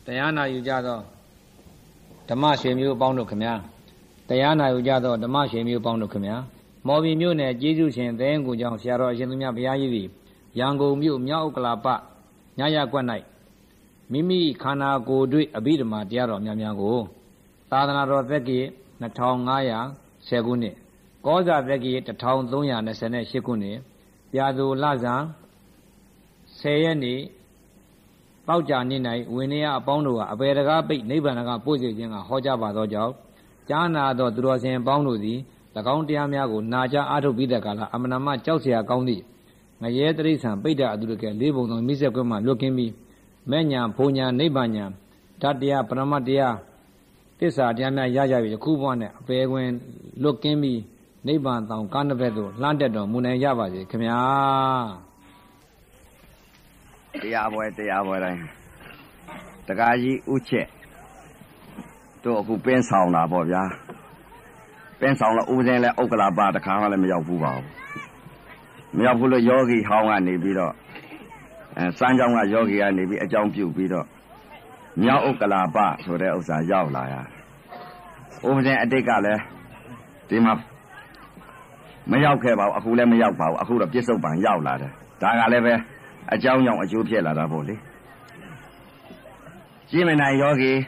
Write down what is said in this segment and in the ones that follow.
တရားနာယူကြသောဓမ္မရွှေမျိုးအပေါင်းတို့ခင်ဗျာတရားနာယူကြသောဓမ္မရွှေမျိုးအပေါင်းတို့ခင်ဗျာမော်ဘီမြို့နယ်ကျေးဇူးရှင်သဲကူကြောင့်ဆရာတော်အရှင်သူမြတ်ဘုရားကြီးသည်ရန်ကုန်မြို့မြောက်ဥက္ကလာပညရကွက်၌မိမိခန္ဓာကိုယ်တွေ့အဘိဓမ္မာတရားတော်များများကိုသာသနာတော်သက္ကီ2510ခုနှစ်ကောဇာသက္ကီ1328ခုနှစ်ပြာသူလဇန်10ရက်နေ့ပေါက်ကြနေ့၌ဝိနည်းအပေါင်းတို့ကအပေတကားပိတ်နိဗ္ဗာန်ကပို့စေခြင်းကဟောကြားပါသောကြောင့်ကြားနာသောသူတော်စင်အပေါင်းတို့သည်၎င်းတရားများကိုနာကြားအားထုတ်ပြီးတဲ့ကာလအမနာမကြောက်เสียကောင်းသည့်ငရဲတိရစ္ဆာန်ပိဋ္ဌအတုရကဲ၄ဘုံသောမိစ္ဆေကွဲမှလွတ်ကင်းပြီးမဲ့ညာဘုံညာနိဗ္ဗာန်ညာဓာတ်တရားပရမတ်တရားသစ္စာတရားများရကြပြီခုဘဝနဲ့အပေခွင်လွတ်ကင်းပြီးနိဗ္ဗာန်တောင်ကားနှစ်ဘက်သို့လှမ်းတက်တော်မူနိုင်ကြပါစေခင်ဗျာတရားပွဲတိုင်းတကားကြီးဥချက်တို့အခုပင်းဆောင်တာပေါ့ဗျာပင်းဆောင်တော့ဥပဇင်းလဲဥက္ကလာပတခါမှလည်းမရောက်ဘူးပါဘူးမရောက်ဘူးလို့ယောဂီဟောင်းကနေပြီးတော့စမ်းကြောင်းကယောဂီကနေပြီးအကြောင်းပြုပြီးတော့မြောက်ဥက္ကလာပဆိုတဲ့ဥစ္စာရောက်လာရဥပဇင်းအတိတ်ကလည်းဒီမှာမရောက်ခဲ့ပါဘူးအခုလည်းမရောက်ပါဘူးအခုတော့ပြစ္ဆုတ်ပံရောက်လာတယ်ဒါကလည်းပဲအကြောင်းကြောင့်အကျိုးဖြစ်လာတာပေါ့လေကြည်မနိုင်ယောဂီ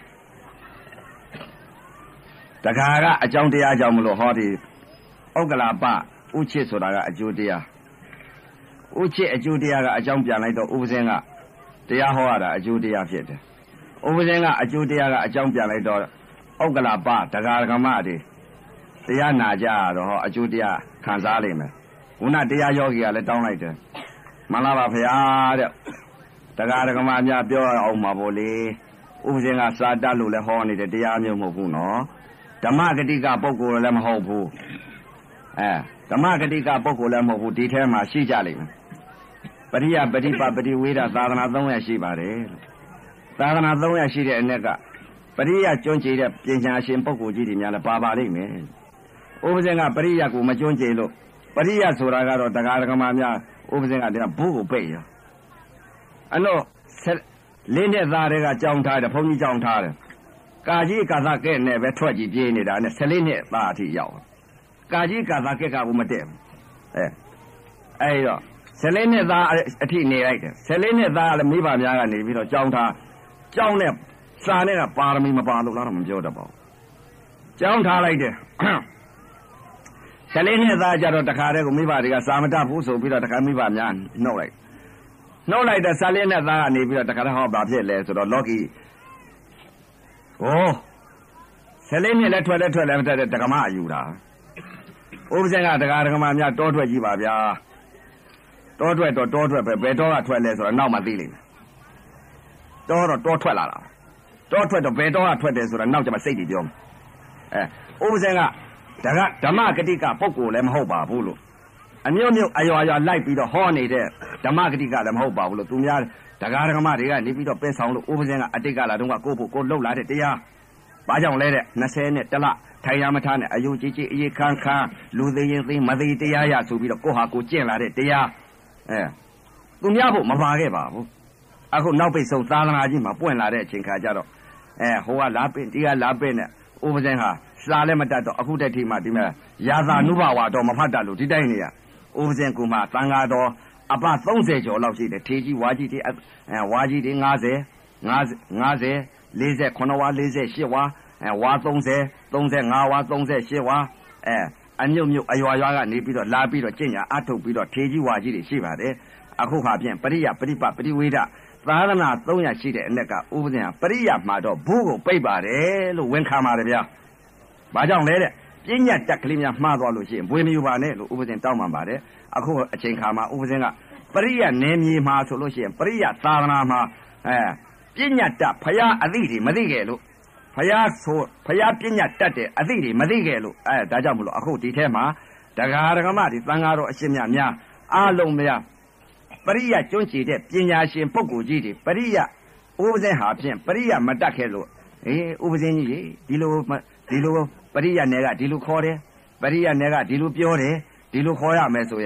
တခါကအကြောင်းတရားကြောင့်မလို့ဟောဒီဥက္ကလာပဥချစ်ဆိုတာကအကျိုးတရားဥချစ်အကျိုးတရားကအကြောင်းပြန်လိုက်တော့ဥပဇင်းကတရားဟောရတာအကျိုးတရားဖြစ်တယ်ဥပဇင်းကအကျိုးတရားကအကြောင်းပြန်လိုက်တော့ဥက္ကလာပတခါကမတွေတရားနာကြရတော့ဟောအကျိုးတရားခံစားလိမ့်မယ်ခုနတရားယောဂီကလည်းတောင်းလိုက်တယ်မှန်လားပါဗျာတဲ့တရားဓမ္မများပြောအောင်ပါဗောလေဥပဇင်းကစာတတ်လို့လည်းဟောနေတဲ့တရားမျိုးမဟုတ်ဘူးနော်ဓမ္မဂတိကပုဂ္ဂိုလ်လည်းမဟုတ်ဘူးဓမ္မဂတိကပုဂ္ဂိုလ်လည်းမဟုတ်ဘူးဒီထဲမှာရှိကြလိမ့်မယ်ပရိယပฏิပပฏิဝေဒသာသနာ300ရှိပါတယ်သာသနာ300ရှိတဲ့အ ਨੇ ကပရိယကျွမ်းကျင်တဲ့ပညာရှင်ပုဂ္ဂိုလ်ကြီးတွေများလည်းပါလိမ့်မယ်ဥပဇင်းကပရိယကိုမကျွမ်းကျင်လို့ပရိယဆိုတာကတော့တရားဓမ္မများဥပဇင်းကဒီဘိုးကိုပိတ်ရအဲ့တော့လေးနှစ်သားတွေကကြောင်းထားတယ်ဘုန်းကြီးကြောင်းထားတယ်ကာကြီးကာသကဲ့နဲ့ပဲထွက်ကြည့်ပြေးနေတာနဲ့14နှစ်သားအထိရောက်ကာကြီးကာသကဲ့ကဘူးမတည့်ဘူးအဲ့တော့14နှစ်သားအထိနေလိုက်တယ်14နှစ်သားကလည်းမိဘများကနေပြီးတော့ကြောင်းထားကြောင်းနဲ့စာနဲ့ကပါရမီမပါလို့လားတော့မပြောတတ်ပါဘူးကြောင်းထားလိုက်တယ်14နှစ်သားကြတော့တခါတည်းကိုမိဘတွေကစာမတတ်ဘူးဆိုပြီးတော့တခါမိဘများနှုတ်လိုက်တဲ့14နှစ်သားကနေပြီးတော့တခါတည်းဟောဘာဖြစ်လဲဆိုတော့လော်ကီ14နှစ်လည်းထွက်လည်းမထွက်တဲ့ဒကမအယူတာဥပဇင်းကဒကာဒကမများတောထွက်ကြည့်ပါဗျာတောထွက်ပဲဘယ်တောကထွက်လဲဆိုတော့နောက်မှသိလိမ့်မယ်တောထွက်လာတာတောထွက်တော့ဘယ်တောကထွက်တယ်ဆိုတော့နောက်ကျမှစိတ်ကြီးပြောမယ်ဥပဇင်းကဓမ္မဂတိကပုဂ္ဂိုလ်လည်းမဟုတ်ပါဘူးလို့အမျိုးမျိုးအရွာလိုက်ပြီးတော့ဟောနေတဲ့ဓမ္မဂတိကလည်းမဟုတ်ပါဘူးလို့သူများဒကာဒကမတွေကနေပြီးတော့ပင်းဆောင်လို့ဥပဇင်းကအတိတ်ကလာတော့ကိုလှုပ်လာတဲ့တရားဘာကြောင့်လဲတဲ့20နဲ့တလထိုင်ရမထားနဲ့အယုကြီးကြီးအေးခန်းလူသေးရင်သေးမသေးတရားရဆိုပြီးတော့ကိုဟာကိုကျင့်လာတဲ့တရားသူများဖို့မပါခဲ့ပါဘူးအခုနောက်ပိတ်ဆုံးသာသနာကြီးမှာပွင့်လာတဲ့အချိန်ခါကျတော့ဟိုကလာပင့်ဒီကလာပင့်နဲ့ဥပဇင်းဟာစာလည်းမတတ်တော့အခုတည်းထိမှဒီမှာရာသာနုဘဝတော့မဖတ်တတ်လို့ဒီတိုင်းနေရဥပဇင်းကမှသံဃာတော်အပ30ကျော်လောက်ရှိတယ်ထေကြီးဝါကြီးတွေဝါကြီးတွေ50 49ဝါ48ဝါဝါ30 35ဝါ38ဝါအမျိုးအရွာကနေပြီးတော့လာပြီးတော့ကျင့်ညာအထုတ်ပြီးတော့ထေကြီးဝါကြီးတွေရှိပါတယ်အခုခါဖြင့်ပရိယပฏิပပฏิဝေဒသာသနာ300ရှိတဲ့အ ਨੇ ကဥပဇင်းဟာပရိယမှာတော့ဘုကိုပိတ်ပါတယ်လို့ဝန်ခံပါတယ်ဗျာဘာကြောင့်လဲတဲ့ပညာတက်ကလေးများမှားသွားလို့ရှိရင်ဘွေမယူပါနဲ့လို့ဥပဇင်းတောင်းပန်ပါတယ်အခုအချိန်ခါမှာဥပဇင်းကပရိယနယ်မြေမှာဆိုလို့ရှိရင်ပရိယသာသနာမှာပညာတတ်ဖရာအသိတွေမသိခဲ့လို့ဖရာပညာတတ်တဲ့အသိတွေမသိခဲ့လို့ဒါကြောင့်မလို့အခုဒီထဲမှာဒကာဒကမတွေသံဃာတော်အရှင်များအားလုံးများပရိယကျွမ်းကျင်တဲ့ပညာရှင်ပုဂ္ဂိုလ်ကြီးတွေပရိယဥပဇင်းဟာဖြင့်ပရိယမတတ်ခဲ့လို့ဥပဇင်းကြီးဒီလိုပရိယနယ်ကဒီလိုခေါ်တယ်ပရိယနယ်ကဒီလိုပြောတယ်ဒီလိုခေါ်ရမယ်ဆိုရင်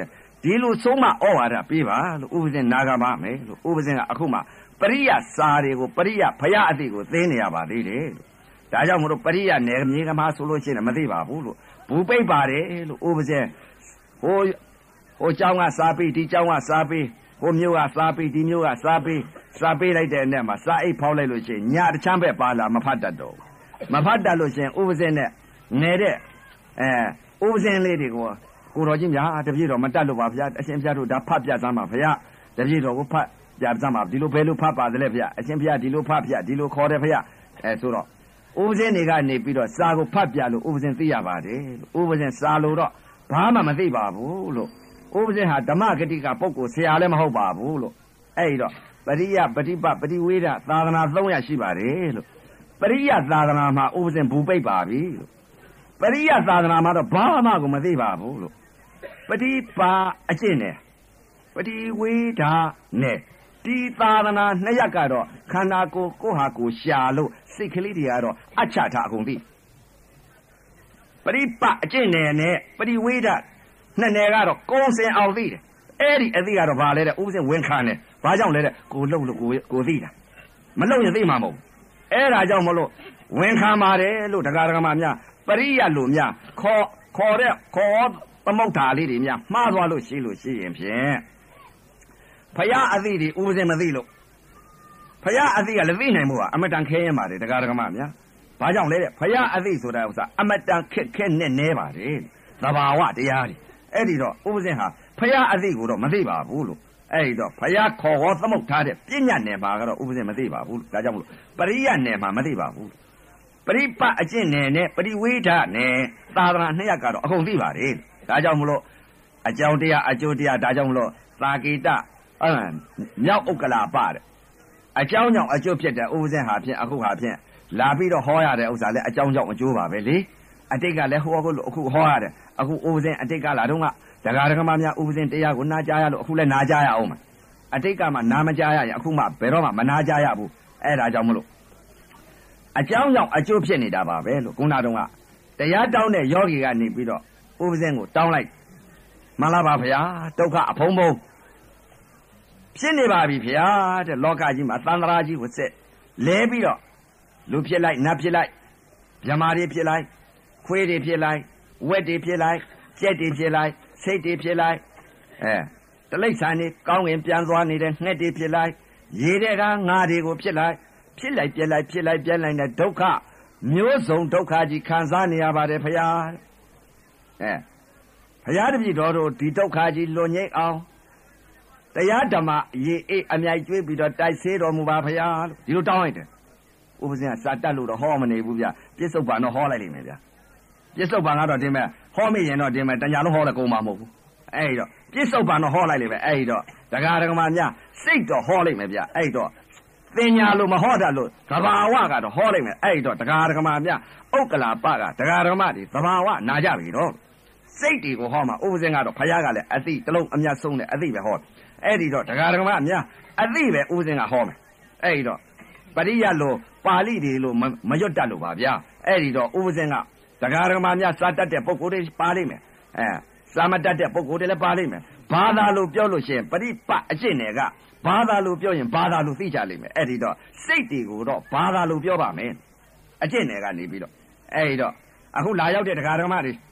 ဒီလိုဆုံးမဩဝါဒပေးပါလို့ဥပဇင်နာဂပါမယ်လို့ဥပဇင်ကအခုမှပရိယစာတွေကိုပရိယဘုရားအသိကိုသိနေရပါသေးတယ်လို့ဒါကြောင့်မလို့ပရိယနယ်မြေကမှာဆိုလို့ရှိရင်မသိပါဘူးလို့ဘူပိတ်ပါတယ်လို့ဥပဇင်ဟိုเจ้าကစားပြီးဒီเจ้าကစားပြီးဟိုမျိုးကစားပြီးဒီမျိုးကစားပြီးစားပေးလိုက်တဲ့အနဲ့မှာစားအိတ်ဖောက်လိုက်လို့ရှိရင်ညာတစ်ချမ်းပဲပါလာမဖတ်တတ်တော့မဖတ်တတ်လို့ရှိရင်ဥပဇင်နဲ့ငယ်တဲ့ဥပဇင်လေးတွေကိုကိုတော်ကြီးများတပည့်တော်မတတ်လို့ပါဗျာအရှင်ဘုရားတို့ဒါဖတ်ပြစမ်းပါဗျာတပည့်တော်ကိုဖတ်ပြစမ်းပါဒီလိုဘယ်လိုဖတ်ပါသလဲဗျာအရှင်ဘုရားဒီလိုဖတ်ဗျာဒီလိုခေါ်တယ်ဗျာဆိုတော့ဥပဇင်တွေကနေပြီးတော့စာကိုဖတ်ပြလို့ဥပဇင်သိရပါတယ်လို့ဥပဇင်စာလို့တော့ဘာမှမသိပါဘူးလို့ဥပဇင်ဟာဓမ္မဂတိကပုဂ္ဂိုလ်ဆရာလည်းမဟုတ်ပါဘူးလို့အဲ့တော့ပရိယပฏิပတ်ပฏิဝေဒသာသနာ300ရှိပါတယ်လို့ပရိယသာသနာမှာဥပဇင်ဘူပိတ်ပါပြီလို့ပရိယသာသနာမှာတော့ဘာမှကိုမသိပါဘူးလို့ပฏิပါအကျင့်နဲ့ပฏิဝေဒနဲ့ဒီသာသနာ2ရပ်ကတော့ခန္ဓာကိုယ်ကိုဟာကိုရှာလို့စိတ်ကလေးတွေကတော့အချထအကုန်သိပရိပအကျင့်နဲ့ပฏิဝေဒနှစ်နယ်ကတော့ကုံစင်အောင်သိတယ်အဲ့ဒီအသိကတော့ဘာလဲတဲ့ဥပဇင်ဝင်ခံတယ်ဘာကြောင့်လဲတဲ့ကိုလှုပ်လို့ကိုသိတာမလှုပ်ရင်သိမှာမဟုတ်ဘူးအဲ့ဒါကြောင့်မလို့ဝင်ခံပါတယ်လို့တရားဓမ္မများပရိယလို့များခေါ်သမုဋ္ဌာလေးတွေများမှားသွားလို့ရှိရင်ဖြင့်ဖယားအသိတွေဥပဇင်မသိလို့ဖယားအသိကလည်းသိနိုင်မှုကအမတန်ခဲရင်ပါတယ်တရားဓမ္မများဘာကြောင့်လဲတဲ့ဖယားအသိဆိုတာဥစ္စာအမတန်ခက်နဲ့နဲပါတယ်သဘာဝတရားတွေအဲ့ဒီတော့ဥပဇင်ဟာဖယားအသိကိုတော့မသိပါဘူးလို့အဲ့ဒီတော့ဖယားခေါ်ဟောသမုတ်ထားတဲ့ပညာနယ်မှာကတော့ဥပဇင်မသိပါဘူးလို့ဒါကြောင့်မလို့ပရိယနယ်မှာမသိပါဘူးပရိပအကျင့်နယ်နဲ့ပရိဝေဒနယ်သာသနာ2ရပ်ကတော့အကုန်သိပါတယ်ဒါကြောင့်မလို့အကြောင်းတရားအကျိုးတရားဒါကြောင့်မလို့သာကိတမြောက်ဥက္ကလာပတဲ့အကြောင်းကြောင့်အကျိုးဖြစ်တဲ့ဥပဇင်ဟာဖြင့်အခုဟာဖြင့်လာပြီးတော့ဟောရတဲ့ဥစ္စာလည်းအကြောင်းကြောင့်အကျိုးပါပဲလေအတိတ်ကလည်းဟောလို့အခုဟောရတယ်အခုဥပဇင်အတိတ်ကလာတော့ကဒကာဒကမများဥပဇင်တရားကိုနားကြားရလို့အခုလည်းနားကြားရအောင်မှာအတိတ်ကမှနားမကြားရရင်အခုမှဘယ်တော့မှမနားကြားရဘူးအဲ့ဒါကြောင့်မလို့အကြောင်းကြောင့်အကျိုးဖြစ်နေတာပါပဲလို့ခုနတုန်းကတရားတောင်းတဲ့ယောဂီကနေပြီးတော့ဥပဇင်ကိုတောင်းလိုက်မှန်လားပါဗျာဒုက္ခအဖုံးဖုံးဖြစ်နေပါပြီဗျာတဲ့လောကကြီးမှာသန္တရာကြီးကိုစစ်လဲပြီးတော့လူဖြစ်လိုက်နတ်ဖြစ်လိုက်ဗြဟ္မာတွေဖြစ်လိုက်ခွေးတွေဖြစ်လိုက်ဝက်တွေဖြစ်လိုက်ကြက်တွေဖြစ်လိုက်စိတ်တွေဖြစ်လိုက်တလိ္ဆာနေကောင်းငင်ပြန်သွားနေတဲ့ငှက်တွေဖြစ်လိုက်ရေတဲ့ကငါတွေကိုဖြစ်လိုက်ပြက်လိုက်တဲ့ဒုက္ခမျိုးစုံဒုက္ခကြီးခံစားနေရပါတယ်ဖရာဖရာတပည့်တော်တို့ဒီဒုက္ခကြီးလွန်ငြိမ်းအောင်တရားဓမ္မရေအေးအမြိုက်ကျွေးပြီးတော့တိုက်ဆေးတော်မူပါဖရာလို့ဒီလိုတောင်းလိုက်တယ်ဥပဇင်ကစာတတ်လို့တော့ဟောမနေဘူးဗျပြစ္ဆုတ်ပန်တော့ဟောလိုက်လိမ့်မယ်ဗျပြစ္ဆုတ်ပန်ကတော့ဒီမဲ့ဟောမိရင်တော့ဒီမဲ့တညာလုံးဟောလည်းကုန်မှာမဟုတ်ဘူးအဲ့တော့ပြစ္ဆုတ်ပန်တော့ဟောလိုက်လိမ့်မယ်အဲ့တော့ဒကာဒကမများစိတ်တော့ဟောလိုက်မယ်ဗျအဲ့တော့သင်ညာလို့မဟောတတ်လို့သဘာဝကတော့ဟောလိုက်မယ်အဲ့တော့ဒကာဒကမများဥက္ကလာပကဒကာဒကမတွေသဘာဝနာကြပြီတော့စိတ်တွေကိုဟောမှာဥပဇင်ကတော့ဖယားကလည်းအသိတလုံးအမြတ်ဆုံးတယ်အသိပဲဟောအဲ့ဒီတော့ဒကာဒကမများအသိပဲဥပဇင်ကဟောမယ်အဲ့ဒီတော့ပရိယလို့ပါဠိတွေလို့မရွတ်တတ်လို့ပါဗျာအဲ့ဒီတော့ဥပဇင်ကဒကာဒကမများစာတတ်တဲ့ပုဂ္ဂိုလ်တွေပါလိမ့်မယ်စာမတတ်တဲ့ပုဂ္ဂိုလ်တွေလည်းပါလိမ့်မယ်ဘာသာလို့ပြောလို့ရှိရင်ပရိပအကျင့်တွေကဘာသာလို့ပြောရင်ဘာသာလို့သိကြလိမ့်မယ်အဲ့ဒီတော့စိတ်တွေကိုတော့ဘာသာလို့ပြောပါမယ်အကျင့်တွေကနေပြီးတော့အဲ့ဒီတော့အခုလာရောက်တဲ့ဒကာဒကမတွေ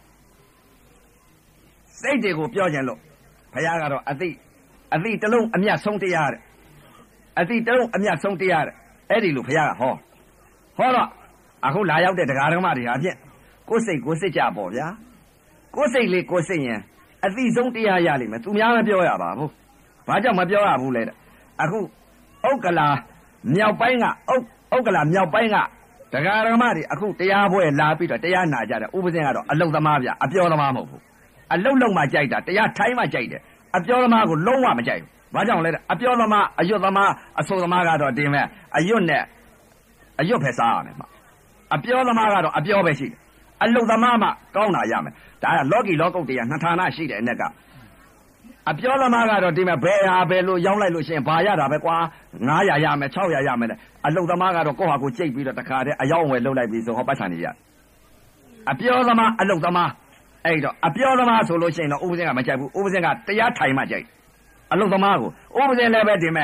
စိတ်တွေကိုပြောကြလို့ဘုရားကတော့အသိတလုံးအမြတ်ဆုံးတရားတဲ့အသိတလုံးအမြတ်ဆုံးတရားတဲ့အဲ့ဒီလိုဘုရားကဟောတော့အခုလာရောက်တဲ့ဒကာဒကမတွေဟာဖြင့်ကိုယ်စိတ်ကိုစစ်ကြပေါ့ဗျာကိုယ်စိတ်လေးကိုစိတ်ရင်အသိဆုံးတရားရလိမ့်မယ်သူများမပြောရပါဘူးဘာကြောင့်မပြောရဘူးလဲတဲ့အခုဥက္ကလာမြောက်ပိုင်းကဥက္ကလာမြောက်ပိုင်းကဒကာဒကမတွေအခုတရားပွဲလာပြီးတော့တရားနာကြတယ်ဥပဇင်ကတော့အလုတ်သမားဗျအပြောသမားမဟုတ်ဘူးအလုတ်လုံးမှကြိုက်တာတရားထိုင်းမှကြိုက်တယ်အပြောသမားကိုလုံးဝမကြိုက်ဘူးဘာကြောင့်လဲတဲ့အပြောသမားအရွတ်သမားအဆိုသမားကတော့တင်မဲ့အရွတ်ဖယ်စားရမယ်မှာအပြောသမားကတော့အပြောပဲရှိတယ်အလုတ်သမားမှကောင်းတာရမယ်ဒါကလောကီလောကုတ်တရားနှစ်ဌာနရှိတယ်အ ਨੇ ကအပြောသမားကတော့ဒီမဲ့ဘယ်ဟာပဲလို့ရောင်းလိုက်လို့ရှိရင်ဘာရတာပဲကွာ900ရမယ်600ရမယ်လေအလုတ်သမားကတော့ကိုယ့်ဟာကိုကြိတ်ပြီးတော့တခါတည်းအယောင်းဝယ်လုပ်လိုက်ပြီးဆိုဟောပတ်စံနေရအပြောသမားအလုတ်သမားအဲ့တော့အပြောသမားဆိုလို့ရှိရင်တော့ဥပဇင်းကမကြိုက်ဘူးဥပဇင်းကတရားထိုင်မှကြိုက်အလုသမားကိုဥပဇင်းလည်းပဲဒီမဲ့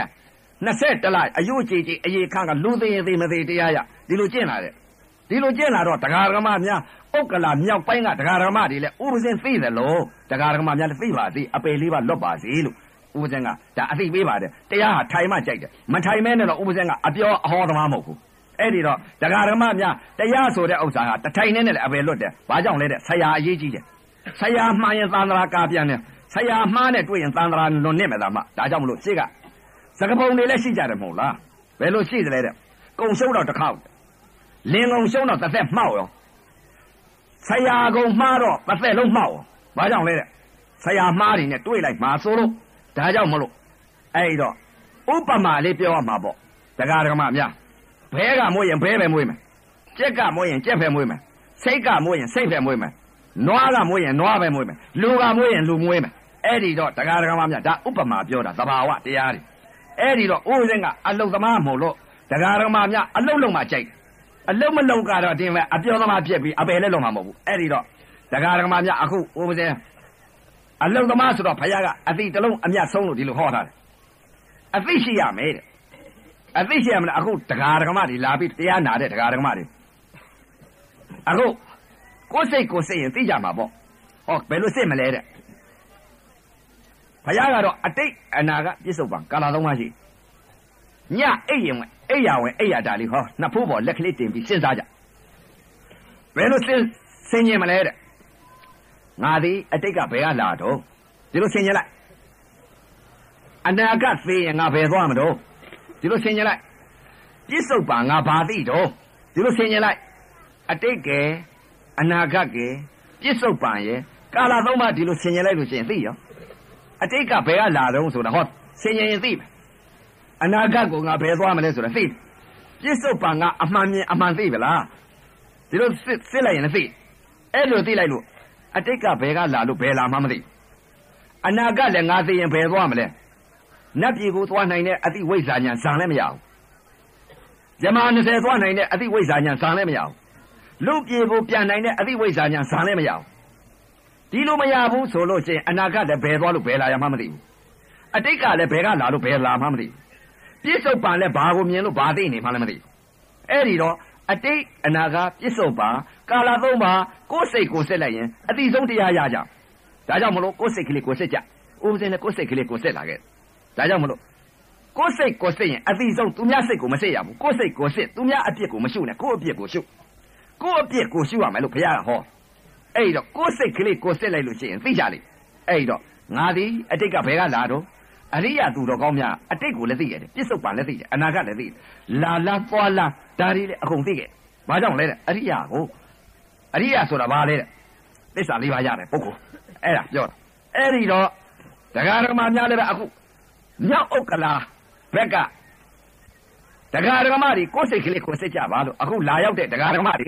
21လအယုတ်ကြည်ကြည်အေခန့်ကလူသိရင်သိမသိတရားရဒီလိုကျင့်လာတယ်ဒီလိုကျင့်လာတော့တရားဓမ္မများဥက္ကလာမြောက်ပိုင်းကတရားဓမ္မတွေလည်းဥပဇင်းသိတယ်လို့တရားဓမ္မများလည်းသိပါသေးအပေလေးပါလွတ်ပါစေလို့ဥပဇင်းကဒါအသိပေးပါတယ်တရားဟာထိုင်မှကြိုက်တယ်မထိုင်မဲနဲ့တော့ဥပဇင်းကအပြောအဟောသမားမဟုတ်ဘူးအဲ့ဒီတော့တရားဓမ္မများတရားဆိုတဲ့ဥစ္စာဟာတထိုင်နဲ့လည်းအပေလွတ်တယ်ဘာကြောင့်လဲတဲ့ဆရာအရေးကြီးတယ်ဆရာမှားရင်သံဃာကာပြန်တယ်ဆရာမှားနဲ့တွေ့ရင်သံဃာလွန်နေမယ်သားမဒါကြောင့်မလို့ရှေ့ကစကပုံတွေလည်းရှိကြတယ်မဟုတ်လားဘယ်လိုရှိတယ်လဲတဲ့ကုံရှုံးတော့တစ်ခေါက်လင်းကုံရှုံးတော့တစ်သက်မှောက်ရောဆရာကုံမှားတော့တစ်သက်လုံးမှောက်ရောဘာကြောင့်လဲတဲ့ဆရာမှားတွေနဲ့တွေ့လိုက်မှာဆိုလို့ဒါကြောင့်မလို့အဲ့တော့ဥပမာလေးပြောရမှာပေါ့တရားဓမ္မများဘဲကမွေးရင်ဘဲပဲမွေးမယ်ကြက်ကမွေးရင်ကြက်ပဲမွေးမယ်စိတ်ကမွေးရင်စိတ်ပဲမွေးမယ်နွားကမွေးရင်နွားပဲမွေးမယ်လူကမွေးရင်လူမွေးမယ်အဲ့ဒီတော့တရားဓမ္မများဒါဥပမာပြောတာသဘာဝတရားတွေအဲ့ဒီတော့ဥပဇင်းကအလုသမားမဟုတ်လို့တရားဓမ္မများအလုလုံးမှကြိုက်အလုမလုံးကတော့တင်ပဲအပြောသမားဖြစ်ပြီးအပယ်လည်းလုံးမှာမဟုတ်ဘူးအဲ့ဒီတော့တရားဓမ္မများအခုဥပဇင်းအလုသမားဆိုတော့ဘုရားကအသိတလုံးအမြတ်ဆုံးလို့ဒီလိုဟောထားတယ်အသိရှိရမယ်တဲ့အသိရှိရမယ်အခုတရားဓမ္မတွေလာပြီးတရားနာတဲ့တရားဓမ္မတွေအခုကိုယ်စိတ်ရင်သိကြမှာပေါ့ဟောဘယ်လိုစိတ်မလဲတဲ့ဘုရားကတော့အတိတ်အနာကပြစ္ဆုတ်ပံကာလသုံးပါးရှိညအိပ်ရင်အိပ်ရဝင်အိပ်ရတာလေးဟောနှစ်ဖိုးပေါ်လက်ကလေးတင်ပြီးစဉ်းစားကြဘယ်လိုစဉ်းကျင်မလဲတဲ့ငါသည်အတိတ်ကဘယ်ကလာတော့ဒီလိုစဉ်းကျင်လိုက်အနာကသိရင်ငါဘယ်သွားမလို့ဒီလိုစဉ်းကျင်လိုက်ပြစ္ဆုတ်ပံငါဘာသိတော့ဒီလိုစဉ်းကျင်လိုက်အတိတ်ကအနာဂတ်ပြစ္ဆုတ်ပံရဲ့ကာလသုံးပါးဒီလိုစဉ်းကျင်လိုက်လို့ရှိရင်သိရောအတိတ်ကဘယ်ကလာတော့ဆိုတာဟောဆင်ញင်ရင်သိမယ်အနာဂတ်ကိုငါဘယ်သွားမလဲဆိုတာသိပြစ္ဆုတ်ပံကအမှန်မြင်အမှန်သိပလားဒီလိုစစ်လိုက်ရင်သိအဲ့လိုသိလိုက်လို့အတိတ်ကဘယ်ကလာလို့ဘယ်လာမှမသိအနာဂတ်လည်းငါသိရင်ဘယ်သွားမလဲနတ်ပြည်ကိုသွားနိုင်တဲ့အသိဝိဇ္ဇာဉာဏ်ဇံလည်းမရဘူးဇမ20သွားနိုင်တဲ့အသိဝိဇ္ဇာဉာဏ်ဇံလည်းမရဘူးလူပြည်ကိုပြန်နိုင်တဲ့အသိဝိဇ္ဇာဉာဏ်ဇံလည်းမရဘူးဒီလိုမရဘူးဆိုလို့ရှိရင်အနာဂတ်လည်းဘယ်သွားလို့ဘယ်လာရမှမသိဘူးအတိတ်ကလည်းဘယ်ကလာလို့ဘယ်လာမှမသိဘူးပြစ္ဆုတ်ပံလည်းဘာကိုမြင်လို့ဘာသိနေမှလည်းမသိဘူးအဲ့ဒီတော့အတိတ်အနာဂတ်ပြစ္ဆုတ်ပံကာလသုံးပါကိုယ်စိတ်ကိုစစ်လိုက်ရင်အတိဆုံးတရားရကြဒါကြောင့်မလို့ကိုယ်စိတ်ကလေးကိုစစ်ကြဥပဇင်းနဲ့ကိုယ်စိတ်ကလေးကိုစစ်လာခဲ့ဒါကြောင့်မလို့ကိုယ်စိတ်ကိုစစ်ရင်အတိဆုံးသူများစိတ်ကိုမစစ်ရဘူးကိုယ်စိတ်ကိုစစ်သူများအပြစ်ကိုမရှုနဲ့ကိုယ့်အပြစ်ကိုရှုကိုယ့်အပြစ်ကိုရှုရမယ်လို့ဘုရားကဟောအဲ့တော့ကိုယ်စိတ်ကလေးကိုစစ်လိုက်လို့ရှိရင်သိကြလိမ့်အဲ့တော့ငါသည်အတိတ်ကဘယ်ကလာတော့အရိယသူတော်ကောင်းများအတိတ်ကိုလည်းသိရတယ်ပြစ္ဆုတ်ပံလည်းသိတယ်အနာဂတ်လည်းသိတယ်လာပွာလာဒါတွေလည်းအကုန်သိခဲ့ဘာကြောင့်လဲတဲ့အရိယကိုအရိယဆိုတာဘာလဲတဲ့သစ္စာလေးပါးရတယ်ပုဂ္ဂိုလ်အဲ့ဒါပြောတာအဲ့ဒီတော့တရားဓမ္မများလည်းပဲအခုမြောက်ဥက္ကလာဘက်ကတရားဓမ္မတွေကိုယ်စိတ်ကလေးကိုစစ်ကြပါလို့အခုလာရောက်တဲ့တရားဓမ္မ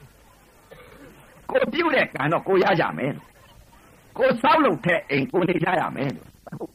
တွေကိုပြုတဲ့ကံတော့ကိုရကြမယ်လို့ကိုစောက်လုပ်တဲ့အိမ်ကိုနေကြရမယ်လို့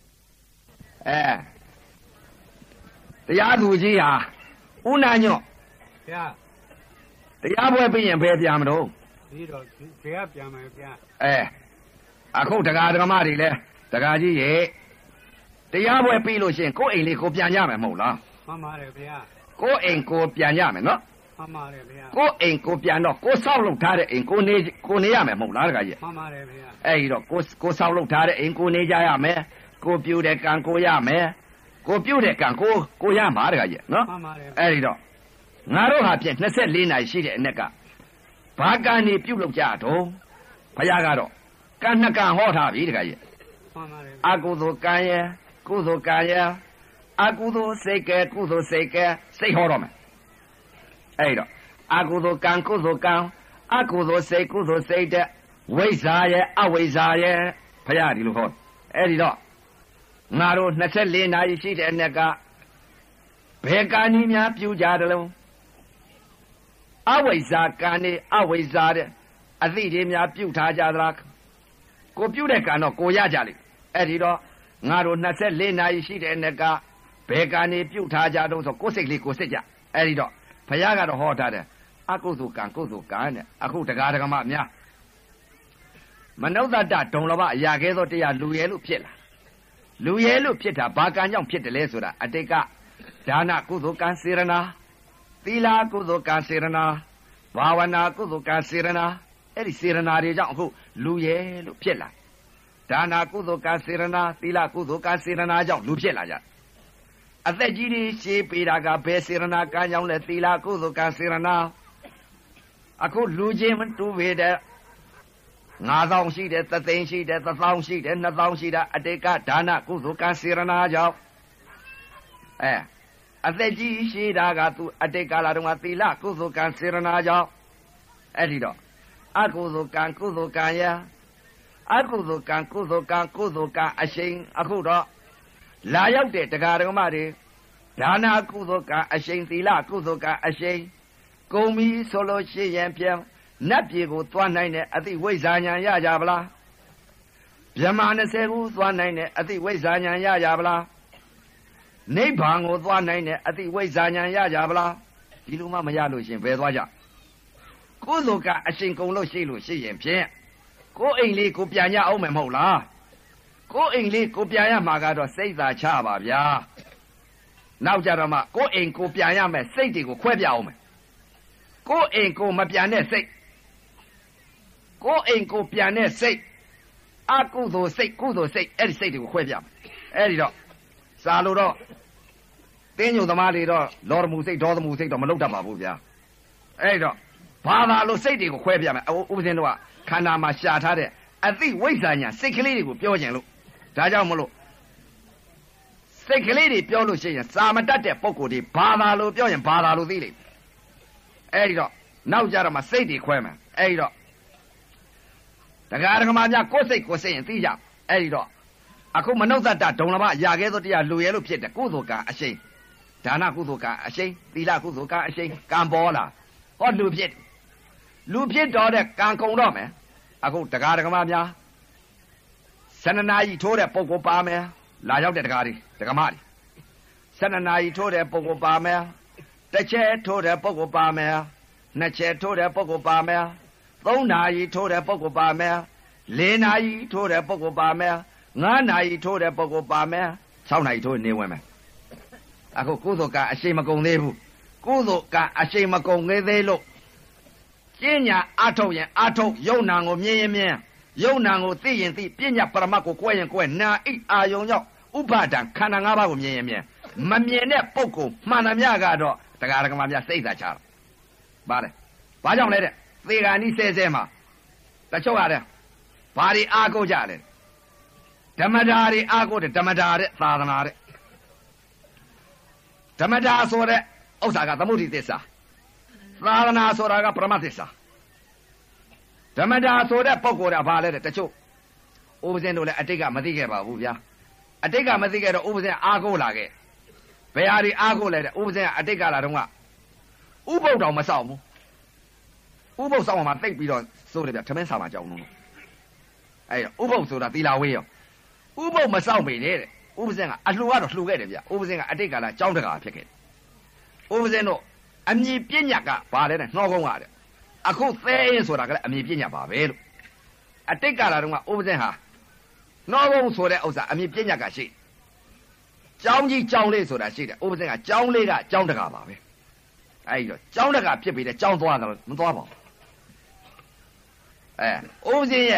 တရားသူကြီးဟာဥနာညော့ဗျာတရားပွဲပြီးရင်ဘယ်ပြန်မလို့ပြီးတော့ဘယ်ကပြန်မယ်ဗျာအခုတရားဓမ္မတွေလဲတရားကြီးရဲ့တရားပွဲပြီးလို့ရှိရင်ကိုယ့်အိမ်လေးကိုပြန်ကြမယ်မဟုတ်လားမှန်ပါတယ်ဗျာကိုယ့်အိမ်ကိုပြန်ကြမယ်နော်မှန်ပါတယ်ဗျာကိုယ့်အိမ်ကိုပြန်တော့ကိုစောက်လုပ်ထားတဲ့အိမ်ကိုနေရမယ်မဟုတ်လားတရားကြီးမှန်ပါတယ်ဗျာအဲ့ဒီတော့ကိုစောက်လုပ်ထားတဲ့အိမ်ကိုနေကြရမယ်ကိုပြုတဲ့ကံကိုရမယ်ကိုပြုတဲ့ကံကိုရမှာတခါကြီးနော်မှန်ပါတယ်အဲ့ဒီတော့ငါတို့ဟာဖြင့်24နာရီရှိတဲ့အ낵ကဘာကံနေပြုလုပ်ကြတော့ဘုရားကတော့ကံနှစ်ကံဟောထားပြီတခါကြီးမှန်ပါတယ်အကုသိုလ်ကံရယ်ကုသိုလ်ကံရယ်အကုသိုလ်စိတ်ကဲကုသိုလ်စိတ်ကဲစိတ်ဟောတော့မယ်အဲ့တော့အကုသိုလ်ကံကုသိုလ်ကံအကုသိုလ်စိတ်ကုသိုလ်စိတ်တဲ့ဝိဇ္ဇာရယ်အဝိဇ္ဇာရယ်ဘုရားဒီလိုဟောအဲ့ဒီတော့ငါတို့24နာရီရှိတဲ့낵ကဘယ်ကံဤများပြုကြတယ်လို့အဝိဇ္ဇာကံနေအဝိဇ္ဇာတဲ့အသိတွေများပြုထားကြသလားကိုပြုတဲ့ကံတော့ကိုရကြလိမ့်အဲ့ဒီတော့ငါတို့24နာရီရှိတဲ့낵ကဘယ်ကံဤပြုထားကြတော့ဆိုကိုယ်စိတ်လေးကိုစစ်ကြအဲ့ဒီတော့ဘုရားကတော့ဟောထားတယ်အကုသိုလ်ကံကုသိုလ်ကံတဲ့အခုတရားဓမ္မများမနုဿတဒုံလဘအရာကဲသောတရားလူရဲလို့ဖြစ်လာလူရဲလို့ဖြစ်တာဘာကံကြောင့်ဖြစ်တယ်လဲဆိုတာအတိတ်ကဒါနကုသိုလ်ကံစေရနာသီလကုသိုလ်ကံစေရနာဘာဝနာကုသိုလ်ကံစေရနာအဲ့ဒီစေရနာတွေကြောင့်အခုလူရဲလို့ဖြစ်လာဒါနကုသိုလ်ကံစေရနာသီလကုသိုလ်ကံစေရနာကြောင့်လူဖြစ်လာကြအသက်ကြီးတွေရှေးပေးတာကဘယ်စေရနာကံကြောင့်လဲသီလကုသိုလ်ကံစေရနာအခုလူချင်းမတူပေတဲ့9000ရှိတယ်3သိန်းရှိတယ်1000ရှိတယ်2000ရှိတာအတိတ်ကဒါနကုသိုလ်ကံစေရနာကြောင့်အသက်ကြီးရှိတာကသူအတိတ်ကာလတုန်းကသီလကုသိုလ်ကံစေရနာကြောင့်အဲ့ဒီတော့အကုသိုလ်ကံကုသိုလ်ကံယအကုသိုလ်ကံကုသိုလ်ကံကုသိုလ်ကံအရှိန်အခုတော့လာရောက်တဲ့တရားဓမ္မတွေဒါနကုသိုလ်ကံအရှိန်သီလကုသိုလ်ကံအရှိန်ကုန်ပြီဆိုလို့ရှိရင်ပြန်နတ်ပြည်ကိုသွားနိုင်တဲ့အသိဝိဇ္ဇာဉာဏ်ရကြပါလားဗြဟ္မာ20ခုသွားနိုင်တဲ့အသိဝိဇ္ဇာဉာဏ်ရကြပါလားနိဗ္ဗာန်ကိုသွားနိုင်တဲ့အသိဝိဇ္ဇာဉာဏ်ရကြပါလားဒီလိုမှမရလို့ရှင်ဘယ်သွားကြကုသိုလ်ကအရှင်ကုန်လို့ရှိလို့ရှိရင်ဖြင့်ကိုယ်အိမ်လေးကိုပြန်ရအောင်မယ်မဟုတ်လားကိုယ်အိမ်လေးကိုပြန်ရမှာကတော့စိတ်သာချပါဗျာနောက်ကြတော့မှကိုယ်အိမ်ကိုပြန်ရမယ်စိတ်တွေကိုခွဲပြအောင်မယ်ကိုယ်အိမ်ကိုမပြန်တဲ့စိတ်ကိုယ်အိမ်ကိုပြန်တဲ့စိတ်အကုသိုလ်စိတ်ကုသိုလ်စိတ်အဲ့ဒီစိတ်တွေကိုခွဲပြမယ်အဲ့ဒီတော့စာလို့တော့တင်းညိုသမားတွေတော့လောရမှုစိတ်ဒေါသမှုစိတ်တော့မလုပ်တတ်ပါဘူးဗျာအဲ့တော့ဘာသာလို့စိတ်တွေကိုခွဲပြမယ်ဥပဇင်းတို့ကခန္ဓာမှာရှာထားတဲ့အသိဝိဇ္ဇာညာစိတ်ကလေးတွေကိုပြောကြင်လို့ဒါကြောင့်မလို့စိတ်ကလေးတွေပြောလို့ရှိရင်စာမတတ်တဲ့ပုံကိုယ်တွေဘာသာလို့ပြောရင်ဘာသာလို့သိလိမ့်အဲ့ဒီတော့နောက်ကြတော့မှစိတ်တွေခွဲမယ်အဲ့ဒီတော့တရားဓမ္မများကိုယ်စိတ်ကိုယ်စိတ်ရင်သိကြအဲ့ဒီတော့အခုမနုဿတဒုံလဘရာခဲသောတရားလူရဲလို့ဖြစ်တဲ့ကုသိုလ်ကံအရှိန်ဒါနကုသိုလ်ကံအရှိန်သီလကုသိုလ်ကံအရှိန်ကံပေါ်လာဟောလူဖြစ်တော့တဲ့ကံကုန်တော့မယ်အခုတရားဓမ္မများ12နာရီထိုးတဲ့ပုဂ္ဂိုလ်ပါမယ်လာရောက်တဲ့တရားတွေဓမ္မတွေ12နာရီထိုးတဲ့ပုဂ္ဂိုလ်ပါမယ်တစ်ချက်ထိုးတဲ့ပုဂ္ဂိုလ်ပါမယ်နှစ်ချက်ထိုးတဲ့ပုဂ္ဂိုလ်ပါမယ်3နာရီထိုးတဲ့ပုဂ္ဂိုလ်ပါမယ်4နာရီထိုးတဲ့ပုဂ္ဂိုလ်ပါမယ်9နာရီထိုးတဲ့ပုဂ္ဂိုလ်ပါမယ်6နာရီထိုးနေဝင်မယ်အခုကုသိုလ်ကအရှိန်မကုန်သေးဘူးကုသိုလ်ကအရှိန်မကုန်သေးလို့ကျင့်ညာအထုတ်ရင်အထုတ်ယုံနာကိုမြင်ရင်မြင်ယုံနာကိုသိရင်သိပညာပရမတ်ကိုကွဲရင်ကွဲနာဣအာယုံကြောင့်ဥပါဒံခန္ဓာ၅ပါးကိုမြင်ရင်မြင်မမြင်တဲ့ပုဂ္ဂိုလ်မှန်သမျှကတော့တရားဓမ္မများစိတ်သာချတာဘာလဲဘာကြောင့်လဲတဲ့သေဂာနိဆဲမှာတချို့ရတယ်ဘာတွေအားကိုးကြလဲဓမ္မတာတွေအားကိုးတယ်ဓမ္မတာတဲ့သာသနာတဲ့ဓမ္မတာဆိုတဲ့ဥစ္စာကသမုဒိသစ္စာသာသနာဆိုတာကပရမသစ္စာဓမ္မတာဆိုတဲ့ပုဂ္ဂိုလ်ကဘာလဲတဲ့တချို့ဥပဇင်းတို့လည်းအတိတ်ကမသိခဲ့ပါဘူးဗျာအတိတ်ကမသိခဲ့တော့ဥပဇင်းအားကိုးလာခဲ့ဘယ်ဟာတွေအားကိုးလဲတဲ့ဥပဇင်းကအတိတ်ကလာတော့ကဥပုပ်တော်မဆောက်ဘူးဥပုပ်ဆောက်မှာတိတ်ပြီးတော့စိုးတယ်ဗျထမင်းစာမှာကြောင်းလို့အဲ့တော့ဥပုပ်ဆိုတာသီလာဝေးရောဥပုပ်မဆောက်ပေနဲ့တဲ့ဥပဇင်းကအလှူကတော့လှူခဲ့တယ်ဗျဥပဇင်းကအတိတ်ကလာကြောင်းတကာဖြစ်ခဲ့ဥပဇင်းတို့အမြင်ပညာကဘာလဲတဲ့နှောကုန်းကတဲ့အခုသဲရင်ဆိုတာကလည်းအမြင်ပညာပါပဲလို့အတိတ်ကလာတော့ကဥပဇင်းဟာနှောကုန်းဆိုတဲ့ဥစ္စာအမြင်ပညာကရှိကြောင်းကြီးကြောင်းလေးဆိုတာရှိတယ်ဥပဇင်းကကြောင်းလေးကကြောင်းတကာပါပဲအဲ့ဒီတော့ကြောင်းတကာဖြစ်ပြီးတဲ့ကြောင်းသွားတယ်မသွားပါဘူးဥပဇင်းရဲ့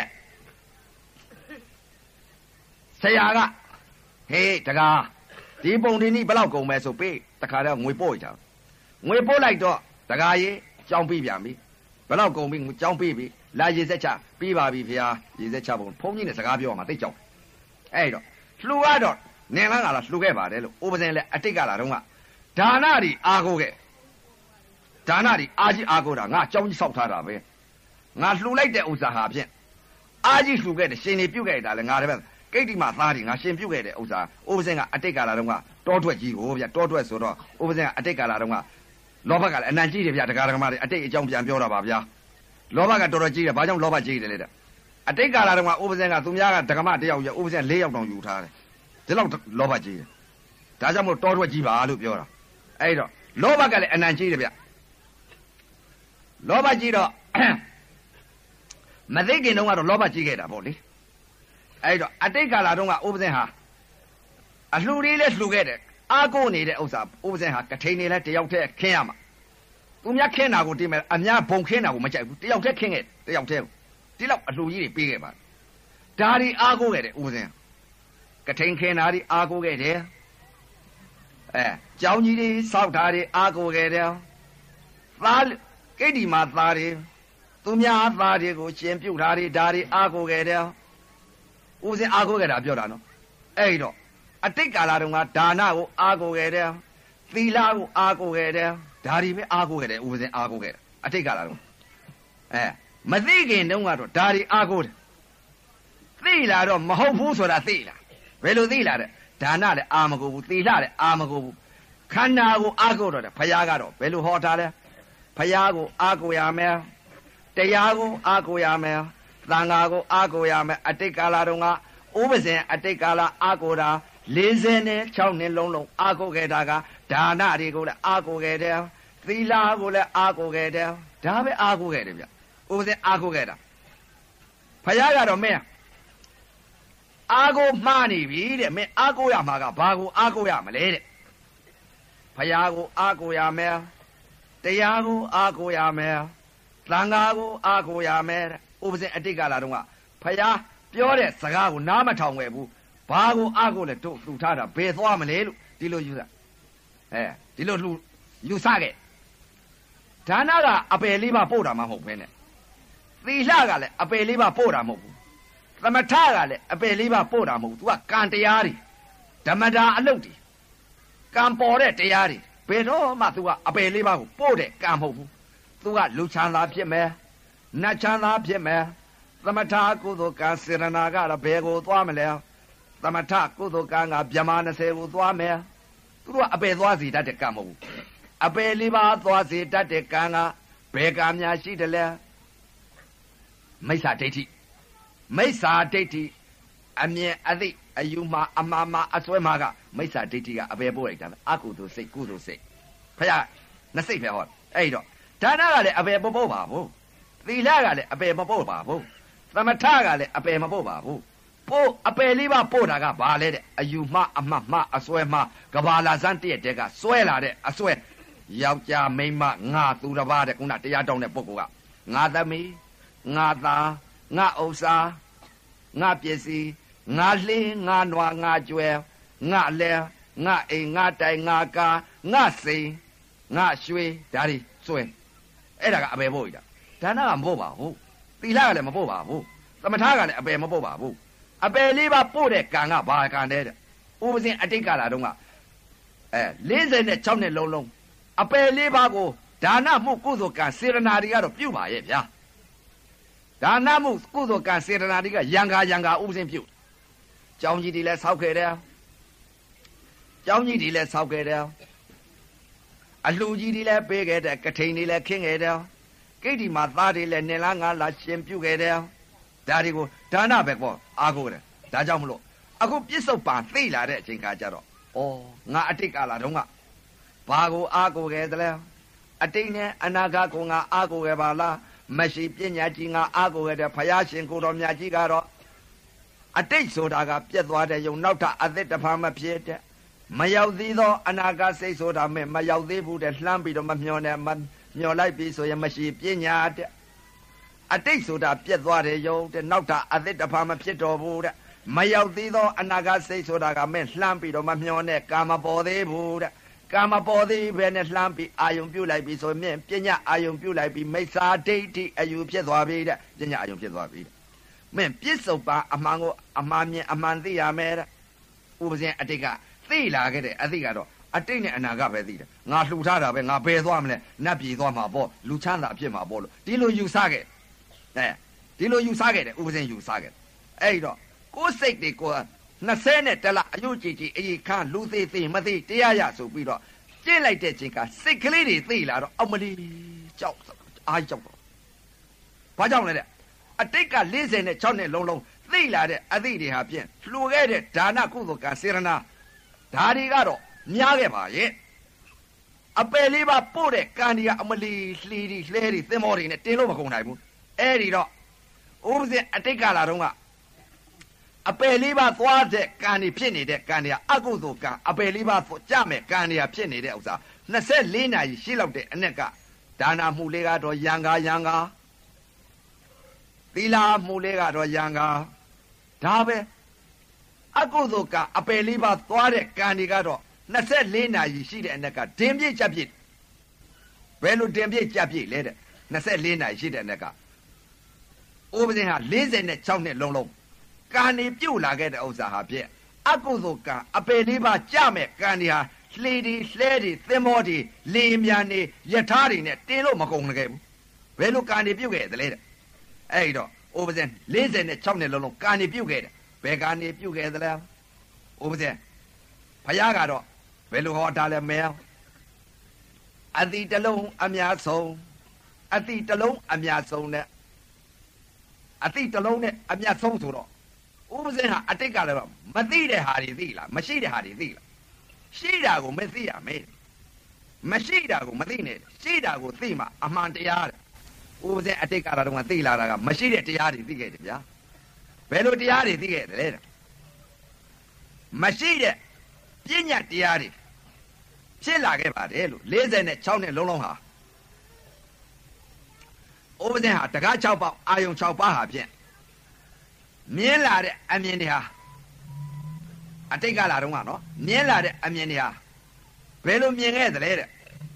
ဆရာကဟေးတကားဒီပုံဒီနည်းဘယ်လောက်ကုန်မဲဆိုပေးတခါတော့ငွေပို့ရတာငွေပို့လိုက်တော့တကားကြီးကြောင်းပြီးပြန်ပြီဘယ်လောက်ကုန်ပြီကြောင်းပြီးပြီလာရေစက်ချပြီးပါပြီဖေဟာရေစက်ချပုံဖုန်းကြီးနဲ့စကားပြောမှသိကြောင်းအဲ့တော့လှူရတော့နင်လားကလားလှူခဲ့ပါတယ်လို့ဥပဇင်းလည်းအတိတ်ကလာတော့ကဒါနတွေအားကိုးခဲ့ဒါနတွေအားကြီးအားကိုးတာငါကြောင်းကြီးဆောက်ထားတာပဲငါလှူလိုက်တဲ့ဥစ္စာဟာဖြင့်အားကြီးလှူခဲ့တယ်ရှင်နေပြုတ်ခဲ့တာလေငါတည်းပဲကိတ္တိမသားတွေငါရှင်ပြုတ်ခဲ့တဲ့ဥစ္စာဥပဇင်းကအတိတ်ကလာတော့ကတောထွက်ကြီးကိုဗျတောထွက်ဆိုတော့ဥပဇင်းကအတိတ်ကလာတော့ကလောဘကလည်းအနံ့ကြီးတယ်ဗျတရားဓမ္မတွေအတိတ်အကြောင်းပြန်ပြောတာပါဗျာလောဘကတော်တော်ကြီးတယ်ဘာကြောင့်လောဘကြီးတယ်လဲတဲ့အတိတ်ကလာတော့ကဥပဇင်းကသူများကဓမ္မတယောက်ရဥပဇင်း4ယောက်တောင်ယူထားတယ်ဒီလောက်လောဘကြီးတယ်ဒါကြောင့်မို့တောထွက်ကြီးပါလို့ပြောတာအဲ့တော့လောဘကလည်းအနံ့ကြီးတယ်ဗျလောဘကြီးတော့မသိခင်တုန်းကတော့လောဘကြီးခဲ့တာပေါ့လေအဲ့တော့အတိတ်ကာလတုန်းကဥပဇင်ဟာအလှူလေးလဲလှူခဲ့တယ်အားကိုးနေတဲ့ဥစ္စာဥပဇင်ဟာကထိန်နေလဲတယောက်တည်းခင်းရမှာသူများခင်းတာကိုတိမဲ့အများဘုံခင်းတာကိုမကြိုက်ဘူးတယောက်တည်းခင်းခဲ့တယောက်တည်းဒီလောက်အလှူကြီးတွေပေးခဲ့ပါဒါဒီအားကိုးခဲ့တယ်ဥပဇင်ကထိန်ခင်းတာဒီအားကိုးခဲ့တယ်ကျောင်းကြီးတွေစောက်တာတွေအားကိုးခဲ့တယ်သားကိတ္တိမှာသားတွေသူများသားတွေကိုရှင်ပြုတ်တာတွေဒါတွေအားကိုးခဲ့တယ်ဥစဉ်အားကိုးခဲ့တာပြောတာနော်အဲ့တော့အတိတ်ကာလတုန်းကဒါနကိုအားကိုးခဲ့တယ်သီလကိုအားကိုးခဲ့တယ်ဒါတွေပဲအားကိုးခဲ့တယ်ဥစဉ်အားကိုးခဲ့တယ်အတိတ်ကာလတုန်းမသိခင်တုန်းကတော့ဒါတွေအားကိုးတယ်သိလာတော့မဟုတ်ဘူးဆိုတာသိလာဘယ်လိုသိလာတဲ့ဒါနလည်းအာမကိုဘူးသီလလည်းအာမကိုဘူးခန္ဓာကိုအားကိုးတော့တယ်ဘုရားကတော့ဘယ်လိုဟောထားလဲဘုရားကိုအားကိုးရမယ်တရားကိုအားကိုးရမယ်သံဃာကိုအားကိုးရမယ်အတိတ်ကာလတုန်းကဥပဇင်အတိတ်ကာလအားကိုးတာ46နှစ်လုံးအားကိုးခဲ့တာကဒါနတွေကိုလည်းအားကိုးခဲ့တယ်သီလကိုလည်းအားကိုးခဲ့တယ်ဒါပဲအားကိုးခဲ့တယ်ဗျဥပဇင်အားကိုးခဲ့တာဘုရားကတော့မင်းအားကိုမှားနေပြီတဲ့မင်းအားကိုးရမှာကဘာကိုအားကိုးရမလဲတဲ့ဘုရားကိုအားကိုးရမယ်တရားကိုအားကိုးရမယ်သံဃာကိုအားကိုးရမယ်ဥပဇင်အတိတ်ကာလတုန်းကဘုရားပြောတဲ့စကားကိုနားမထောင်ခဲ့ဘူးဘာကိုအားကိုးလဲတို့လှူထားတာဘယ်သွားမလဲလို့ဒီလိုယူဆဒီလိုလှူယူဆခဲ့ဒါနကအပယ်လေးပါပို့တာမှမဟုတ်ဘဲနဲ့သီလကလည်းအပယ်လေးပါပို့တာမဟုတ်ဘူးသမထကလည်းအပယ်လေးပါပို့တာမဟုတ်ဘူး तू ကကံတရားတွေဓမ္မတာအလုပ်တွေကံပေါ်တဲ့တရားတွေဘယ်တော့မှ तू ကအပယ်လေးပါကိုပို့တဲ့ကံမဟုတ်ဘူး तू ကလူချမ်းသာဖြစ်မယ်နတ်ချမ်းသာဖြစ်မယ်သမထကုသိုလ်ကံစေရနာကတော့ဘယ်ကိုသွားမလဲသမထကုသိုလ်ကံကဗျမ20ကိုသွားမယ်သူတို့ကအပယ်သွားစီတတ်တဲ့ကံမဟုတ်ဘူးအပယ်လေးပါသွားစီတတ်တဲ့ကံကဘယ်ကံများရှိတယ်လဲမိစ္ဆာဒိဋ္ဌိမိစ္ဆာဒိဋ္ဌိအမြင်အသိအယူမှာအမှားမှာအစွဲမှာကမိစ္ဆာဒိဋ္ဌိကအပယ်ပို့လိုက်တာအကုသိုလ်စိတ်ကုသိုလ်စိတ်ဖခင်နှစ်စိတ်ပဲဟောအဲ့တော့ဒါနကလည်းအပယ်မပို့ပါဘူးသီလကလည်းအပယ်မပို့ပါဘူးသမထကလည်းအပယ်မပို့ပါဘူးပို့အပယ်လေးပါပို့တာကဘာလဲတဲ့အယူမှားအမှားမှားအစွဲမှားကဘာလာစမ်းတည့်တဲ့ကစွဲလာတဲ့အစွဲယောက်ျားမိန်းမငါသူတစ်ပါးတဲ့ခုနတရားတောင်းတဲ့ပုဂ္ဂိုလ်ကငါသမီးငါသားငါဥစ္စာငါပစ္စည်းငါလှင်းငါနွားငါကြွယ်ငါလဲငါအိမ်ငါတိုင်ငါကာငါစိန်ငါရွှေဒါတွေစွဲအဲ့ဒါကအပယ်ပို့ရတာဒါနကမပို့ပါဘူးသီလကလည်းမပို့ပါဘူးသမထကလည်းအပယ်မပို့ပါဘူးအပယ်လေးပါပို့တဲ့ကံကဘာကံလဲတဲ့ဥပဇင်အတိတ်ကာလတုန်းက46နှစ်လုံးအပယ်လေးပါကိုဒါနမှုကုသိုလ်ကံစေရနာတွေကတော့ပြုပါရဲ့ဗျာဒါနမှုကုသိုလ်ကံစေရနာတွေကယံကာဥပဇင်ပြုကျောင်းကြီးတွေလည်းဆောက်ခဲ့တယ်ကျောင်းကြီးတွေလည်းဆောက်ခဲ့တယ်အလှကြီးတွေလည်းပေးခဲ့တယ်ကထိန်တွေလည်းခင်းခဲ့တယ်ကိတ္တိမှာသားတွေလည်းနေလားငါလားရှင်ပြုခဲ့တယ်ဒါတွေကိုဒါနပဲပေါ့အားကိုးတယ်ဒါကြောင့်မလို့အခုပြစ္ဆုတ်ပံသိလာတဲ့အချိန်ခါကျတော့ဩငါအတိတ်ကာလတုန်းကဘာကိုအားကိုးခဲ့သလဲအတိတ်နဲ့အနာဂတ်ကိုငါအားကိုးခဲ့ပါလားမရှိပညာကြီးငါအားကိုးခဲ့တဲ့ဘုရားရှင်ကိုတော်မြတ်ကြီးကတော့အတိတ်ဆိုတာကပြက်သွားတဲ့ယုံနောက်ထအသစ်တစ်ဖန်မဖြစ်တဲ့မရောက်သေးသောအနာဂတ်စိတ်ဆိုတာမဲ့မရောက်သေးဘူးတဲ့လှမ်းပြီးတော့မမျောနဲ့မျောလိုက်ပြီဆိုရင်မရှိပညာတဲ့အတိတ်ဆိုတာပြက်သွားတဲ့ယုံတဲ့နောက်ထအသစ်တစ်ဖန်မဖြစ်တော်ဘူးတဲ့မရောက်သေးသောအနာဂတ်စိတ်ဆိုတာကမဲ့လှမ်းပြီးတော့မမျောနဲ့ကာမပေါ်သေးဘူးတဲ့ကာမပေါ်သေးပဲနဲ့လှမ်းပြီးအာယုံပြုတ်လိုက်ပြီဆိုရင်ပညာအာယုံပြုတ်လိုက်ပြီးမိစ္ဆာဒိဋ္ဌိအယူဖြစ်သွားပြီတဲ့ပညာအာယုံဖြစ်သွားပြီမင်းပြစ္ဆုတ်ပါအမှန်ကိုအမှန်မြင်အမှန်သိရမယ်တဲ့ဥပဇင်အတိတ်ကသိလာခဲ့တဲ့အသိကတော့အတိတ်နဲ့အနာဂတ်ပဲသိတယ်ငါလှူထားတာပဲငါဘယ်သွားမလဲနတ်ပြည်သွားမှာပေါ့လူချမ်းသာဖြစ်မှာပေါ့လို့ဒီလိုယူဆခဲ့ဒီလိုယူဆခဲ့တယ်ဥပဇင်ယူဆခဲ့အဲ့တော့ကိုယ်စိတ်တွေကို20လအယုတ်ကြည်ကြည်အေးခန်းလူသေးသေးမသေးတရားရဆိုပြီးတော့ကျင့်လိုက်တဲ့ချိန်ကစိတ်ကလေးတွေသိလာတော့အောက်မလီကြောက်အားကြောက်တော့ဘာကြောင့်လဲတဲ့အတိတ်က46နှစ်လုံးသိလာတဲ့အသည့်တွေဟာဖြင့်လှူခဲ့တဲ့ဒါနကုသိုလ်ကံစေရနာဒါတွေကတော့များခဲ့ပါရဲ့အပယ်လေးပါပို့တဲ့ကံတွေကအမလီလှီတွေလှဲတွေသင်္ဘောတွေနဲ့တင်းလို့မကုန်နိုင်ဘူးအဲ့ဒီတော့ဥဥပဇင်အတိတ်ကာလတုန်းကအပယ်လေးပါးသွားတဲ့ကံတွေဖြစ်နေတဲ့ကံတွေကအကုသိုလ်ကံအပယ်လေးပါးကြမဲ့ကံတွေဖြစ်နေတဲ့ဥစ္စာ24နာရီရှိလောက်တဲ့အ내ကဒါနာမှုလေးကတော့ယံကာသီလာမှုလေးကတော့ယံကာဒါပဲအကုသိုလ်ကအပယ်လေးပါးသွားတဲ့ကံတွေကတော့24နာရီရှိတဲ့အ내ကဒင်ပြည့်ချက်ပြည့်ဘယ်လိုဒင်ပြည့်ချက်ပြည့်လဲတဲ့24နာရီရှိတဲ့အ내ကဥပဇင်ဟာ46နှစ်လုံးကံနေပြုတ်လာခဲ့တဲ့ဥစ္စာဟာဖြင့်အကုသိုလ်ကံအပယ်လေးပါးကြမဲ့ကံတွေဟာလှေတွေလှဲတွေသင်္ဘောတွေလေမြန်တွေယထာတွေနဲ့တင်းလို့မကုန်ခဲ့ဘူးဘယ်လိုကံနေပြုတ်ခဲ့သလဲတဲ့အဲ့တော့ဥပဇင်46နှစ်လုံးကံနေပြုတ်ခဲ့တယ်ဘယ်ကံနေပြုတ်ခဲ့သလဲဥပဇင်ဘုရားကတော့ဘယ်လိုဟောတာလဲမဲအတိတလုံးအများဆုံးအတိတလုံးအများဆုံးနဲ့အတိတလုံးနဲ့အများဆုံးဆိုတော့ဥပဇင်ဟာအတိတ်ကလည်းမသိတဲ့ဟာတွေသိလားမရှိတဲ့ဟာတွေသိလားရှိတာကိုမသိရမယ်မရှိတာကိုမသိနဲ့ရှိတာကိုသိမှအမှန်တရားတဲ့ဥပဇင်အတိတ်ကတော့သိလာတာကမရှိတဲ့တရားတွေသိခဲ့တယ်ဗျာဘယ်လိုတရားတွေသိခဲ့တယ်လဲမရှိတဲ့ပညာတရားတွေဖြစ်လာခဲ့ပါတယ်လို့46နှစ်လုံးဟာဥပဇင်ဟာတကား6ပေါက်အာယုံ6ပါးဟာဖြင့်မြင်လာတဲ့အမြင်တွေဟာအတိတ်ကလာတော့ကနော်မြင်လာတဲ့အမြင်တွေဟာဘယ်လိုမြင်ခဲ့သလဲတဲ့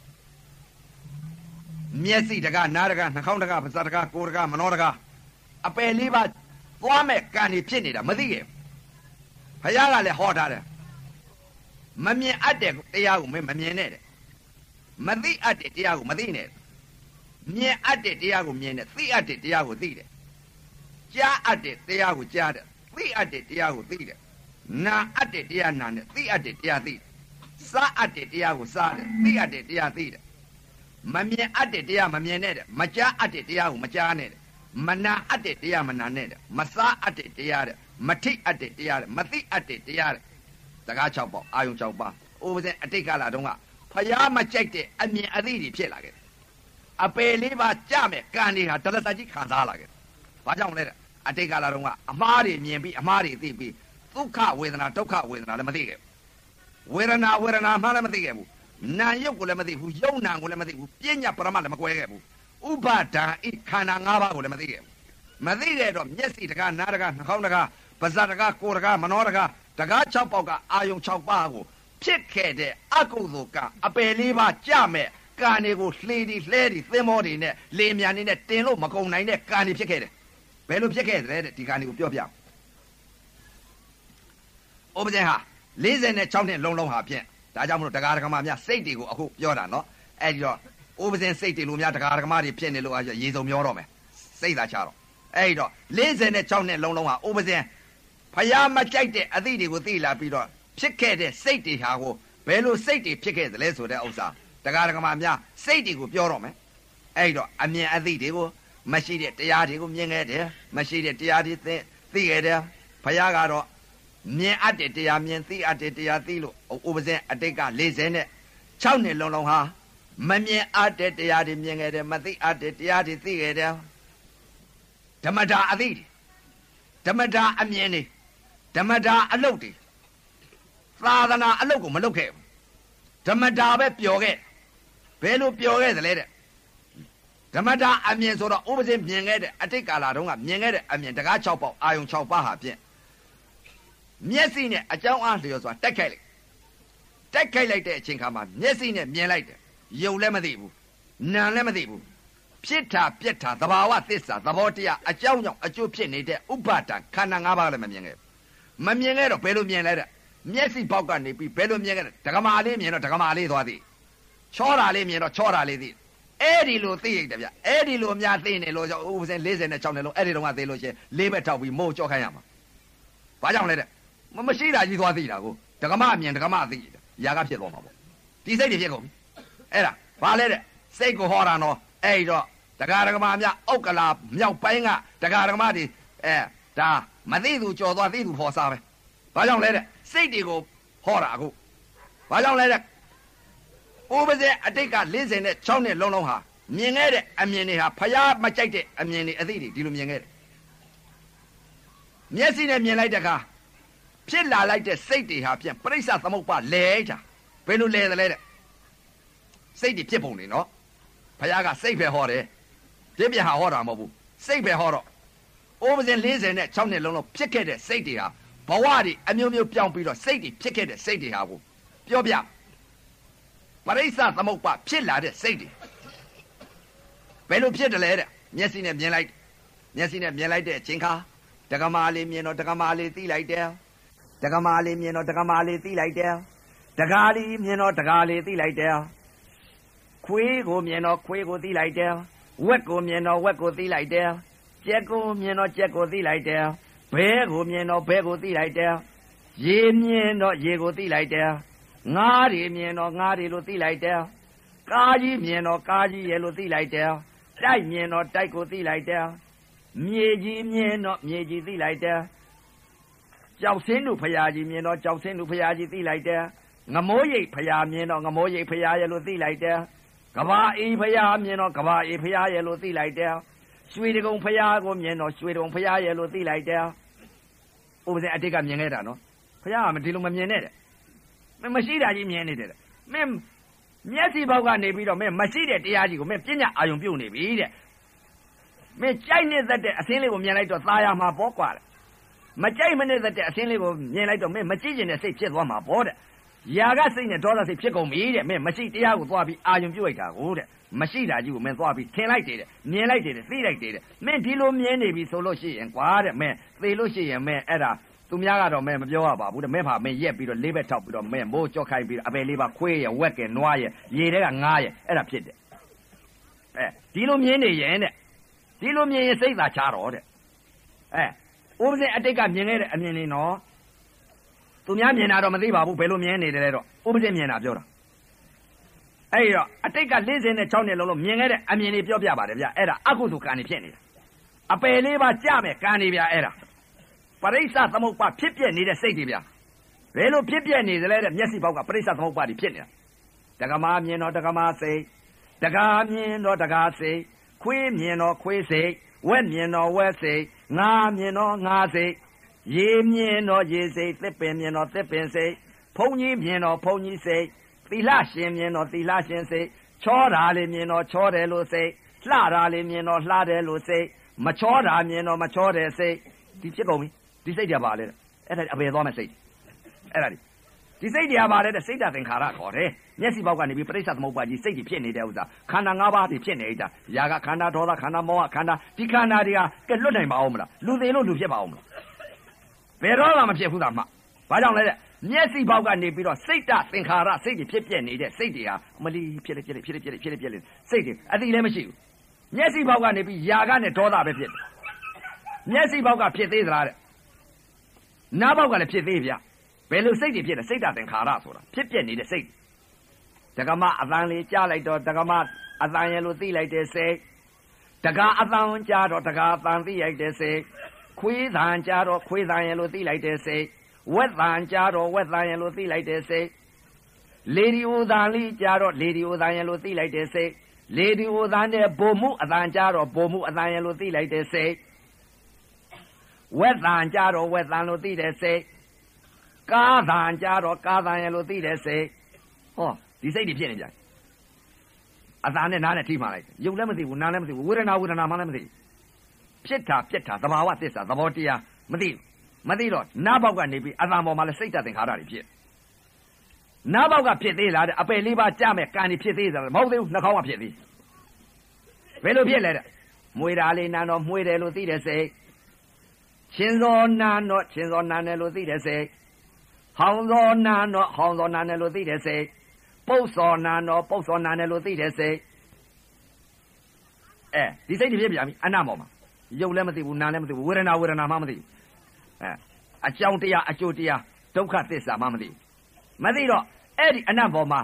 မျက်စိတကားနားတကားနှာခေါင်းတကားပါးစပ်တကားကိုယ်တကားမနှောတကားအပယ်လေးပါသွားမဲ့ကံတွေဖြစ်နေတာမသိခဲ့ဘုရားကလည်းဟောထားတယ်မမြင်အပ်တဲ့တရားကိုမမြင်နဲ့တဲ့မသိအပ်တဲ့တရားကိုမသိနဲ့မြင်အပ်တဲ့တရားကိုမြင်တယ်သိအပ်တဲ့တရားကိုသိတယ်ကြားအပ်တဲ့တရားကိုကြားတယ်သိအပ်တဲ့တရားကိုသိတယ်နာအပ်တဲ့တရားနာတယ်သိအပ်တဲ့တရားသိတယ်စားအပ်တဲ့တရားကိုစားတယ်သိအပ်တဲ့တရားသိတယ်မမြင်အပ်တဲ့တရားမမြင်နဲ့တဲ့မကြားအပ်တဲ့တရားကိုမကြားနဲ့တဲ့မနာအပ်တဲ့တရားမနာနဲ့တဲ့မစားအပ်တဲ့တရားတဲ့မထိအပ်တဲ့တရားတဲ့မသိအပ်တဲ့တရားတဲ့တကား6ပေါက်အာယုံ6ပါးဥပဇင်အတိတ်ကလာတုန်းကဖျားမကြိုက်တဲ့အမြင်အသိတွေဖြစ်လာခဲ့အပယ်လေးပါကြမဲ့ကံတွေဟာတလတကြီးခံစားလာခဲ့ဘာကြောင့်လဲတဲ့အတိတ်ကလာတုန်းကအမှားတွေမြင်ပြီးအမှားတွေသိပြီးဒုက္ခဝေဒနာဒုက္ခဝေဒနာလည်းမသိခဲ့ဝေဒနာမှလည်းမသိခဲ့ဘူးနာယုတ်ကိုလည်းမသိဘူးယုံနာကိုလည်းမသိဘူးပညာပရမတ်လည်းမကွဲခဲ့ဘူးဥပါဒံဤခန္ဓာ၅ပါးကိုလည်းမသိခဲ့ဘူးမသိတဲ့တော့မျက်စိတကားနားတကားနှာခေါင်းတကားပါးစပ်တကားကိုယ်တကားမနှောတကားတကား6ပေါက်ကအာယုံ6ပါးကိုဖြစ်ခဲ့တဲ့အကုသိုလ်ကအပယ်လေးပါကြမဲ့ကံတွေကိုလှေတွေလှဲတွေသင်္ဘောတွေနဲ့လေမြန်တွေနဲ့တင်လို့မကုန်နိုင်တဲ့ကံတွေဖြစ်ခဲ့တယ်ဘယ်လိုဖြစ်ခဲ့တယ်တဲ့ဒီကံတွေကိုပြောပြဥပဇင်ဟာ46နှစ်လုံးဟာဖြင့်ဒါကြောင့်မလို့တရားဓမ္မများစိတ်တွေကိုအခုပြောတာနော်အဲ့ဒီတော့ဥပဇင်စိတ်တွေလိုများတရားဓမ္မတွေဖြစ်နေလို့ရေစုံမျောတော့မယ်စိတ်သာချတော့အဲ့ဒီတော့46နှစ်လုံးဟာဥပဇင်ဖယားမကြိုက်တဲ့အသည့်တွေကိုသိလာပြီးတော့ဖြစ်ခဲ့တဲ့စိတ်တွေဟာကိုဘယ်လိုစိတ်တွေဖြစ်ခဲ့သလဲဆိုတဲ့ဥစ္စာတရားဓမ္မများစိတ်တွေကိုပြောတော့မယ်အဲ့ဒီတော့အမြင်အသည့်တွေကိုမရှိတဲ့တရားတွေကိုမြင်ခဲ့တယ်မရှိတဲ့တရားတွေသိခဲ့တယ်ဖယားကတော့မြင်အပ်တဲ့တရားမြင်သိအပ်တဲ့တရားသိလို့ဥပဇင်အတိတ်က46နှစ်လုံးဟာမမြင်အပ်တဲ့တရားတွေမြင်ခဲ့တယ်မသိအပ်တဲ့တရားတွေသိခဲ့တယ်ဓမ္မတာအသိဓမ္မတာအမြင်တွေဓမ္မတာအလုပ်တွေသာသနာအလုပ်ကိုမလုပ်ခဲ့ဘူးဓမ္မတာပဲပျော်ခဲ့ဘယ်လိုပျော်ခဲ့သလဲတဲ့ဓမ္မတာအမြင်ဆိုတော့ဥပဇင်မြင်ခဲ့တဲ့အတိတ်ကာလတုန်းကမြင်ခဲ့တဲ့အမြင်တကား6ပေါက်အာယုံ6ပါးဟာဖြင့်မျက်စိနဲ့အကြောင်းအားလျော်စွာတိုက်ခိုက်လိုက်တဲ့အချိန်ခါမှာမျက်စိနဲ့မြင်လိုက်တယ်ယုံလည်းမသိဘူးနာလည်းမသိဘူးဖြစ်တာပြက်တာသဘာဝသစ္စာသဘောတရားအကြောင်းကြောင့်အကျိုးဖြစ်နေတဲ့ဥပါဒံခန္ဓာ၅ပါးလည်းမမြင်ခဲ့မမြင်ခဲ့တော့ဘယ်လိုမြင်လဲတဲ့မျက်စိပေါက်ကနေပြီးဘယ်လိုမြင်ခဲ့လဲဒကမာလေးမြင်တော့ဒကမာလေးသွားသိချောတာလေးမြင်တော့ချောတာလေးသိအဲ့ဒီလိုသိရတယ်ဗျအဲ့ဒီလိုများသိနေလို့ဥပဇင်46နှစ်လုံးအဲ့ဒီတော့ကသိလို့ရှိရင်၄ဘက်ထောက်ပြီးမိုးကြောက်ခိုင်းရမှာဘာကြောင့်လဲတဲ့မရှိတာကြီးသွားသိတာကိုဒကမအမြင်ဒကမသိရာကဖြစ်သွားမှာပေါ့ဒီစိတ်တွေဖြစ်ကုန်ပြီအဲ့ဒါဘာလဲတဲ့စိတ်ကိုဟောတာနော်အဲ့ဒီတော့ဒကာဒကမများအောက်ကလာမြောက်ပိုင်းကဒကာဒကမတွေဒါမသိသူကြော်သွားသိသူဖော်စားပဲဘာကြောင့်လဲတဲ့စိတ်တွေကိုဟောတာအခုဘာကြောင့်လဲတဲ့ဥပဇင်အတိတ်က46နှစ်လုံးဟာမြင်ခဲ့တဲ့အမြင်တွေဟာဖျားမကြိုက်တဲ့အမြင်တွေအသိတွေဒီလိုမြင်ခဲ့တယ်မျက်စိနဲ့မြင်လိုက်တဲ့အခါဖြစ်လာလိုက်တဲ့စိတ်တွေဟာဖြင့်ပရိစ္ဆသမုပ္ပါလဲကြဘယ်လိုလဲသလဲတဲ့စိတ်တွေဖြစ်ပုံနေနော်ဘုရားကစိတ်ပဲဟောတယ်ပြပြဟာဟောတာမဟုတ်ဘူးစိတ်ပဲဟောတော့ဥပဇင်46နှစ်လုံးဖြစ်ခဲ့တဲ့စိတ်တွေဟာဘဝတွေအမျိုးမျိုးပြောင်းပြီးတော့စိတ်တွေဖြစ်ခဲ့တဲ့စိတ်တွေဟာကိုပြောပြပရိစ္ဆသမုပ္ပါဖြစ်လာတဲ့စိတ်တွေဘယ်လိုဖြစ်တယ်လဲတဲ့မျက်စိနဲ့မြင်လိုက်တဲ့အချိန်ခါတက္ကမလေးမြင်တော့တက္ကမလေးသိလိုက်တယ်တက္ကမလေးမြင်တော့တက္ကမလေးသိလိုက်တယ်တက္ကလေးမြင်တော့တက္ကလေးသိလိုက်တယ်ခွေးကိုမြင်တော့ခွေးကိုသိလိုက်တယ်ဝက်ကိုမြင်တော့ဝက်ကိုသိလိုက်တယ်ကြက်ကိုမြင်တော့ကြက်ကိုသိလိုက်တယ်ဘဲကိုမြင်တော့ဘဲကိုသိလိုက်တယ်ရေမြင်တော့ရေကိုသိလိုက်တယ်ငါးတွေမြင်တော့ငါးတွေလို့သိလိုက်တယ်ကားကြီးမြင်တော့ကားကြီးရဲ့လို့သိလိုက်တယ်တိုက်မြင်တော့တိုက်ကိုသိလိုက်တယ်မြေကြီးမြင်တော့မြေကြီးသိလိုက်တယ်ကြောက်စင်းတို့ဖရာကြီးမြင်တော့ကြောက်စင်းတို့ဖရာကြီးသိလိုက်တယ်ငမိုးရိပ်ဖရာမြင်တော့ငမိုးရိပ်ဖရာရဲ့လို့သိလိုက်တယ်ကဘာအေးဖရာမြင်တော့ကဘာအေးဖရာရဲ့လို့သိလိုက်တယ်ရွှေတကုံဖရာကိုမြင်တော့ရွှေတကုံဖရာရဲ့လို့သိလိုက်တယ်ဥပဇင်အတိတ်ကမြင်ခဲ့တာနော်ဖရာကမဒီလိုမမြင်နဲ့တဲ့မင်းမရှိတာကြီးမြင်နေတယ်မင်းမျက်စိဘောက်ကနေပြီးတော့မင်းမရှိတဲ့တရားကြီးကိုမင်းပညာအာယုံပြုတ်နေပြီတဲ့မင်းကြိုက်နေတဲ့အစင်းလေးကိုမြင်လိုက်တော့သာယာမှာပေါ့ကွာတဲ့မကြိုက်မနေတဲ့အစင်းလေးကိုမြင်လိုက်တော့မင်းမကြည့်ကျင်တဲ့စိတ်ဖြစ်သွားမှာပေါ့တဲ့ຢာကစိတ်နဲ့ဒေါသစိတ်ဖြစ်ကုန်ပြီတဲ့မင်းမရှိတရားကိုသွားပြီးအာယုံပြုတ်လိုက်တာကိုတဲ့မရှိတာကြီးကိုမင်းသွားပြီးထင်လိုက်တယ်တဲ့မြင်လိုက်တယ်တဲ့သိလိုက်တယ်တဲ့မင်းဒီလိုမြင်နေပြီဆိုလို့ရှိရင်ကွာတဲ့မင်းသိလို့ရှိရင်မင်းအဲ့ဒါသူများကတော့မင်းမပြောရပါဘူးတဲ့မင်းဖာမင်းရက်ပြီးတော့လေးဘက်ထောက်ပြီးတော့မင်းမိုးကြော့ခိုင်းပြီးတော့အပယ်လေးပါခွေးရဝက်ကဲနွားရရေတဲကငားရအဲ့ဒါဖြစ်တယ်ဒီလိုမြင်နေရင်တဲ့ဒီလိုမြင်ရင်စိတ်သာချတော့တဲ့ဥပဇင်အတိတ်ကမြင်ခဲ့တဲ့အမြင်လေးနော်သူများမြင်တာတော့မသိပါဘူးဘယ်လိုမြင်နေတယ်လဲတော့ဥပဇင်မြင်တာပြောတာအဲ့တော့အတိတ်က46နှစ်လုံးမြင်ခဲ့တဲ့အမြင်လေးပြောပြပါတယ်ဗျအဲ့ဒါအကုသိုလ်ကံနေဖြစ်နေတာအပယ်လေးပါကြမယ်ကံနေဗျအဲ့ဒါပရိစ္ဆသမုပ္ပါဖြစ်ပြနေတဲ့စိတ်တွေဗျဘယ်လိုဖြစ်ပြနေသလဲတဲ့မျက်စိပေါက်ကပရိစ္ဆသမုပ္ပါတွေဖြစ်နေတာတက္ကမမြင်တော့တက္ကမစိတ်တက္ကမြင်တော့တက္ကစိတ်ခွေးမြင်တော့ခွေးစိတ်ဝက်မြင်တော့ဝက်စိတ်ငါမြင်တော့ငါစိတ်ရေမြင်တော့ရေစိတ်သစ်ပင်မြင်တော့သစ်ပင်စိတ်ဖုံကြီးမြင်တော့ဖုံကြီးစိတ်သီလရှင်မြင်တော့သီလရှင်စိတ်ချောတာလေးမြင်တော့ချောတယ်လို့စိတ်လှတာလေးမြင်တော့လှတယ်လို့စိတ်မချောတာမြင်တော့မချောတယ်စိတ်ဒီဖြစ်ကုန်ပြီဒီစိတ်တွေကပါလေအဲ့ဒါအပေသွားမဲ့စိတ်အဲ့ဒါဒီစိတ်တွေကပါလေတဲ့စိတ်ဓာတ်သင်္ခါရခေါ်တယ်မျက်စိပေါက်ကနေပြီးပရိစ္ဆသမုပ္ပါကြီးစိတ်တွေဖြစ်နေတဲ့ဥစ္စာခန္ဓာ၅ပါးတွေဖြစ်နေတာຢာကခန္ဓာဒေါသခန္ဓာမောဟခန္ဓာဒီခန္ဓာတွေကကဲလွတ်နိုင်ပါအောင်မလားလူသေးလို့လူဖြစ်ပါအောင်မလားဘယ်တော့မှမဖြစ်ဘူးသားမှဘာကြောင့်လဲတဲ့မျက်စိပေါက်ကနေပြီးတော့စိတ်ဓာတ်သင်္ခါရစိတ်တွေဖြစ်ပြနေတဲ့စိတ်တွေဟာအမလီဖြစ်လေစိတ်တွေအတိလည်းမရှိဘူးမျက်စိပေါက်ကနေပြီးຢာကနဲ့ဒေါသပဲဖြစ်တယ်မျက်စိပေါက်ကဖြစ်သေးသလားတဲ့နားပေါက်ကလည်းဖြစ်သေးဗျဘယ်လိုစိတ်တွေဖြစ်လဲစိတ်ဓာတ်သင်္ခါရဆိုတာဖြစ်ပြနေတဲ့စိတ်တက္ကမအတန်လေးကြားလိုက်တော့တက္ကမအတန်ရဲ့လို့သိလိုက်တဲ့စိတ်တက္ကအတန်ကြားတော့တက္ကအတန်သိလိုက်တဲ့စိတ်ခွေးတန်ကြားတော့ခွေးတန်ရဲ့လို့သိလိုက်တဲ့စိတ်ဝက်တန်ကြားတော့ဝက်တန်ရဲ့လို့သိလိုက်တဲ့စိတ်လေဒီအိုတန်လေးကြားတော့လေဒီအိုတန်ရဲ့လို့သိလိုက်တဲ့စိတ်လေဒီအိုတန်တဲ့ဘုံမှုအတန်ကြားတော့ဘုံမှုအတန်ရဲ့လို့သိလိုက်တဲ့စိတ်ဝက်တန်ကြတော့ဝက်တန်လို့သိတဲ့စိတ်ကားတန်ကြတော့ကားတန်ရဲ့လို့သိတဲ့စိတ်ဟောဒီစိတ်တွေဖြစ်နေကြအတန်နဲ့နားနဲ့ထိမှလိုက်ရုပ်လည်းမသိဘူးနားလည်းမသိဘူးဝေဒနာမှလည်းမသိဖြစ်တာပြက်တာသဘာဝသစ္စာသဘောတရားမသိတော့နားပေါက်ကနေပြီးအတန်ပေါ်မှာလည်းစိတ်ဓာတ်သင်္ခါရတွေဖြစ်နားပေါက်ကဖြစ်သေးလားတဲ့အပယ်လေးပါကြမဲ့ကံတွေဖြစ်သေးတယ်မဟုတ်သေးဘူးနှာခေါင်းကဖြစ်သေးဘယ်လိုဖြစ်လဲတဲ့မွေတာလေးနာတော့မွေတယ်လို့သိတဲ့စိတ်ချင်းစောနာတော့ချင်းစောနာတယ်လို့သိတဲ့စိတ်ဟောင်းစောနာတော့ဟောင်းစောနာတယ်လို့သိတဲ့စိတ်ပုတ်စောနာတော့ပုတ်စောနာတယ်လို့သိတဲ့စိတ်ဒီစိတ်တွေဖြစ်ပြန်ပြီအနမောမှာရုပ်လည်းမသိဘူးနာလည်းမသိဘူးဝေဒနာမှမသိဘူးအကြောင်းတရားအကျိုးတရားဒုက္ခသစ္စာမှမသိဘူးမသိတော့အဲ့ဒီအနဘောမှာ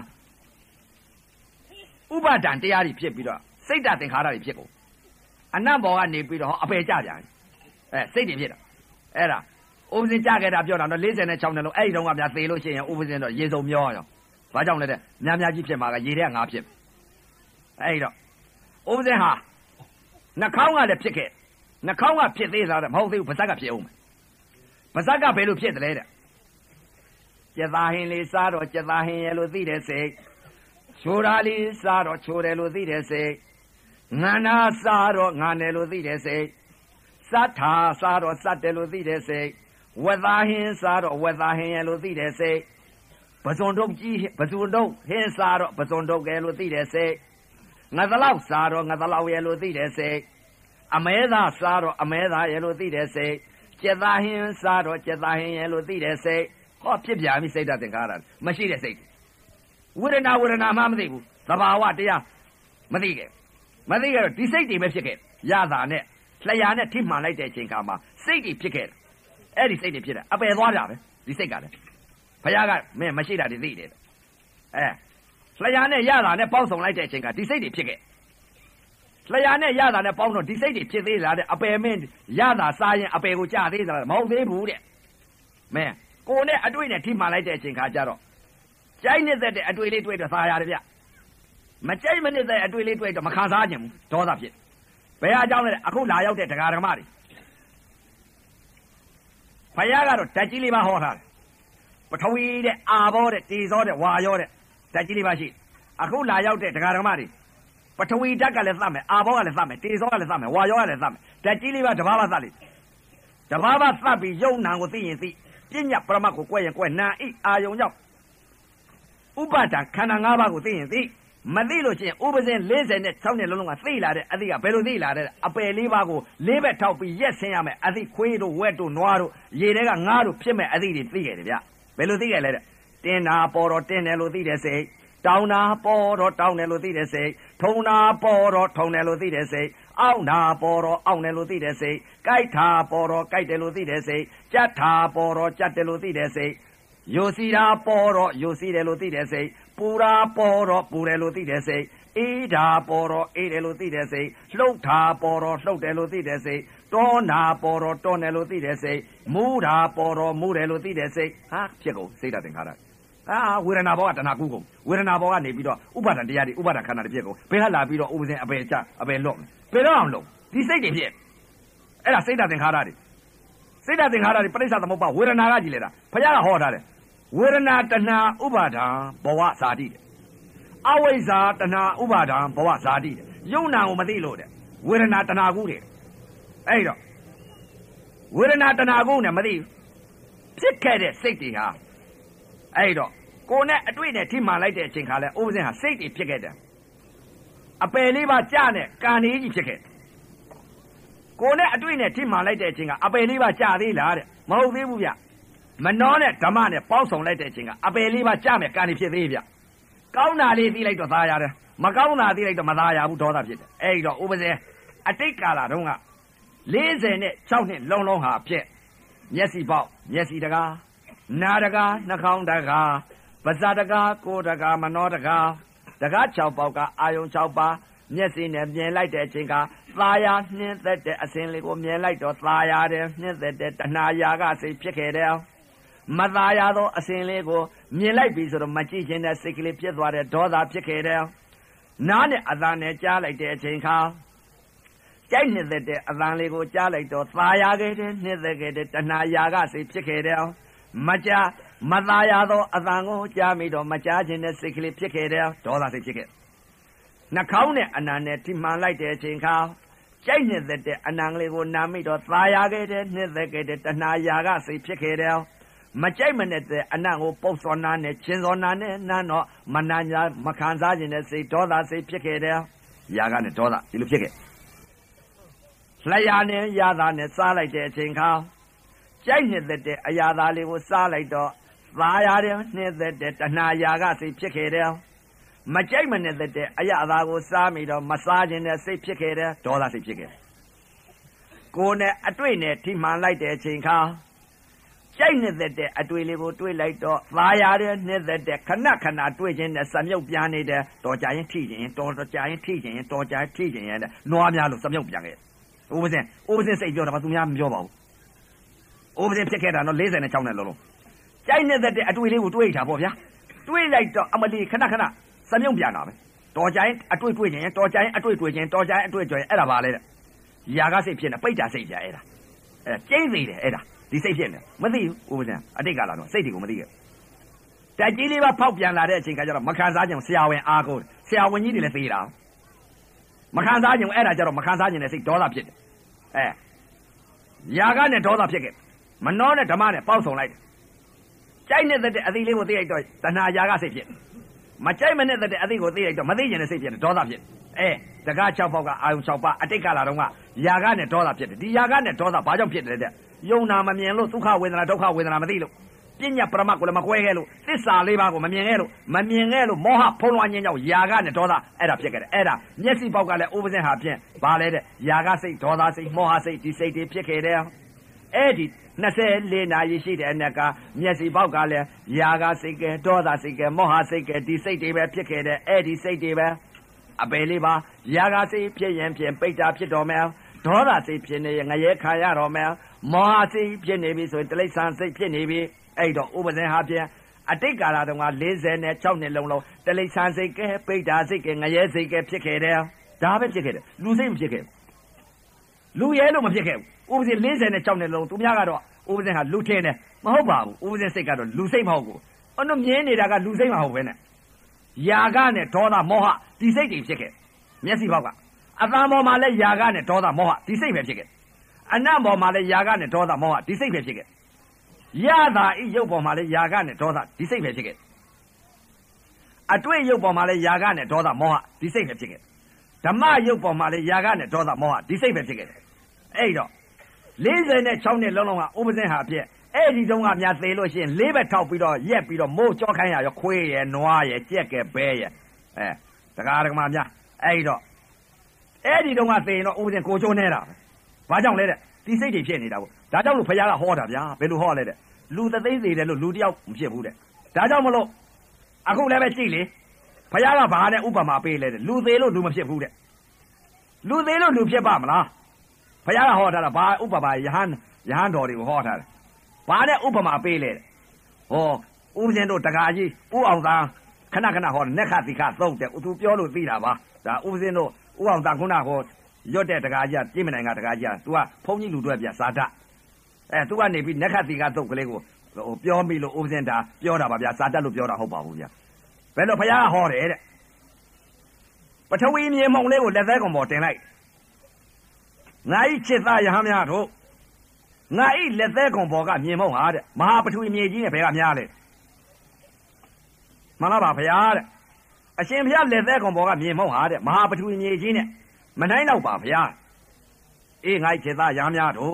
ဥပါဒံတရားတွေဖြစ်ပြီးတော့စိတ်ဓာတ်သင်္ခါရတွေဖြစ်ကုန်အနဘောကနေပြီးတော့အပယ်ကြပြန်စိတ်တွေဖြစ်တာအဲ့ဒါဥပဇင်ကြခဲ့တာပြောတာတော့46နှစ်လုံးအဲ့ဒီတုန်းကများသေလို့ရှိရင်ဥပဇင်တော့ရေစုံမျောရောဘာကြောင့်လဲတဲ့များကြီးဖြစ်မှာကရေထဲကငါဖြစ်အဲ့ဒီတော့ဥပဇင်ဟာနှာခေါင်းကလည်းဖြစ်ခဲ့နှာခေါင်းကဖြစ်သေးတာမဟုတ်သေးဘူးပါးစပ်ကဖြစ်အောင်ပါဇက်ကဘယ်လိုဖြစ်တယ်လဲတဲ့ကျက်သားဟင်းလေးစားတော့ကျက်သားဟင်းရဲ့လို့သိတဲ့စိတ်ချိုးတာလေးစားတော့ချိုးတယ်လို့သိတဲ့စိတ်ငါနာစားတော့ငါနယ်လို့သိတဲ့စိတ်စတ်ထာစားတော့စတ်တယ်လို့သိတဲ့စိတ်ဝက်သားဟင်းစားတော့ဝက်သားဟင်းရဲ့လို့သိတဲ့စိတ်ပဇွန်တုတ်ကြီးပဇွန်တုတ်ဟင်းစားတော့ပဇွန်တုတ်ကဲလို့သိတဲ့စိတ်ငါသလောက်စားတော့ငါသလောက်ရဲ့လို့သိတဲ့စိတ်အမဲသားစားတော့အမဲသားရဲ့လို့သိတဲ့စိတ်ကျက်သားဟင်းစားတော့ကျက်သားဟင်းရဲ့လို့သိတဲ့စိတ်ဟောဖြစ်ပြပြီစိတ်ဓာတ်သင်္ခါရမရှိတဲ့စိတ်ဝေဒနာမှမသိဘူးသဘာဝတရားမသိခဲ့တော့ဒီစိတ်တွေပဲဖြစ်ခဲ့ရတာနဲ့လျှာနဲ့ထိမှန်လိုက်တဲ့အချိန်ခါမှာစိတ်တွေဖြစ်ခဲ့တယ်အဲ့ဒီစိတ်တွေဖြစ်တာအပယ်သွားကြပဲဒီစိတ်ကလည်းဘုရားကမင်းမရှိတာတွေသိတယ်လျှာနဲ့ရတာနဲ့ပေါင်းစုံလိုက်တဲ့အချိန်ကဒီစိတ်တွေဖြစ်ခဲ့လျှာနဲ့ရတာနဲ့ပေါင်းတော့ဒီစိတ်တွေဖြစ်သေးလားတဲ့အပယ်မင်းရတာစားရင်အပယ်ကိုကြသေးသလားမဟုတ်သေးဘူးတဲ့မင်းကိုနဲ့အတွေ့နဲ့ထိမှန်လိုက်တဲ့အချိန်ခါကျတော့ကြိုက်နေတဲ့အတွေ့လေးတွေ့တော့သာရတယ်ဗျမကြိုက်မနေတဲ့အတွေ့လေးတွေ့တော့မခံစားခြင်းဘူးဒေါသဖြစ်ဘယ်အကြောင်းလဲအခုလာရောက်တဲ့တရားဓမ္မတွေဘုရားကတော့ဓာတ်ကြီးလေးပါဟောထားတယ်ပထဝီတဲ့အာဘောတဲ့တေဇောတဲ့ဝါရောတဲ့ဓာတ်ကြီးလေးပါရှိအခုလာရောက်တဲ့တရားဓမ္မတွေပထဝီဓာတ်ကလည်းသတ်မယ်အာဘောကလည်းသတ်မယ်တေဇောကလည်းသတ်မယ်ဝါရောကလည်းသတ်မယ်ဓာတ်ကြီးလေးပါတဘာဝသတ်လိတဘာဝသတ်ပြီးယုံနာကိုသိရင်သိပညာပရမတ်ကိုကွဲရင်ကွဲနာဣအာယုံကြောင့်ဥပါဒံခန္ဓာ၅ပါးကိုသိရင်သိမသိလို့ရှိရင်ဥပဇင်း46နဲ့လုံးလုံးကသိလာတဲ့အသည့်ကဘယ်လိုသိလာတဲ့အပယ်၄ပါးကို၄ဘက်ထောက်ပြီးရက်ဆင်းရမယ်အသည့်ခွေးတို့ဝက်တို့နွားတို့ရေတွေကငါးတို့ဖြစ်မဲ့အသည့်တွေသိခဲ့တယ်ဗျဘယ်လိုသိခဲ့လဲတဲ့တင်းနာပေါ်တော့တင်းတယ်လို့သိတဲ့စိတ်တောင်းနာပေါ်တော့တောင်းတယ်လို့သိတဲ့စိတ်ထုံနာပေါ်တော့ထုံတယ်လို့သိတဲ့စိတ်အောက်နာပေါ်တော့အောက်တယ်လို့သိတဲ့စိတ်ကြိုက်တာပေါ်တော့ကြိုက်တယ်လို့သိတဲ့စိတ်ကြက်တာပေါ်တော့ကြက်တယ်လို့သိတဲ့စိတ်ယိုစီတာပေါ်တော့ယိုစီတယ်လို့သိတဲ့စိတ်ပူတာပေါ်တော့ပူတယ်လို့သိတဲ့စိတ်အေးတာပေါ်တော့အေးတယ်လို့သိတဲ့စိတ်လှုပ်တာပေါ်တော့လှုပ်တယ်လို့သိတဲ့စိတ်တောနာပေါ်တော့တောတယ်လို့သိတဲ့စိတ်မူးတာပေါ်တော့မူးတယ်လို့သိတဲ့စိတ်ဟာဖြစ်ကုန်စိတ်ဓာတ်သင်္ခါရဝေဒနာဘောကတဏှာကူးကုန်ဝေဒနာဘောကနေပြီးတော့ဥပါဒံတရားတွေဥပါဒံခန္ဓာတွေဖြစ်ကုန်ဘယ်ဟာလာပြီးတော့ဥပဇင်အပယ်ချအပယ်လွတ်ဘယ်တော့အောင်လို့ဒီစိတ်တွေဖြစ်အဲ့ဒါစိတ်ဓာတ်သင်္ခါရတွေစိတ်ဓာတ်သင်္ခါရတွေပရိစ္ဆသမုပ္ပါဝေဒနာကကြည်လေတာဘုရားကဟောထားတယ်ဝေဒနာတဏှာဥပါဒံဘဝဇာတိတဲ့အဝိဇ္ဇာတဏှာဥပါဒံဘဝဇာတိတဲ့ယုံနာကိုမသိလို့တဲ့ဝေဒနာတဏှာကူးတယ်အဲ့တော့ဝေဒနာတဏှာကူးနဲ့မသိဖြစ်ခဲ့တဲ့စိတ်တွေဟာအဲ့တော့ကိုယ်နဲ့အတွေ့နဲ့ထိမှန်လိုက်တဲ့အချိန်ခါလဲဥပဇင်းဟာစိတ်တွေဖြစ်ခဲ့တယ်အပယ်လေးပါကြနဲ့ကံလေးကြီးဖြစ်ခဲ့ကိုယ်နဲ့အတွေ့နဲ့ထိမှန်လိုက်တဲ့အချိန်ကအပယ်လေးပါကြသေးလားတဲ့မဟုတ်သေးဘူးဗျမနှောနဲ့ဓမ္မနဲ့ပေါင်းဆောင်လိုက်တဲ့အချိန်ကအပယ်လေးပါကြမယ်ကံလေးဖြစ်သေးဗျကောင်းတာလေးသိလိုက်တော့သာရတယ်မကောင်းတာသိလိုက်တော့မသာရဘူးဒေါသဖြစ်တယ်အဲ့တော့ဥပဇင်းအတိတ်ကာလတုန်းက46နှစ်လုံးလုံးဟာဖြစ်မျက်စိပေါက်မျက်စိတကားနာတကားနှာခေါင်းတကားပါးစပ်တကားကိုယ်တကားမနှောတကားတကား6ပေါက်ကအာယုံ6ပါးမျက်စိနဲ့မြင်လိုက်တဲ့အချိန်ကသာယာနှင်းသက်တဲ့အစင်းလေးကိုမြင်လိုက်တော့သာယာတယ်နှင်းသက်တဲ့တဏှာရာကစိတ်ဖြစ်ခဲ့တယ်မသာယာသောအစင်းလေးကိုမြင်လိုက်ပြီဆိုတော့မကြည့်ခြင်းနဲ့စိတ်ကလေးဖြစ်သွားတဲ့ဒေါသဖြစ်ခဲ့တယ်နားနဲ့အသံနဲ့ကြားလိုက်တဲ့အချိန်ခါကြိုက်နှင်းသက်တဲ့အသံလေးကိုကြားလိုက်တော့သာယာခဲ့တယ်နှင်းသက်ခဲ့တဲ့တဏှာရာကစိတ်ဖြစ်ခဲ့တယ်မကြားမသာယာသောအသံကိုကြားမိတော့မကြားခြင်းနဲ့စိတ်ကလေးဖြစ်ခဲ့တယ်ဒေါသစိတ်ဖြစ်ခဲ့နှာခေါင်းနဲ့အနံနဲ့ထိမှန်လိုက်တဲ့အချိန်ခါကြိုက်နှင်းသက်တဲ့အနံလေးကိုနားမိတော့သာယာခဲ့တယ်နှင်းသက်ခဲ့တဲ့တဏှာရာကစိတ်ဖြစ်ခဲ့တယ်မကြိုက်မနဲ့တဲ့အနံကိုပုတ်စောနာနဲ့ချင်းစောနာနဲ့နန်းတော့မနာညာမခံစားခြင်းနဲ့စိတ်ဒေါသစိတ်ဖြစ်ခဲ့တယ်ရာကနဲ့ဒေါသဒီလိုဖြစ်ခဲ့လျှာနဲ့ရာသာနဲ့စားလိုက်တဲ့အချိန်ခါကြိုက်နှင်းသက်တဲ့အရာသားလေးကိုစားလိုက်တော့သာယာတယ်နှင်းသက်တဲ့တဏှာရာကစိတ်ဖြစ်ခဲ့တယ်မကြိုက်မနဲ့တဲ့အရာသားကိုစားမိတော့မစားခြင်းနဲ့စိတ်ဖြစ်ခဲ့တယ်ဒေါသစိတ်ဖြစ်ခဲ့ကိုယ်နဲ့အတွေ့နဲ့ထိမှန်လိုက်တဲ့အချိန်ခါကြိုက်နှင်းသက်တဲ့အတွေ့လေးကိုတွေ့လိုက်တော့သာယာတယ်နှင်းသက်တဲ့ခဏခဏတွေ့ခြင်းနဲ့စမြုပ်ပြန်နေတယ်တော်ကြရင်ထိခြင်းတော်ကြရင်ထိခြင်းတော်ကြထိခြင်းရဲ့နွားများလို့စမြုပ်ပြန်ခဲ့ဥပဇင်းစိတ်ပြောတာပါသူများမပြောပါဘူးဥပဇင်းဖြစ်ခဲ့တာတော့46နဲ့လုံးလုံးကြိုက်နှင်းသက်တဲ့အတွေ့လေးကိုတွေ့တာပေါ့ဗျာတွေ့လိုက်တော့အမလီခဏခဏစမြုပ်ပြန်တာပဲတော်ကြရင်အတွေ့တွေ့ခြင်းတော်ကြရင်အတွေ့တွေ့ခြင်းတော်ကြရင်အတွေ့တွေ့အဲ့ဒါပါလေတဲ့ຢာကစိတ်ဖြစ်နေပိတ်တာစိတ်ပြအဲ့ဒါကျိန်းသေးတယ်အဲ့ဒါဒီစိတ်ဖြစ်နေမသိဘူးဥပဇင်အတိတ်ကလာတော့စိတ်တွေကိုမသိခဲ့တက်ကြီးလေးပါဖောက်ပြန်လာတဲ့အချိန်ကကျတော့မခံစားကြအောင်ဆရာဝန်အားကိုဆရာဝန်ကြီးတွေလည်းသေးတာမခံစားကြအောင်အဲ့ဒါကျတော့မခံစားကြတဲ့စိတ်ဒေါသဖြစ်တယ်ယာကနဲ့ဒေါသဖြစ်ခဲ့မနှောနဲ့ဓမ္မနဲ့ပေါက်ဆုံလိုက်ကြိုက်နေတဲ့အသီးလေးကိုသိလိုက်တော့တဏှာယာကစိတ်ဖြစ်မကြိုက်မနဲ့တဲ့အသီးကိုသိလိုက်တော့မသိကျင်တဲ့စိတ်ဖြစ်တယ်ဒေါသဖြစ်တကား6ပေါက်ကအာယုံ6ပါအတိတ်ကလာတော့ကယာကနဲ့ဒေါသဖြစ်တယ်ဒီယာကနဲ့ဒေါသဘာကြောင့်ဖြစ်တယ်တဲ့ယုံနာမမြင်လို့ဒုက္ခဝေဒနာဒုက္ခဝေဒနာမသိလို့ပညာပရမတ်ကိုလည်းမကွဲခဲ့လို့သစ္စာလေးပါးကိုမမြင်ခဲ့လို့မောဟဖုံးလွှမ်းခြင်းကြောင့်ယာကနဲ့ဒေါသအဲ့ဒါဖြစ်ခဲ့တယ်အဲ့ဒါမျက်စိပေါက်ကလည်းဥပဇင်ဟာဖြင့်ဘာလဲတဲ့ယာကစိတ်ဒေါသစိတ်မောဟစိတ်ဒီစိတ်တွေဖြစ်ခဲ့တယ်အဲ့ဒီ24နာရီရှိတဲ့အနက်ကမျက်စိပေါက်ကလည်းယာကစိတ်ကဒေါသစိတ်ကမောဟစိတ်ကဒီစိတ်တွေပဲဖြစ်ခဲ့တယ်အဲ့ဒီစိတ်တွေပဲအပယ်လေးပါယာကစိတ်ဖြစ်ရင်ဖြင့်ပိဋ္ဌာဖြစ်တော်မယ်ဒေါသစိတ်ဖြစ်နေရင်ငရဲခံရတော်မယ်မောဟစိတ်ဖြစ်နေပြီဆိုရင်တိရစ္ဆာန်စိတ်ဖြစ်နေပြီအဲ့တော့ဥပဇင်ဟာဖြင့်အတိတ်ကာလတုန်းက46နှစ်လုံးတိရစ္ဆာန်စိတ်ကပိဋ္ဌာစိတ်ကငရဲစိတ်ကဖြစ်ခဲ့တယ်ဒါပဲဖြစ်ခဲ့တယ်လူစိတ်မဖြစ်ခဲ့လူရဲလို့မဖြစ်ခဲ့ဘူးဥပဇင်46နှစ်လုံးသူများကတော့ဥပဇင်ဟာလူထင်းတယ်မဟုတ်ပါဘူးဥပဇင်စိတ်ကတော့လူစိတ်မဟုတ်ဘူးအဲ့တော့မြင်နေတာကလူစိတ်မဟုတ်ပဲနဲ့ယာကနဲ့ဒေါသမောဟဒီစိတ်တွေဖြစ်ခဲ့မျက်စိဘောက်ကအသံပေါ်မှာလဲယာကနဲ့ဒေါသမောဟဒီစိတ်ပဲဖြစ်ခဲ့အနံ့ပေါ်မှာလဲယာကနဲ့ဒေါသမောဟဒီစိတ်ပဲဖြစ်ခဲ့ရတာဤရုပ်ပေါ်မှာလဲယာကနဲ့ဒေါသဒီစိတ်ပဲဖြစ်ခဲ့အတွေ့ရုပ်ပေါ်မှာလဲယာကနဲ့ဒေါသမောဟဒီစိတ်ပဲဖြစ်ခဲ့ဓမ္မရုပ်ပေါ်မှာလဲယာကနဲ့ဒေါသမောဟဒီစိတ်ပဲဖြစ်ခဲ့အဲ့တော့46နှစ်လုံးလုံးကဥပဇင်ဟာဖြစ်အဲ့ဒီတုန်းကများသေလို့ရှိရင်၄ဘက်ထောက်ပြီးတော့ရက်ပြီးတော့မိုးကြောခိုင်းရရောခွေးရယ်နွားရယ်ကြက်ကဲဘဲရယ်တရားဓမ္မများအဲ့တော့အဲ့ဒီတုန်းကသေရင်တော့ဥပဇင်ကိုချိုးနေတာပဲဘာကြောင့်လဲတဲ့ဒီစိတ်တွေဖြစ်နေတာပေါ့ဒါကြောင့်လို့ဘုရားကဟောတာဗျာဘယ်လိုဟောလဲတဲ့လူသသိသေးတယ်လို့လူတယောက်မဖြစ်ဘူးတဲ့ဒါကြောင့်မလို့အခုလည်းပဲကြည့်လေဘုရားကဘာနဲ့ဥပမာပေးလဲတဲ့လူသေးလို့လူမဖြစ်ဘူးတဲ့လူသေးလို့လူဖြစ်ပါမလားဘုရားကဟောထားတာဘာဥပမာယဟန်တော်တွေကိုဟောထားတယ်ဘာနဲ့ဥပမာပေးလဲဟောဥပဇင်တို့တကာကြီးဥအောင်သားခဏခဏဟောနက္ခတိခသုံးတယ်သူပြောလို့သိတာပါဒါဥပဇင်တို့ဥအောင်သားခုနဟောရွတ်တဲ့တကာကြီးကပြိမနိုင်ကတကာကြီးက तू ကဘုန်းကြီးလူတွေပြစာတသူကနေပြီးနက္ခတိကသုတ်ကလေးကိုဟိုပြောမိလို့ဥပဇင်တာပြောတာပါဗျာစာတတ်လို့ပြောတာဟုတ်ပါဘူးဗျာဘယ်လိုဘုရားဟောတယ်တဲ့ပထဝီမြေမှုံလေးကိုလက်သေးကောင်ပေါ်တင်လိုက်ငါဤချစ်သားယဟန်များတို့ငါဤလက်သေးကောင်ပေါ်ကမြေမှုံဟာတဲ့မဟာပထဝီမြေကြီးနဲ့ဘယ်ကများလဲမှန်လားပါဘုရားတဲ့အရှင်ဘုရားလက်သေးကောင်ပေါ်ကမြေမှုံဟာတဲ့မဟာပထဝီမြေကြီးနဲ့မနိုင်တော့ပါဘုရားအေးငါဤချစ်သားယဟန်များတို့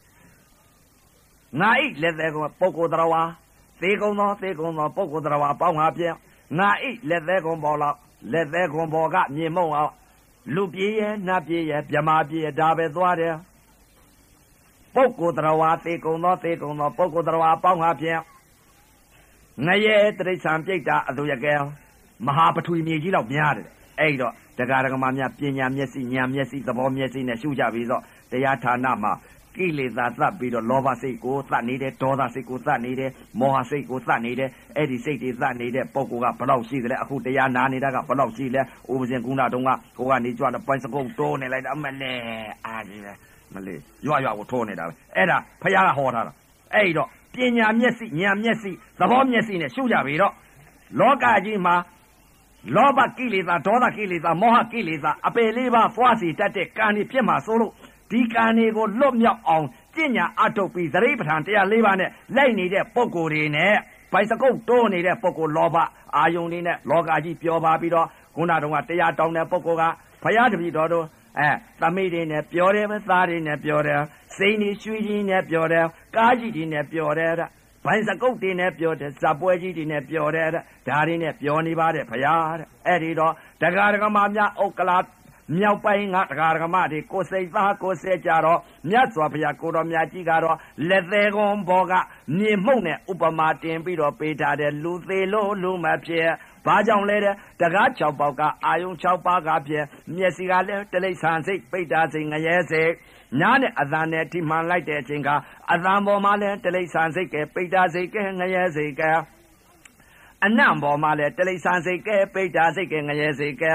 ငါဤလက်သေးကောင်ပုဂ္ဂိုလ်တော်ဝါသေကုံသောပုဂ္ဂိုလ်တော်ဝါပေါင်းငါပြင်းငါဤလက်သေးကောင်ပေါ်လောက်လက်သေးကောင်ပေါ်ကမြေမှုံအောင်လူပြေးရဲ့နတ်ပြေးရဲ့မြမပြေးရဲ့ဒါပဲသွားတယ်ပုဂ္ဂိုလ်တော်ဝါသေကုံသောပုဂ္ဂိုလ်တော်ဝါပေါင်းငါပြင်းငရဲတိရစ္ဆာန်ပြိတ္တာအသူရကဲမဟာပထဝီမြေကြီးလောက်များတယ်အဲ့တော့တရားဓမ္မများပညာမျက်စိဉာဏ်မျက်စိသဘောမျက်စိနဲ့ရှုကြပြီးတော့တရားဌာနမှာကိလေသာသတ်ပြီးတော့လောဘစိတ်ကိုသတ်နေတယ်ဒေါသစိတ်ကိုသတ်နေတယ်မောဟစိတ်ကိုသတ်နေတယ်အဲ့ဒီစိတ်တွေသတ်နေတဲ့ပုဂ္ဂိုလ်ကဘလောက်ရှိတယ်လဲအခုတရားနာနေတာကဘလောက်ရှိလဲဥပဇင်ကုဏတုံးကကိုကနေကြွတော့ပိုင်စကုတ်တိုးနေလိုက်တာမလဲအားကြီးလဲမလေးရွကိုထိုးနေတာပဲအဲ့ဒါဖခင်ကဟောထားတာအဲ့တော့ပညာမျက်စိဉာဏ်မျက်စိသဘောမျက်စိနဲ့ရှုကြပြီးတော့လောကကြီးမှာလောဘကိလေသာဒေါသကိလေသာမောဟကိလေသာအပယ်လေးပါးဖွားစီတတ်တဲ့ကံတွေဖြစ်မှာဆိုလို့ဒီကံတွေကိုလွတ်မြောက်အောင်ကျင့်ညာအထုတ်ပြီးသတိပဋ္ဌာန်တရား၄ပါးနဲ့လိုက်နေတဲ့ပုဂ္ဂိုလ်တွေနဲ့ဗိုက်စကုတ်တိုးနေတဲ့ပုဂ္ဂိုလ်လောဘအာယုန်တွေနဲ့လောကကြီးပျော်ပါပြီးတော့ခုနတုန်းကတရားတောင်းတဲ့ပုဂ္ဂိုလ်ကဘုရားတပည့်တော်တို့သမိတွေနဲ့ပျော်တယ်ပဲသားတွေနဲ့ပျော်တယ်စိန်တွေရွှေကြီးနဲ့ပျော်တယ်ကားကြီးတွေနဲ့ပျော်တယ်ဗိုက်စကုတ်တွေနဲ့ပျော်တယ်ဇပွဲကြီးတွေနဲ့ပျော်တယ်ဒါတွေနဲ့ပျော်နေပါတဲ့ဘုရားအဲ့ဒီတော့တရားဓမ္မများဥက္ကလာမြောက်ပိုင်းကတရားဓမ္မတွေကိုစိတ်သားကိုစိတ်ကြတော့မြတ်စွာဘုရားကိုတော်မြတ်ကြီးကတော့လက်သေးကွန်ဘောကမြေမှုန့်နဲ့ဥပမာတင်ပြီးတော့ပေးထားတဲ့လူသေးလို့လူမဖြစ်ဘာကြောင့်လဲတဲ့တကား6ပေါက်ကအာယုံ6ပါးကဖြစ်မျက်စိကလည်းတိရစ္ဆာန်စိတ်ပိဋ္ဌာစိတ်ငရဲစိတ်ညားနဲ့အသံနဲ့ထိမှန်လိုက်တဲ့အချိန်ကအသံပေါ်မှာလည်းတိရစ္ဆာန်စိတ်ကပိဋ္ဌာစိတ်ကငရဲစိတ်ကအနံ့ပေါ်မှာလည်းတိရစ္ဆာန်စိတ်ကပိဋ္ဌာစိတ်ကငရဲစိတ်က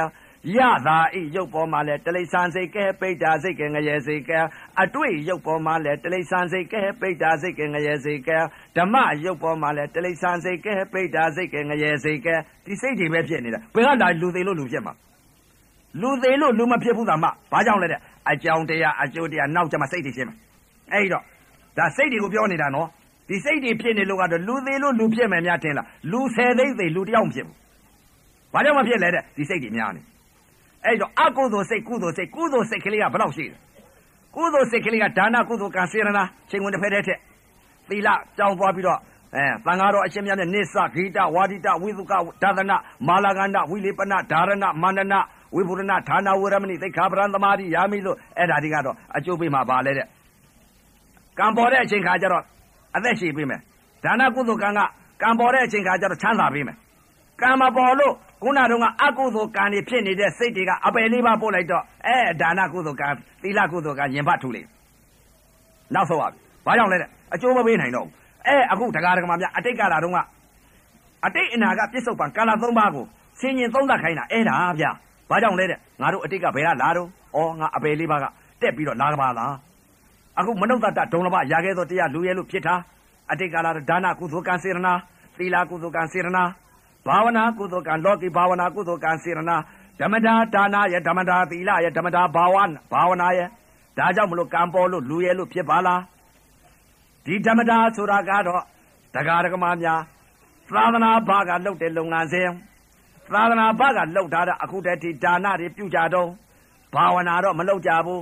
ရသာဤရုပ်ပေါ်မှာလဲတလိษံစိတ်ကဲပိဋ္ဌာစိတ်ကဲငရဲစိတ်ကဲအတွေ့ရုပ်ပေါ်မှာလဲတလိษံစိတ်ကဲပိဋ္ဌာစိတ်ကဲငရဲစိတ်ကဲဓမ္မရုပ်ပေါ်မှာလဲတလိษံစိတ်ကဲပိဋ္ဌာစိတ်ကဲငရဲစိတ်ကဲဒီစိတ်တွေပဲဖြစ်နေတာဘယ်ကလာလူသေးလို့လူဖြစ်မှာလူသေးလို့လူမဖြစ်ဘူးသာမှဘာကြောင့်လဲတဲ့အကြောင်းတရားအကျိုးတရားနောက်ကျမှစိတ်တွေဖြစ်မှာအဲ့တော့ဒါစိတ်တွေကိုပြောနေတာနော်ဒီစိတ်တွေဖြစ်နေလို့ကတော့လူသေးလို့လူဖြစ်မယ်များထင်လားလူ10သိန်းသေးလူတယောက်မဖြစ်ဘူးဘာကြောင့်မဖြစ်လဲတဲ့ဒီစိတ်တွေများနေအဲ့တော့အကုသိုလ်စိတ်ကုသိုလ်စိတ်ကလေးကဘယ်လောက်ရှိလဲကုသိုလ်စိတ်ကလေးကဒါနကုသိုလ်ကံစေရနာချိန်ဝင်တစ်ဖက်တည်းထက်သီလကြောင်းသွားပြီးတော့သံဃာတော်အရှင်မြတ်နဲ့နိစ္စဂိတဝါဒိတဝိသုကဒါသနမာလာကန္တဝိလေပနဓာရဏမန္တနဝိပုရဏဌာနဝရမဏိသိက္ခာပရံသမာဓိယာမိလို့အဲ့ဒါတွေကတော့အကျိုးပေးမှာပါလေတဲ့ကံပေါ်တဲ့အချိန်ခါကျတော့အသက်ရှည်ပေးမယ်ဒါနကုသိုလ်ကံကကံပေါ်တဲ့အချိန်ခါကျတော့ချမ်းသာပေးမယ်ကံမပေါ်လို့ခုနတုန်းကအကုသိုလ်ကံတွေဖြစ်နေတဲ့စိတ်တွေကအပယ်လေးပါပို့လိုက်တော့ဒါနကုသိုလ်ကံသီလကုသိုလ်ကံရင်ပတ်ထူလိမ့်နောက်ဆုံးပါဘာကြောင့်လဲတဲ့အကျိုးမပေးနိုင်တော့ဘူးအခုတရားဓမ္မများအတိတ်ကာလတုန်းကအတိတ်အနာကပြစ္ဆုတ်ပံကာလ3ပါးကိုဆင်ញင်သုံးသပ်ခိုင်းတာဒါဗျာဘာကြောင့်လဲတဲ့ငါတို့အတိတ်ကဘယ်ကလာတော့ငါအပယ်လေးပါးကတက်ပြီးတော့လာပါလားအခုမနုဿတဒုံလဘရာခဲ့သောတရားလူရဲလို့ဖြစ်တာအတိတ်ကာလဒါနကုသိုလ်ကံစေရနာသီလကုသိုလ်ကံစေရနာဘာဝနာကုသိုလ်ကံလောကီဘာဝနာကုသိုလ်ကံစေရနာဓမ္မတာဒါနရဲ့ဓမ္မတာသီလရဲ့ဓမ္မတာဘာဝနာရဲ့ဒါကြောင့်မလို့ကံပေါ်လို့လူရဲလို့ဖြစ်ပါလားဒီဓမ္မတာဆိုတာကတော့တရားဓမ္မများသာသနာ့ဘာကလုပ်တဲ့လုပ်ငန်းစဉ်သာသနာ့ဘာကလုပ်ထားတဲ့အခုတည်းဒီဒါနတွေပြုကြတော့ဘာဝနာတော့မလုပ်ကြဘူး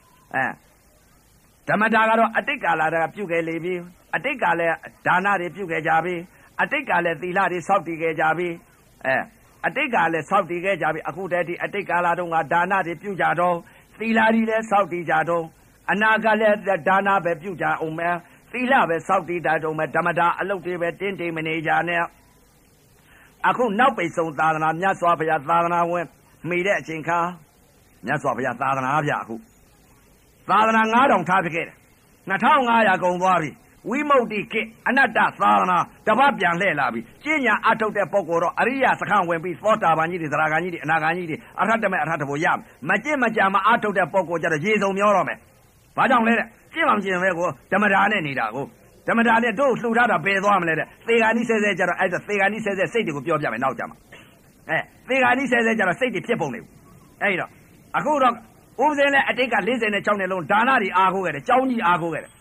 ဓမ္မတာကတော့အတိတ်ကာလကပြုခဲ့လေပြီအတိတ်ကလည်းဒါနတွေပြုခဲ့ကြပြီအတိတ်ကလည်းသီလတွေစောင့်တည်ခဲ့ကြပြီအတိတ်ကလည်းစောင့်တည်ခဲ့ကြပြီအခုတည်းဒီအတိတ်ကာလတုန်းကဒါနတွေပြုကြတော့သီလတွေလည်းစောင့်တည်ကြတော့အနာကလည်းဒါနပဲပြုကြအောင်မယ်သီလပဲစောင့်တည်ကြတော့မယ်ဓမ္မတာအလုပ်တွေပဲတင်းတင်းမနေကြနဲ့အခုနောက်ပိတ်ဆုံးသာသနာမြတ်စွာဘုရားသာသနာဝင်မိတဲ့အချိန်ခါမြတ်စွာဘုရားသာသနာဗျအခုသာသနာ9000ထားပြခဲ့တယ်2500ကုန်သွားပြီဝိမု ക്തി ခေအနတ္တသာသနာတပတ်ပြန်လှည့်လာပြီကျင့်ညာအထုတ်တဲ့ပုဂ္ဂိုလ်တော့အရိယစခန်းဝင်ပြီးသောတာပန်ကြီးတွေသရဂန်ကြီးတွေအနာဂန်ကြီးတွေအရဟတမေအရဟတဘုရမကျင့်မကြံမအထုတ်တဲ့ပုဂ္ဂိုလ်ကြတော့ရေစုံမျောတော့မယ်ဘာကြောင့်လဲတဲ့ကျင့်မှမကျင့်ပဲကိုဓမ္မတာနဲ့နေတာကိုဓမ္မတာနဲ့တို့လှူထားတာဘယ်သွားမလဲတဲ့သေဂာနိဆဲဆဲကြတော့အဲ့ဒါသေဂာနိဆဲဆဲစိတ်တွေကိုပြောပြမယ်နောက်ကြမှာသေဂာနိဆဲဆဲကြတော့စိတ်တွေဖြစ်ပုံနေဘူးအဲ့တော့အခုတော့ဥပဇင်းနဲ့အတိတ်က46နှစ်လုံးဒါနတွေအားကိုးခဲ့တယ်ကြောင်းကြီးအားကိုးခဲ့တယ်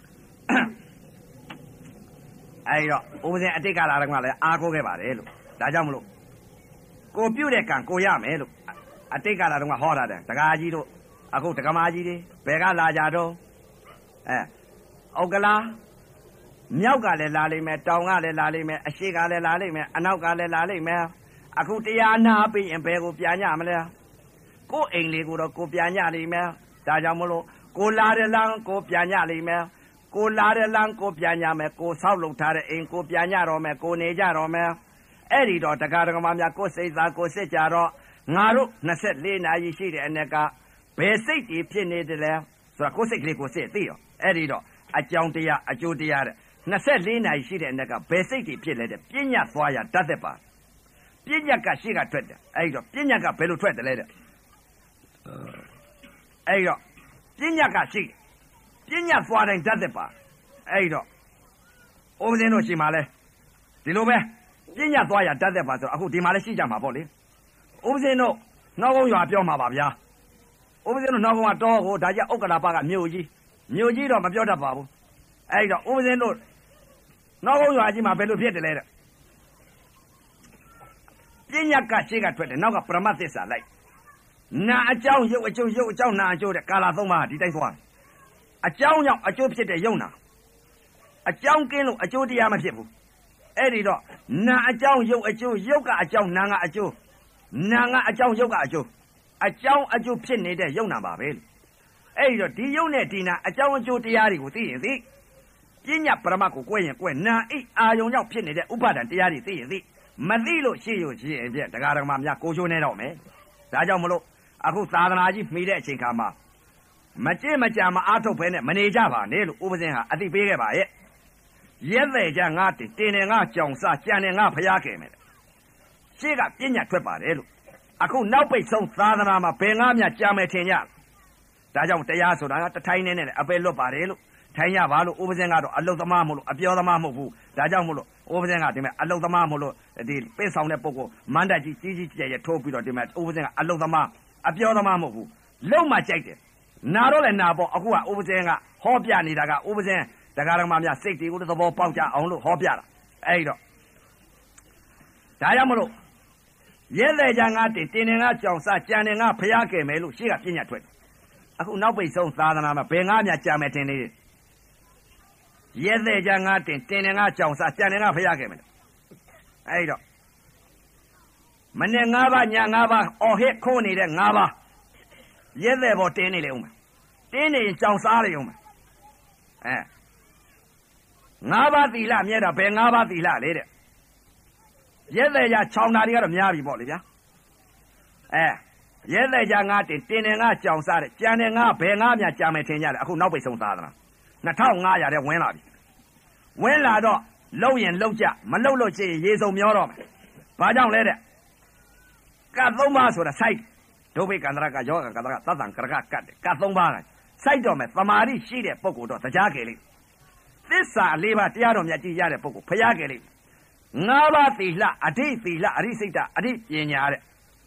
အဲ့တော့ဥပဇင်းအတိတ်ကလာတော့ကလည်းအားကိုးခဲ့ပါတယ်လို့ဒါကြောင့်မလို့ကိုပြုတ်တဲ့ကံကိုရမယ်လို့အတိတ်ကလာတော့ကဟောတာတယ်တကားကြီးတို့အခုတက္ကမကြီးတွေဘယ်ကလာကြတော့ဩကလာမြောက်ကလည်းလာလိမ့်မယ်တောင်ကလည်းလာလိမ့်မယ်အရှိကလည်းလာလိမ့်မယ်အနောက်ကလည်းလာလိမ့်မယ်အခုတရားနာပြီးရင်ဘယ်ကိုပြန်ညမလဲကိုယ်အိမ်လေးကိုတော့ကိုပြန်ညလိမ့်မယ်ဒါကြောင့်မလို့ကိုလာတဲ့လမ်းကိုပြန်ညလိမ့်မယ်ကိုလာတဲ့လမ်းကိုပြန်ညမယ်ကိုဆောက်လုပ်ထားတဲ့အိမ်ကိုပြန်ညတော့မယ်ကိုနေကြတော့မယ်အဲ့ဒီတော့တရားဓမ္မများကိုစိတ်သာကိုစစ်ကြတော့ငါတို့24နာရီရှိတဲ့အ ਨੇ ကဘယ်စိတ်တွေဖြစ်နေတယ်လဲဆိုတာကိုစိတ်ကလေးကိုစစ်သိရောအဲ့ဒီတော့အကြောင်းတရားအကျိုးတရားတဲ့24နာရီရှိတဲ့အ ਨੇ ကဘယ်စိတ်တွေဖြစ်လဲတဲ့ပညာသွားရတတ်တဲ့ပါပညာကရှိကထွက်တယ်အဲ့ဒီတော့ပညာကဘယ်လိုထွက်တယ်လဲတဲ့အဲ့တော့ပညာကရှိပညာသွားတိုင်းတတ်တဲ့ပါအဲ့တော့ဥပဇင်းတို့ရှိမှလဲဒီလိုပဲပညာသွားရတတ်တဲ့ပါဆိုတော့အခုဒီမှာလဲရှိကြမှာပေါ့လေဥပဇင်းတို့နောက်ကုန်းရွာပြောမှာပါဗျာဥပဇင်းတို့နောက်ကုန်းကတော့ဟိုဒါကြဥက္ကလာပကမြို့ကြီးတော့မပြောတတ်ပါဘူးအဲ့တော့ဥပဇင်းတို့နောက်ကုန်းရွာကြီးမှာဘယ်လိုဖြစ်တယ်လဲတဲ့ပညာကရှိကထွက်တယ်နောက်ကပရမတ်သစ္စာလိုက်နာအကြောင်းရုပ်အကျိုးရုပ်အကြောင်းနာအကျိုးတဲ့ကာလ3ပါးဒီတိုင်းသွားတယ်အကြောင်းကြောင့်အကျိုးဖြစ်တဲ့ယုံနာအကြောင်းကင်းလို့အကျိုးတရားမဖြစ်ဘူးအဲ့ဒီတော့နာအကြောင်းရုပ်အကျိုးရုပ်ကအကြောင်းနာကအကျိုးနာကအကြောင်းရုပ်ကအကျိုးအကြောင်းအကျိုးဖြစ်နေတဲ့ယုံနာပါပဲအဲ့ဒီတော့ဒီယုံနဲ့ဒီနာအကြောင်းအကျိုးတရားတွေကိုသိရင်သိပညာပရမတ်ကိုကွဲရင်ကွဲနာအိအာယုံကြောင့်ဖြစ်နေတဲ့ဥပါဒံတရားတွေသိရင်သိမသိလို့ရှိရရှိရင်ပြတရားဓမ္မများကိုချိုးနေတော့မယ်ဒါကြောင့်မလို့အခုသာသနာကြီးမှီတဲ့အချိန်ခါမှာမကြင့်မကြံမအားထုတ်ဖဲနဲ့မနေကြပါနဲ့လို့ဥပဇင်းဟာအသိပေးခဲ့ပါရဲ့ရက်တဲ့ကြငါတင်တယ်ငါကြောင်စားကြံတယ်ငါဖျားခဲ့မယ်ရှေ့ကပညာထွက်ပါတယ်လို့အခုနောက်ပိတ်ဆုံးသာသနာမှာဘယ်ငါးမြကြာမယ်ထင်ကြဒါကြောင့်တရားဆိုတာကတထိုင်းနဲ့အပယ်လွတ်ပါတယ်လို့ထိုင်းရပါလို့ဥပဇင်းကတော့အလုတ်သမားမို့လို့အပြောသမားမဟုတ်ဘူးဒါကြောင့်မို့လို့ဥပဇင်းကဒီမဲ့အလုတ်သမားမို့လို့ဒီပိတ်ဆောင်တဲ့ပုဂ္ဂိုလ်မန္တကြီးကြီးကျယ်ကျယ်ထိုးပြီးတော့ဒီမဲ့ဥပဇင်းကအလုတ်သမားအပြောသမားမဟုတ်ဘူးလုံးမှကြိုက်တယ်နာတော့လည်းနာပေါ့အခုကဥပဇင်းကဟောပြနေတာကဥပဇင်းတရားတော်များစိတ်တွေကိုသဘောပေါက်ကြအောင်လို့ဟောပြတာအဲ့တော့ဒါကြောင့်မလို့ရဲတဲ့ကြငါတင်တင်ငါကြောင်စကြံနေငါဖျားခဲ့မယ်လို့ရှေ့ကပြညာထွက်အခုနောက်ပိတ်ဆုံးသာသနာမှာဘယ်ငါမြကြာမယ်တင်နေရဲတဲ့ကြငါတင်တင်ငါကြောင်စကြံနေငါဖျားခဲ့မယ်အဲ့တော့မနေ့၅ပါးည၅ပါးအော်ဟစ်ခိုးနေတဲ့၅ပါးရဲတဲ့ပေါ်တင်းနေလေဦးမယ်တင်းနေရင်ကြောင်စားလေဦးမယ်၅ပါးသီလမြဲတာဘယ်၅ပါးသီလလေတဲ့ရဲတဲ့ကြ6နာရီကတော့များပြီပေါ့လေဗျာရဲတဲ့ကြငါတင်တင်ငါကြောင်စားတဲ့ကြံနေငါဘယ်ငါမြကြာမယ်ထင်ကြတယ်အခုနောက်ပိတ်ဆုံးသာသနာ2500တဲ့ဝင်လာပြီဝင်လာတော့လှုပ်ရင်လှုပ်ကြမလှုပ်လို့ရှိရင်ရေစုံမျောတော့မယ်ဘာကြောင့်လဲတဲ့ကတ်3ပါးဆိုတာစိုက်ဒုဗိကန္တရကယောဂကန္တရသတ္တံကရကကတ်ကတ်3ပါးကစိုက်တော့မယ်သမာဓိရှိတဲ့ပုဂ္ဂိုလ်တော့တရားကြလိမ့်သစ္စာ4ပါးတရားတော်မြတ်ကြီးရတဲ့ပုဂ္ဂိုလ်ဖျားကြလိမ့်5ပါးသီလအဋိသီလအဋိစိတ်တအဋိပညာတဲ့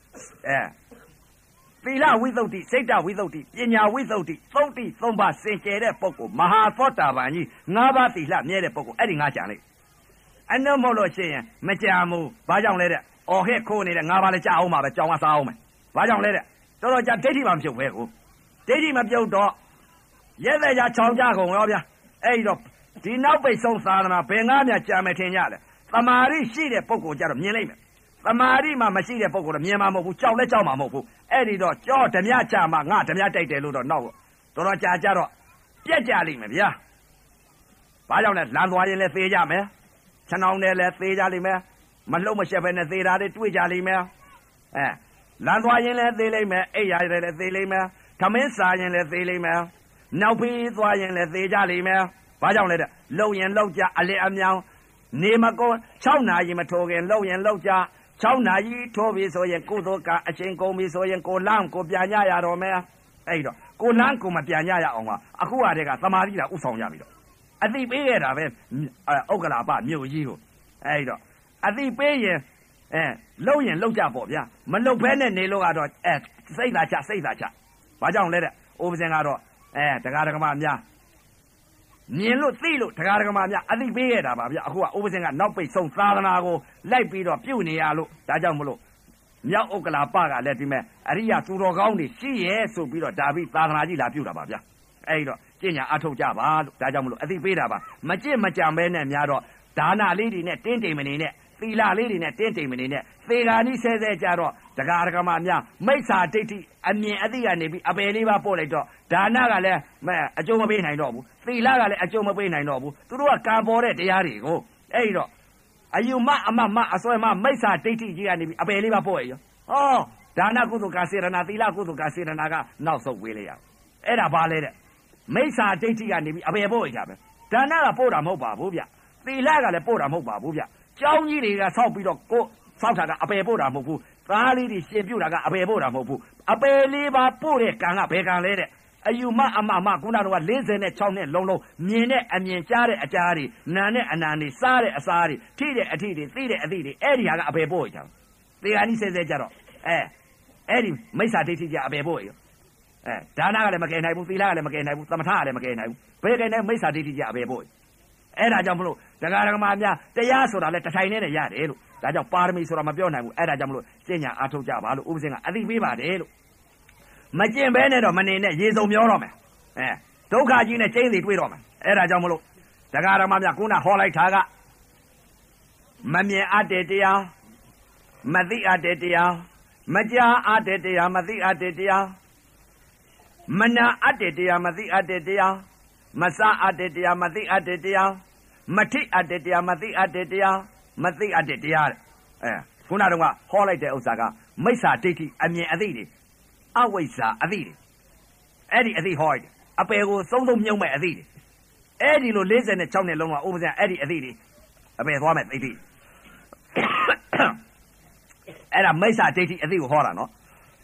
သီလဝိသုဒ္ဓိစိတ်တဝိသုဒ္ဓိပညာဝိသုဒ္ဓိသုဒ္ဓိ3ပါးစင်ကြယ်တဲ့ပုဂ္ဂိုလ်မဟာသောတာပန်ကြီး5ပါးသီလမြဲတဲ့ပုဂ္ဂိုလ်အဲ့ဒီငါကြံလိမ့်အနှမဟုတ်လို့ရှိရင်မကြံဘူးဘာကြောင့်လဲတဲ့အော်ဟဲ့ခိုးနေတဲ့5ပါးလည်းကြအောင်ပါပဲကြောင်ကစားအောင်မယ်ဘာကြောင့်လဲတဲ့တော်တော်ကြာဒိဋ္ဌိမှမပြုတ်ပဲကိုဒိဋ္ဌိမပြုတ်တော့ရဲတဲ့ကြာချောင်းကြကုန်ရောဗျာအဲ့တော့ဒီနောက်ပိတ်ဆုံးသာသနာဘယ်ငါမြကြာမယ်ထင်ကြလဲသမာဓိရှိတဲ့ပုဂ္ဂိုလ်ကြတော့မြင်လိုက်မယ်သမာဓိမှမရှိတဲ့ပုဂ္ဂိုလ်တော့မြင်မှာမဟုတ်ဘူးကြောက်လဲကြောက်မှာမဟုတ်ဘူးအဲ့ဒီတော့ကြောဓမြကြမှာငါဓမြတိုက်တယ်လို့တော့နောက်တော်တော်ကြာကြတော့ပြက်ကြလိမ့်မယ်ဗျာဘာကြောင့်လဲလမ်းသွားရင်လည်းသေးကြမယ်ခြံအောင်နဲ့လည်းသေးကြလိမ့်မယ်မလှုပ်မရှက်ပဲနဲ့သေးတာတွေတွေ့ကြလိမ့်မယ်လမ်းသွားရင်လည်းသေးလိမ့်မယ်အိပ်ရတယ်လည်းသေးလိမ့်မယ်ခမင်းစားရင်လည်းသေးလိမ့်မယ်နောက်ဖေးသွားရင်လည်းသေးကြလိမ့်မယ်ဘာကြောင့်လဲတဲ့လှုပ်ရင်လှုပ်ကြအလေအမြောင်နေမကော6နာရီမထိုးခင်လှုပ်ရင်လှုပ်ကြ6နာရီထိုးပြီဆိုရင်ကုသိုလ်ကအချင်းကုန်ပြီဆိုရင်ကိုလမ်းကိုပြန်ညရတော့မယ်အဲ့တော့ကိုလမ်းကိုမပြန်ညရအောင်ပါအခုဟာတည်းကသမာဓိကဥဆောင်ရပြီတော့အသိပေးခဲ့တာပဲဥက္ကလာပမြို့ကြီးကိုအဲ့တော့အသိပေးရင်လှုပ်ရင်လှုပ်ကြပေါ့ဗျာမလှုပ်ဖဲနဲ့နေလို့ကတော့စိတ်သာချဘာကြောင့်လဲတဲ့ဥပဇင်ကတော့တရားဓမ္မများမြင်လို့သိလို့တရားဓမ္မများအသိပေးရတာပါဗျအခုကဥပဇင်ကနောက်ပိတ်ဆုံးသာသနာကိုလိုက်ပြီးတော့ပြုတ်နေရလို့ဒါကြောင့်မလို့မြောက်ဥက္ကလာပကလည်းဒီမဲ့အရိယသူတော်ကောင်းတွေရှိရဲ့ဆိုပြီးတော့ဒါပြီးသာသနာကြီးလာပြုတ်တာပါဗျအဲ့တော့ကျင့်ညာအထုတ်ကြပါလို့ဒါကြောင့်မလို့အသိပေးတာပါမကျင့်မကြံပဲနဲ့များတော့ဒါနလေးတွေနဲ့တင်းတိမ်မနေနဲ့သီလလေးတွေနဲ့တင်းတိမ်မနေနဲ့သေဃာနီးဆဲဆဲကြတော့တရားဓမ္မများမိစ္ဆာဒိဋ္ဌိအမြင်အသိကနေပြီးအပယ်လေးပါပို့လိုက်တော့ဒါနကလည်းအကျိုးမပေးနိုင်တော့ဘူးသီလကလည်းအကျိုးမပေးနိုင်တော့ဘူးသူတို့ကကံပေါ်တဲ့တရားတွေကိုအဲ့တော့အယူမအမအစွဲမမိစ္ဆာဒိဋ္ဌိကြီးကနေပြီးအပယ်လေးပါပို့ရရောဟောဒါနကုသိုလ်ကစေရနာသီလကုသိုလ်ကစေရနာကနောက်ဆုတ်ဝေးလိုက်ရအဲ့ဒါဘာလဲတဲ့မိစ္ဆာဒိဋ္ဌိကနေပြီးအပယ်ပို့ရကြပဲဒါနကပို့တာမဟုတ်ပါဘူးဗျသီလကလည်းပို့တာမဟုတ်ပါဘူးဗျကျောင်းကြီးတွေကဆောက်ပြီးတော့ကိုဆောက်တာကအပယ်ပို့တာမဟုတ်ဘူးသားလေးတွေရှင်ပြုတ်တာကအပယ်ပို့တာမဟုတ်ဘူးအပယ်လေးပါပို့တဲ့ကံကဘယ်ကံလဲတဲ့အယူမအမခုနကတော့46နဲ့လုံးလုံးမြင်တဲ့အမြင်ကြားတဲ့အကြားတွေနာတဲ့အနာတွေစားတဲ့အစားတွေထိတဲ့အထိတွေသိတဲ့အသိတွေအဲ့ဒီဟာကအပယ်ပို့ရကြသေဃာနီးဆဲဆဲကြတော့အဲ့ဒီမိစ္ဆာဒိဋ္ဌိကြအပယ်ပို့ရဒါနကလည်းမကယ်နိုင်ဘူးသီလကလည်းမကယ်နိုင်ဘူးသမထကလည်းမကယ်နိုင်ဘူးဘယ်ကယ်နိုင်မိစ္ဆာဒိဋ္ဌိကြအပယ်ပို့အဲ့ဒါကြောင့်မလို့တရားဓမ္မများတရားဆိုတာလဲတထိုင်နဲ့ရတယ်လို့ဒါကြောင့်ပါရမီဆိုတာမပြောနိုင်ဘူးအဲ့ဒါကြောင့်မလို့ကျင့်ညာအားထုတ်ကြပါလို့ဥပဇင်ကအသိပေးပါတယ်လို့မကျင့်ဘဲနဲ့တော့မနေနဲ့ရေစုံမျောတော့မယ်ဒုက္ခကြီးနဲ့ကျင်းစီတွေ့တော့မယ်အဲ့ဒါကြောင့်မလို့တရားဓမ္မများခုနဟောလိုက်တာကမမြင်အပ်တဲ့တရားမသိအပ်တဲ့တရားမကြားအပ်တဲ့တရားမသိအပ်တဲ့တရားမနာအပ်တဲ့တရားမသိအပ်တဲ့တရားမစားအပ်တဲ့တရားမသိအပ်တဲ့တရားမထိအပ်တဲ့တရားမသိအပ်တဲ့တရားမသိအပ်တဲ့တရားခုနတော့ကဟောလိုက်တဲ့ဥစ္စာကမိစ္ဆာဒိဋ္ဌိအမြင်အသိတွေအဝိဇ္ဇာအသိတွေအဲ့ဒီအသိဟောတယ်အပယ်ကိုသုံးမြုံမဲ့အသိတွေအဲ့ဒီလို46နဲ့လုံးကဥပဇင်အဲ့ဒီအသိတွေအပယ်သွားမဲ့သိသိအဲ့ဒါမိစ္ဆာဒိဋ္ဌိအသိကိုဟောတာနော်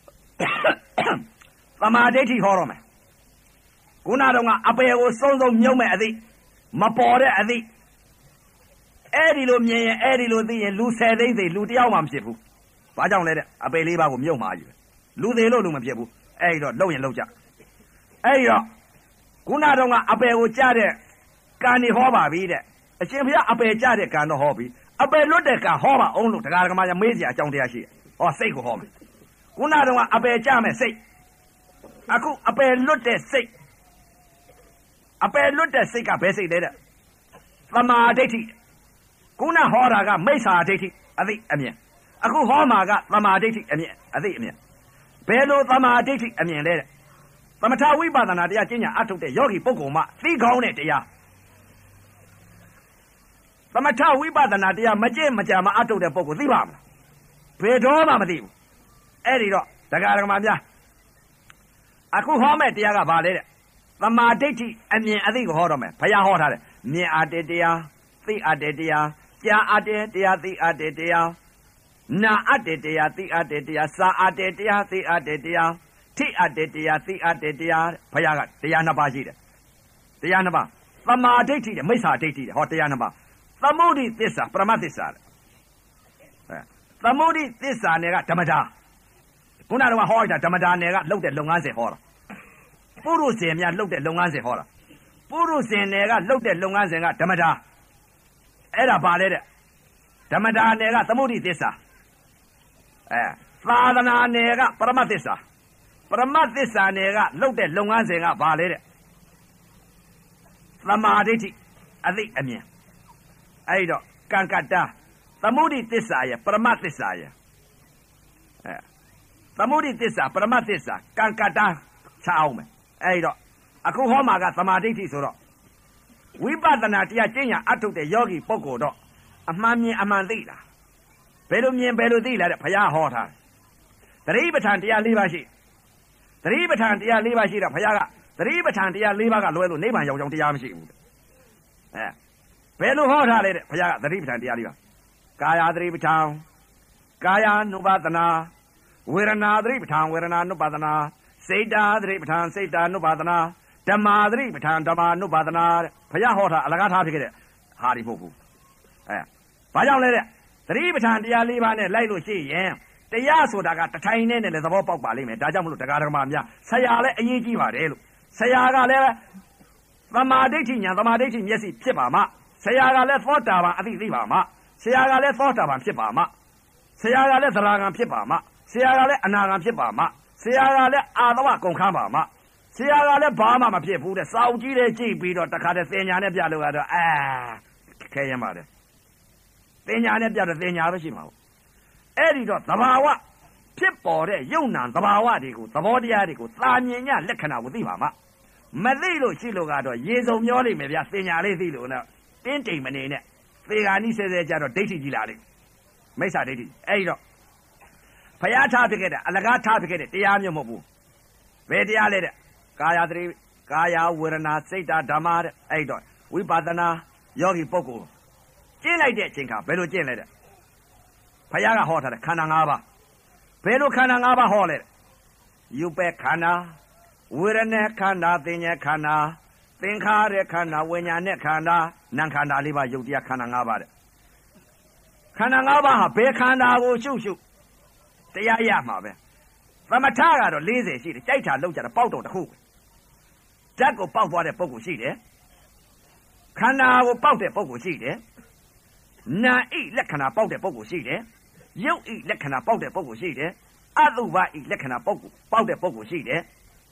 သမာဓိဋ္ဌိဟောတော့မယ်ခုနတော့ကအပေကိုစုံစုံမြုံမဲ့အသိမပေါ်တဲ့အသိအဲ့ဒီလိုမြင်ရင်အဲ့ဒီလိုသိရင်လူ10သိန်းသိလူတယောက်မှမဖြစ်ဘူးဘာကြောင့်လဲတဲ့အပေလေးပါးကိုမြုံမှာကြီးပဲလူသေးလို့လူမဖြစ်ဘူးအဲ့ဒီတော့လှုပ်ရင်လှုပ်ကြအဲ့ဒီတော့ခုနတော့ကအပေကိုကြားတဲ့ကံနေဟောပါပြီတဲ့အရှင်ဘုရားအပေကြားတဲ့ကံတော့ဟောပြီအပေလွတ်တဲ့ကံဟောပါအောင်လို့တရားဓမ္မရမေးစရာအကြောင်းတရားရှိတယ်ဟောစိတ်ကိုဟောမယ်ခုနတော့ကအပေကြားမဲ့စိတ်အခုအပေလွတ်တဲ့စိတ်အပေလွတ်တဲ့စိတ်ကဘယ်စိတ်လဲတဲ့သမာဓိဋ္ဌိခုနဟောတာကမိစ္ဆာဒိဋ္ဌိအသိအမြင်အခုဟောမှာကသမာဓိဋ္ဌိအမြင်အသိအမြင်ဘယ်လိုသမာဓိဋ္ဌိအမြင်လဲတဲ့သမထဝိပဿနာတရားကျင့်ကြံအထုတ်တဲ့ယောဂီပုဂ္ဂိုလ်မှသိကောင်းတဲ့တရားသမထဝိပဿနာတရားမကျင့်မကြံမအထုတ်တဲ့ပုဂ္ဂိုလ်သိပါမလားဘယ်တော့မှမသိဘူးအဲ့ဒီတော့တရားဓမ္မများအခုဟောမဲ့တရားကဘာလဲတဲ့သမာဓိဋ္ဌိအမြင်အသိကိုဟောတော့မယ်ဘုရားဟောထားတယ်မြင်အပ်တဲ့တရားသိအပ်တဲ့တရားကြားအပ်တဲ့တရားသိအပ်တဲ့တရားနာအပ်တဲ့တရားသိအပ်တဲ့တရားစာအပ်တဲ့တရားသိအပ်တဲ့တရားထိအပ်တဲ့တရားသိအပ်တဲ့တရားဘုရားကတရားနှစ်ပါးရှိတယ်တရားနှစ်ပါးသမာဓိဋ္ဌိတဲ့မိစ္ဆာဒိဋ္ဌိတဲ့ဟောတရားနှစ်ပါးသမုဒိသစ္စာပရမသစ္စာတဲ့သမုဒိသစ္စာနယ်ကဓမ္မတာခုနကဟောလိုက်တာဓမ္မတာနယ်ကလှုပ်တဲ့လုပ်ငန်းစဉ်ဟောတာပုရုဇဉ်များလှုပ်တဲ့လုပ်ငန်းစဉ်ဟောတာပုရုဇဉ်နယ်ကလှုပ်တဲ့လုပ်ငန်းစဉ်ကဓမ္မတာအဲ့ဒါပါလေတဲ့ဓမ္မတာနယ်ကသမုဒိသစ္စာသာသနာနယ်ကပရမသစ္စာပရမသစ္စာနယ်ကလှုပ်တဲ့လုပ်ငန်းစဉ်ကဘာလဲတဲ့သမာဓိဋ္ဌိအသိအမြင်အဲ့တော့ကံကတ္တသမုဒိသစ္စာရဲ့ပရမသစ္စာရဲ့သမုဒိသစ္စာပရမသစ္စာကံကတ္တချအောင်မယ်အဲ့တော့အခုဟောမှာကသမာဓိဋ္ဌိဆိုတော့ဝိပဿနာတရားကျင့်ရအထုတ်တဲ့ယောဂီပုဂ္ဂိုလ်တော့အမှန်မြင်အမှန်သိတာဘယ်လိုမြင်ဘယ်လိုသိလာတဲ့ဘုရားဟောထားသတိပဋ္ဌာန်တရား၄ပါးရှိသတိပဋ္ဌာန်တရား၄ပါးရှိတော့ဘုရားကသတိပဋ္ဌာန်တရား၄ပါးကလွဲလို့နိဗ္ဗာန်ရောက်ကြောင်းတရားမရှိဘူးဘယ်လိုဟောထားလဲတဲ့ဘုရားကသတိပဋ္ဌာန်တရား၄ပါးကာယသတိပဋ္ဌာန်ကာယ ानु ပါဒနာဝေဒနာသတိပဋ္ဌာန်ဝေဒနာ ानु ပါဒနာစိတ်ဓာသတိပဋ္ဌာန်စိတ်ဓာ ानु ပါဒနာဓမ္မာသတိပဋ္ဌာန်ဓမ္မာ ानु ပါဒနာဘုရားဟောတာအလကားထားဖြစ်ခဲ့တဲ့ဟာဒီမဟုတ်ဘူးဘာကြောင့်လဲတဲ့သတိပဋ္ဌာန်တရား၄ပါးနဲ့လိုက်လို့ရှိရင်တရားဆိုတာကတထိုင်နဲ့လည်းသဘောပေါက်ပါလိမ့်မယ်ဒါကြောင့်မလို့တရားဓမ္မများဆရာလည်းအရေးကြီးပါတယ်လို့ဆရာကလည်းသမာဓိဋ္ဌိညာသမာဓိဋ္ဌိမျက်စိဖြစ်ပါမှဆရာကလည်းသောတာပန်အသိသိပါမှဆရာကလည်းသောတာပန်ဖြစ်ပါမှဆရာကလည်းသရဂံဖြစ်ပါမှဆရာကလည်းအနာဂံဖြစ်ပါမှဆရာကလည်းအာသဝကုန်ခန်းပါမှဆရာကလည်းဘာမှမဖြစ်ဘူးတဲ့စာအုပ်ကြီးတွေကြည့်ပြီးတော့တခါတည်းသင်ညာနဲ့ပြလို့ကတော့ခဲရင်ပါတယ်သင်ညာနဲ့ပြတော့သင်ညာပဲရှိမှာပေါ့အဲ့ဒီတော့သဘာဝဖြစ်ပေါ်တဲ့ယုံနာသဘာဝတွေကိုသဘောတရားတွေကိုသာမြင်ညလက္ခဏာကိုသိပါမှမသိလို့ရှိလို့ကတော့ရေစုံမျောလိမ့်မယ်ဗျာသင်ညာလေးသိလို့တော့တင်းတိမ်မနေနဲ့သေဂာနိဆဲဆဲကြတော့ဒိဋ္ဌိကြီးလာလိမ့်မိစ္ဆာဒိဋ္ဌိအဲ့ဒီတော့ဘုရားထားပြခဲ့တဲ့အလကားထားပြခဲ့တဲ့တရားမျိုးမဟုတ်ဘူးဘယ်တရားလဲတဲ့ကာယသတိကာယဝေဒနာစိတ်ဓာမ္မတဲ့အဲ့တော့ဝိပဿနာယောဂီပုဂ္ဂိုလ်ကျင့်လိုက်တဲ့အချိန်ခါဘယ်လိုကျင့်လဲတဲ့ဘုရားကဟောထားတဲ့ခန္ဓာ၅ပါးဘယ်လိုခန္ဓာ၅ပါးဟောလဲယူပဲခန္ဓာဝေဒနာခန္ဓာသင်ညာခန္ဓာသင်္ခါရခန္ဓာဝိညာဉ်နဲ့ခန္ဓာနာမ်ခန္ဓာ၄ပါးယုတ်တရားခန္ဓာ၅ပါးတဲ့ခန္ဓာ၅ပါးဟာဘယ်ခန္ဓာကိုရှုတရားရမှာပဲသမထကတော့40ရှိတယ်ကြိုက်တာလောက်ကြတာပေါက်တော့တစ်ခုဓာတ်ကိုပေါက်သွားတဲ့ပုဂ္ဂိုလ်ရှိတယ်ခန္ဓာကိုပေါက်တဲ့ပုဂ္ဂိုလ်ရှိတယ်နာဣလက္ခဏာပေါက်တဲ့ပုဂ္ဂိုလ်ရှိတယ်ရုပ်ဣလက္ခဏာပေါက်တဲ့ပုဂ္ဂိုလ်ရှိတယ်အတုပဣလက္ခဏာပေါက်တဲ့ပုဂ္ဂိုလ်ရှိတယ်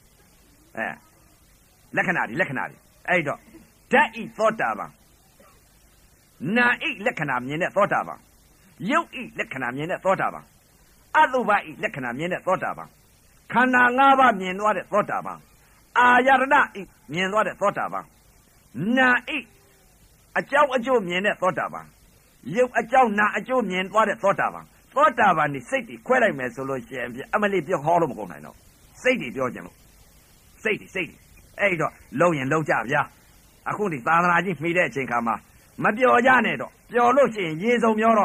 လက္ခဏာတွေအဲ့တော့ဓာတ်ဣသောတာပန်နာဣလက္ခဏာမြင်တဲ့သောတာပန်ရုပ်ဣလက္ခဏာမြင်တဲ့သောတာပန်အတုပဣလက္ခဏာမြင်တဲ့သောတာပန်ခန္ဓာ၅ပါးမြင်သွားတဲ့သောတာပန်အာယရဏဣမြင်သွားတဲ့သောတာပန်နာဣအကြောင်းအကျိုးမြင်တဲ့သောတာပန်ရုပ်အကြောင်းနာအကျိုးမြင်သွားတဲ့သောတာပန်သောတာပန်นี่စိတ်တွေခွဲလိုက်မယ်ဆိုလို့ရှိရင်အမလေးပြောဟောလို့မကုန်နိုင်တော့စိတ်တွေပြောကြလို့စိတ်တွေအဲ့တော့လုံးရင်လုံးကြဗျာအခုဒီသာသနာကြီးမှီတဲ့အချိန်ခါမှာမပျော်ကြနဲ့တော့ပျော်လို့ရှိရင်ရေစုံမျောတော့မယ်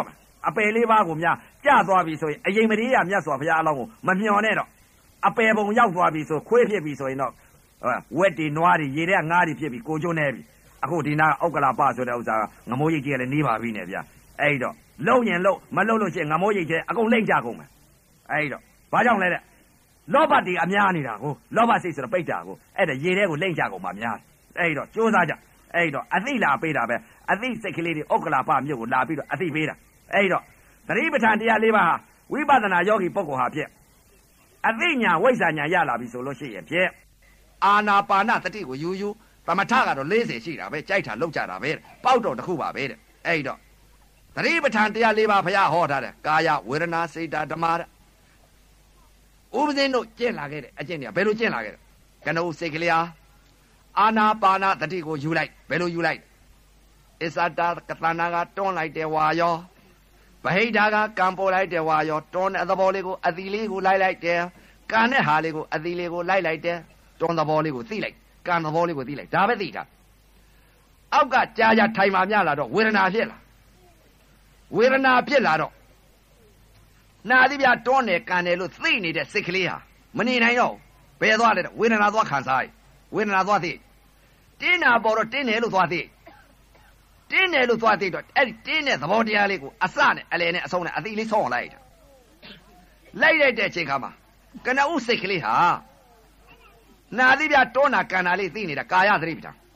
အပယ်လေးပါးကိုများကြသွားပြီဆိုရင်အရင်မရေရမြတ်စွာဘုရားအလောင်းကိုမမျှော်နဲ့တော့အပယ်ပုံရောက်သွားပြီဆိုခွေးဖြစ်ပြီဆိုရင်တော့ဝက်တွေနွားတွေရေထဲငါးတွေဖြစ်ပြီကိုကျိုးနေပြီအခုဒီနာဩက္ကလာပဆိုတဲ့ဥစ္စာငမိုးရိတ်ကြီးကလည်းနေပါပြီနဲ့ဗျာအဲ့တော့လုံရင်လုံမလုံလို့ရှိရင်ငမိုးရိတ်ကျအကုန်လိမ့်ကြကုန်မယ်အဲ့တော့ဘာကြောင့်လဲတဲ့လောဘတွေအများနေတာကိုလောဘစိတ်ဆိုတော့ပိတ်တာကိုအဲ့ဒါရေထဲကိုလိမ့်ကြကုန်မှာများအဲ့တော့ကြိုးစားကြအဲ့တော့အသိလာပေးတာပဲအသိစိတ်ကလေးတွေဩက္ကလာပမြို့ကိုလာပြီးတော့အသိပေးတာအဲ့တော့သတိပဋ္ဌာန်တရား၄ပါးဟာဝိပဿနာယောဂီပုဂ္ဂိုလ်ဟာဖြင့်အသိညာဝိဇ္ဇာညာရလာပြီဆိုလို့ရှိရင်ဖြင့်အာနာပါနသတိကိုယူယူသမထကတော့40ရှိတာပဲကြိုက်တာလောက်ကြတာပဲပေါက်တော့တစ်ခုပါပဲတဲ့အဲ့တော့သတိပဋ္ဌာန်တရား၄ပါးဘုရားဟောထားတယ်ကာယဝေဒနာစိတ်ဓမ္မတဲ့ဥပဇင်းတို့ကျင့်လာခဲ့တဲ့အကျင့်တွေကဘယ်လိုကျင့်လာခဲ့လဲကနုစိတ်ကလေးဟာအာနာပါနသတိကိုယူလိုက်ဘယ်လိုယူလိုက်အစ္ဆတာကတနာကတွန်းလိုက်တယ်ဝါရောဗဟိတာကကံပေါ်လိုက်တယ်ဝါရောတွန်းတဲ့သဘောလေးကိုအသီလေးကိုလိုက်လိုက်တယ်ကံတဲ့ဟာလေးကိုအသီလေးကိုလိုက်လိုက်တယ်တွန်းသဘောလေးကိုသိလိုက်ကံသဘောလေးကိုသိလိုက်ဒါပဲသိတာအောက်ကကြာကြာထိုင်မှမြလာတော့ဝေဒနာဖြစ်လာဝေဒနာဖြစ်လာတော့နာသီးပြတွန်းတယ်ကံတယ်လို့သိနေတဲ့စိတ်ကလေးဟာမနေနိုင်တော့ဘယ်သွားလဲဝေဒနာသွားခံစားရဝေဒနာသွားသိတင်းနာပေါ်တော့တင်းတယ်လို့သွားသိတင်းတယ်လို့သွားသိတော့အဲ့ဒီတင်းတဲ့သဘောတရားလေးကိုအစနဲ့အလယ်နဲ့အဆုံးနဲ့အသီးလေးဆောင်းလိုက်တာလိုက်လိုက်တဲ့အချိန်ခါမှာကနဦးစိတ်ကလေးဟာနာသီးပြတွန်းတာကံတာလေးသိနေတာကာယသတိပဋ္ဌာန်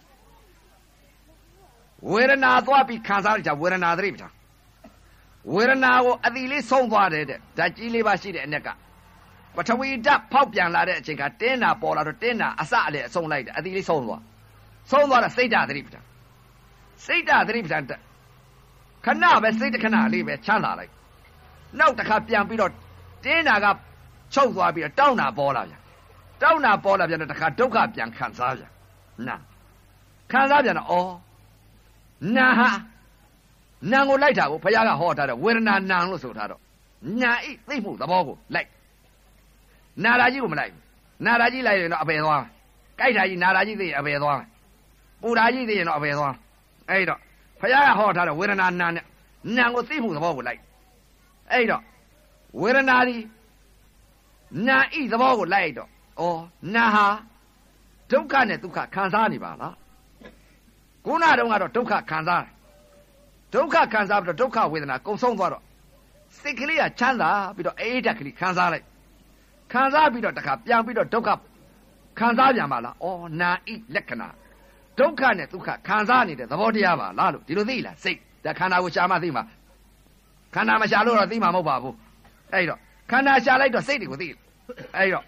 ဝေဒနာသွားပြီးခံစားရကြဝေဒနာသတိပဋ္ဌာန်ဝေဒနာကိုအသီးလေးဆုံးသွားတယ်တဲ့ဓာတ်ကြီးလေးပါရှိတဲ့အ ਨੇ ကပထဝီဓာတ်ဖောက်ပြန်လာတဲ့အချိန်ကတင်းနာပေါ်လာတော့တင်းနာအစအလေအဆုံးလိုက်တယ်အသီးလေးဆုံးသွားတာစိတ်ဓာတ်သတိပဋ္ဌာန်စိတ်ဓာတ်သတိပဋ္ဌာန်ခဏပဲစိတ်တစ်ခဏလေးပဲချမ်းသာလိုက်နောက်တစ်ခါပြန်ပြီးတော့တင်းနာကချုပ်သွားပြီးတော့တောင်းနာပေါ်လာပြန်တောင်းနာပေါ်လာပြန်တော့တစ်ခါဒုက္ခပြန်ခံစားပြန်နာခံစားပြန်တော့ဩနာဟာနာကိုလိုက်တာကိုဘုရားကဟောထားတယ်ဝေဒနာနာလို့ဆိုထားတော့ညာဣသိမှုသဘောကိုလိုက်နာရာကြီးကိုမလိုက်ဘူးနာရာကြီးလိုက်ရင်တော့အပယ်သွားကြိုက်တာကြီးနာရာကြီးသိရင်အပယ်သွားပူရာကြီးသိရင်တော့အပယ်သွားအဲ့တော့ဘုရားကဟောထားတယ်ဝေဒနာနာနဲ့နာကိုသိမှုသဘောကိုလိုက်အဲ့တော့ဝေဒနာဒီနာဣသဘောကိုလိုက်တော့ဩနာဟာဒုက္ခနဲ့ဒုက္ခခံစားနေပါလားခုနတုန်းကတော့ဒုက္ခခံစားဒုက္ခခံစားပြီးတော့ဒုက္ခဝေဒနာကုံဆုံးသွားတော့စိတ်ကလေးကချမ်းသာပြီးတော့အေးဓာတ်ကလေးခံစားလိုက်ခံစားပြီးတော့တခါပြန်ပြီးတော့ဒုက္ခခံစားပြန်ပါလားဩနာဣလက္ခဏာဒုက္ခနဲ့ဒုက္ခခံစားနေတဲ့သဘောတရားပါလားလို့ဒီလိုသိလားစိတ်ဒါခန္ဓာကိုရှာမှသိမှာခန္ဓာမရှာလို့တော့သိမှာမဟုတ်ပါဘူးအဲ့တော့ခန္ဓာရှာလိုက်တော့စိတ်တွေကိုသိအဲ့တော့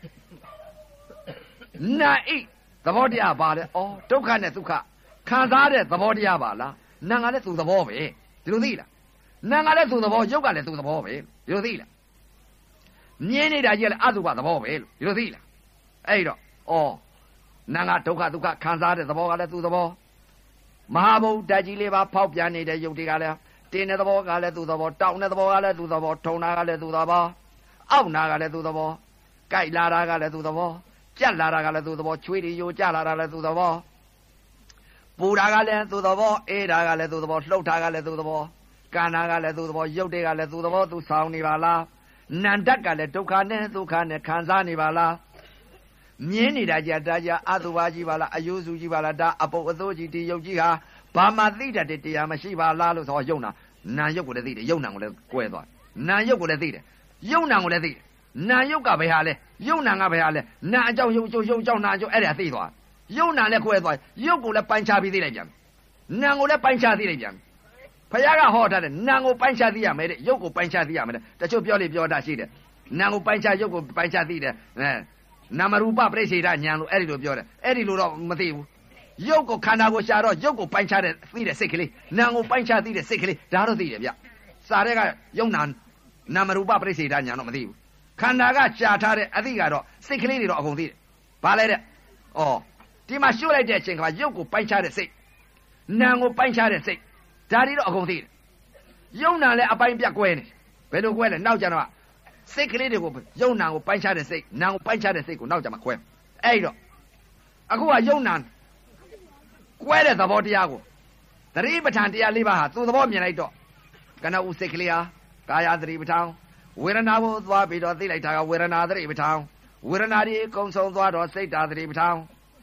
နာဣသဘောတရားပါလေဩဒုက္ခနဲ့ဒုက္ခခံစားတဲ့သဘောတရားပါလားနာကလည်းသူ့သဘောပဲဒီလိုသိလားနာကလည်းသူ့သဘောရုပ်ကလည်းသူ့သဘောပဲဒီလိုသိလားမြင်နေတာကြီးကလည်းအတုပသဘောပဲလို့ဒီလိုသိလားအဲ့တော့ဩနာကဒုက္ခဒုက္ခခံစားတဲ့သဘောကလည်းသူ့သဘောမဟာဘုဒ္ဓကြီးလေးပါဖောက်ပြန်နေတဲ့ယုတ်တွေကလည်းတင်းတဲ့သဘောကလည်းသူ့သဘောတောင်းတဲ့သဘောကလည်းသူ့သဘောထုံတာကလည်းသူ့သဘောအောက်နာကလည်းသူ့သဘောကြိုက်လာတာကလည်းသူ့သဘောကြက်လာတာကလည်းသူ့သဘောချွေးတွေယိုကြလာတာလည်းသူ့သဘောပူတာကလည်းသူ့သဘောအေးတာကလည်းသူ့သဘောလှုပ်တာကလည်းသူ့သဘောကန္နာကလည်းသူ့သဘောရုပ်တွေကလည်းသူ့သဘောသူဆောင်နေပါလားနန္တကလည်းဒုက္ခနဲ့ဒုက္ခနဲ့ခံစားနေပါလားမြင်နေတာကြတာကြအတုပါကြီးပါလားအယုစုကြီးပါလားဒါအပုပ်အသိုးကြီးဒီရုပ်ကြီးဟာဘာမှသိတတ်တဲ့တရားမရှိပါလားလို့ဆိုရုံနာနာရုပ်ကိုလည်းသိတယ်ရုံနာကိုလည်းကွဲသွားနာရုပ်ကိုလည်းသိတယ်ရုံနာကိုလည်းသိတယ်နာရုပ်ကဘယ်ဟာလဲရုံနာကဘယ်ဟာလဲနာအကြောင်းရုပ်အကြောင်းနာအကြောင်းအဲ့ဒါသိသွားရုပ်နာလည်းခွဲသွားရုပ်ကိုလည်းပိုင်းခြားပြီးသိလိုက်ပြန်နာကိုလည်းပိုင်းခြားသိလိုက်ပြန်ဘုရားကဟောထားတယ်နာကိုပိုင်းခြားသိရမယ်တဲ့ရုပ်ကိုပိုင်းခြားသိရမယ်တဲ့တချို့ပြောလေပြောတာရှိတယ်နာကိုပိုင်းခြားရုပ်ကိုပိုင်းခြားသိတယ်နာမရူပပရိစ္ဆေဒညာလို့အဲ့ဒီလိုပြောတယ်အဲ့ဒီလိုတော့မသိဘူးရုပ်ကိုခန္ဓာကိုရှာတော့ရုပ်ကိုပိုင်းခြားတဲ့သိတဲ့စိတ်ကလေးနာကိုပိုင်းခြားသိတဲ့စိတ်ကလေးဒါတော့သိတယ်ဗျစာတဲ့ကယုံနာနာမရူပပရိစ္ဆေဒညာတော့မသိဘူးခန္ဓာကရှာထားတဲ့အသိကတော့စိတ်ကလေးတွေတော့အကုန်သိတယ်ဘာလဲတဲ့ဒီမှာရှုလိုက်တဲ့အချိန်ကရုပ်ကိုပိုင်းခြားတဲ့စိတ်နာကိုပိုင်းခြားတဲ့စိတ်ဒါတွေတော့အကုန်သိတယ်ယုံနာလည်းအပိုင်းပြတ်ကွဲနေဘယ်လိုကွဲလဲနောက်ကြတော့စိတ်ကလေးတွေကိုယုံနာကိုပိုင်းခြားတဲ့စိတ်နာကိုပိုင်းခြားတဲ့စိတ်ကိုနောက်ကြမှာကွဲအဲ့တော့အခုကယုံနာကွဲတဲ့သဘောတရားကိုသတိပဋ္ဌာန်တရား၄ပါးဟာသူ့သဘောမြင်လိုက်တော့ကနဦးစိတ်ကလေးဟာကာယသတိပဋ္ဌာန်ဝေဒနာကိုသွားပြီးတော့သိလိုက်တာကဝေဒနာသတိပဋ္ဌာန်ဝေဒနာဒီကုံဆုံးသွားတော့စိတ်ဓာတ်သတိပဋ္ဌာန်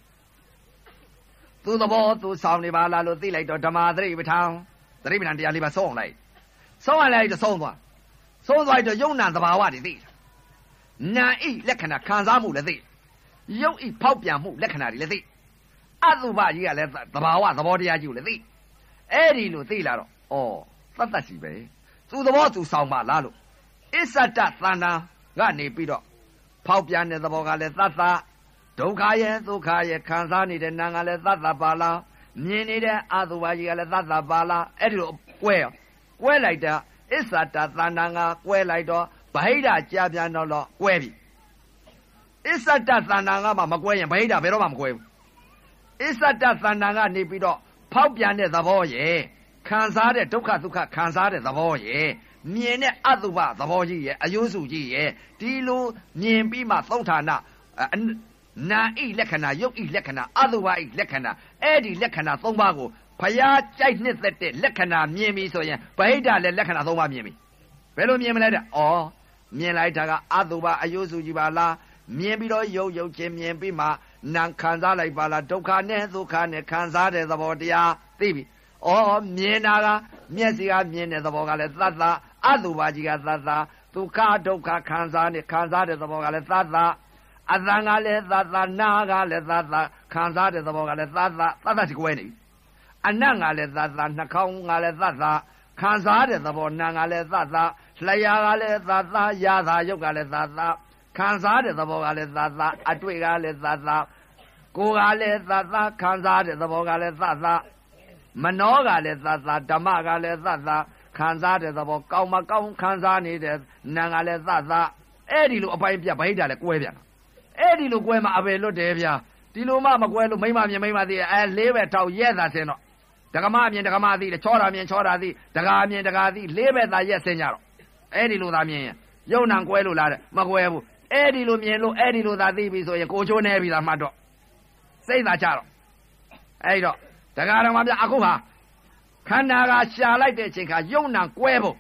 သူသဘောသူဆောင်နေပါလားလို့သိလိုက်တော့ဓမ္မသတိပဋ္ဌာန်သတိပဋ္ဌာန်တရားလေးပါဆုံးလိုက်တော့ဆုံးသွားတော့ယုံနာသဘာဝတွေသိနာဤလက္ခဏာခံစားမှုလည်းသိယုတ်ဤဖောက်ပြန်မှုလက္ခဏာတွေလည်းသိအတုပကြီးကလည်းသဘာဝသဘောတရားကြီးကိုလည်းသိအဲ့ဒီလိုသိလာတော့သတ်စီပဲသူသဘောသူဆောင်ပါလားလို့အစ္ဆတသဏ္ဍာန်ကနေပြီးတော့ဖောက်ပြန်တဲ့သဘောကလည်းသတ်သဒုက္ခရဲ့ဒုက္ခရဲ့ခံစားနေတဲ့နာငါလည်းသတ်သပါလားမြင်နေတဲ့အတုပကြီးကလည်းသတ်သပါလားအဲ့ဒီလိုကွဲလိုက်တာအစ္ဆတသဏ္ဍာန်ကကွဲလိုက်တော့ဗဟိတကြာပြန်တော့ကွဲပြီအစ္ဆတသဏ္ဍာန်ကမှမကွဲရင်ဗဟိတဘယ်တော့မှမကွဲဘူးအစ္ဆတသဏ္ဍာန်ကနေပြီးတော့ဖောက်ပြန်တဲ့သဘောရဲ့ခံစားတဲ့ဒုက္ခဒုက္ခခံစားတဲ့သဘောရဲ့မြင်တဲ့အတုပသဘောကြီးရဲ့အယုစုကြီးရဲ့ဒီလိုမြင်ပြီးမှသုံးဌာနနာဣလက္ခဏာယုတ်ဣလက္ခဏာအတုပဣလက္ခဏာအဲ့ဒီလက္ခဏာ၃ပါးကိုဖယားကြိုက်နှစ်သက်တဲ့လက္ခဏာမြင်ပြီဆိုရင်ဗဟိတလည်းလက္ခဏာ၃ပါးမြင်ပြီဘယ်လိုမြင်မလဲတဲ့မြင်လိုက်တာကအတုပအယုစုကြီးပါလားမြင်ပြီးတော့ယုတ်ချင်းမြင်ပြီးမှနာခံစားလိုက်ပါလားဒုက္ခနဲ့ဒုက္ခနဲ့ခံစားတဲ့သဘောတရားသိပြီမြင်တာကမျက်စိကမြင်တဲ့သဘောကလည်းသတ်တာအတုပါကြီးကသတ်တာဒုက္ခဒုက္ခခံစားတဲ့သဘောကလည်းသတ်တာအသံကလည်းသတ်တာနာကလည်းသတ်တာခံစားတဲ့သဘောကလည်းသတ်တာဒီကွဲနေအနတ်ကလည်းသတ်တာနှာခေါင်းကလည်းသတ်တာခံစားတဲ့သဘောနာကလည်းသတ်တာလျှာကလည်းသတ်တာရာသာယုတ်ကလည်းသတ်တာခံစားတဲ့သဘောကလည်းသတ်တာအတွေ့ကလည်းသတ်တာကိုယ်ကလည်းသတ်တာခံစားတဲ့သဘောကလည်းသတ်တာမနောကလည်းသတ်တာဓမ္မကလည်းသတ်တာခံစားတဲ့သဘောကောင်းမကောင်းခံစားနေတဲ့နာကလည်းသတ်တာအဲ့ဒီလိုအပိုင်းပြဗဟိတလည်းကွဲပြန်တာအဲ့ဒီလိုကွဲမှအပေလွတ်တယ်ဗျာဒီလိုမှမကွဲလို့မိမမြင်မိမသိလေးပဲထောက်ရက်သာစင်တော့ဒကမမြင်ဒကမသိတယ်ချောတာမြင်ချောတာသိဒကာမြင်ဒကာသိလေးပဲသာရက်စင်ကြတော့အဲ့ဒီလိုသာမြင်ရင်ယုံနံကွဲလို့လားတဲ့မကွဲဘူးအဲ့ဒီလိုမြင်လို့အဲ့ဒီလိုသာသိပြီဆိုရင်ကိုချိုးနေပြီသာမှတ်တော့စိတ်သာချတော့အဲ့တော့ဒကာတော်မပြအခုဟာခန္ဓာကရှာလိုက်တဲ့အချိန်ခါယုံနံကွဲဖို့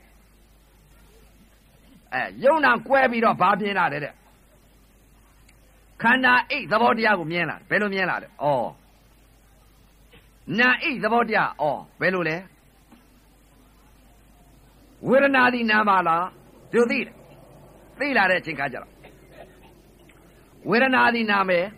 ယုံနံကွဲပြီးတော့ဘာမြင်လာတဲ့ခန္ဓာအိတ်သဘောတရားကိုမြင်လာဘယ်လိုမြင်လာလဲနာအိတ်သဘောတရားဘယ်လိုလဲဝေဒနာဒီနာပါလားသူသိလာတဲ့အချိန်ခါကျတော့ဝေဒနာဒီနာမယ်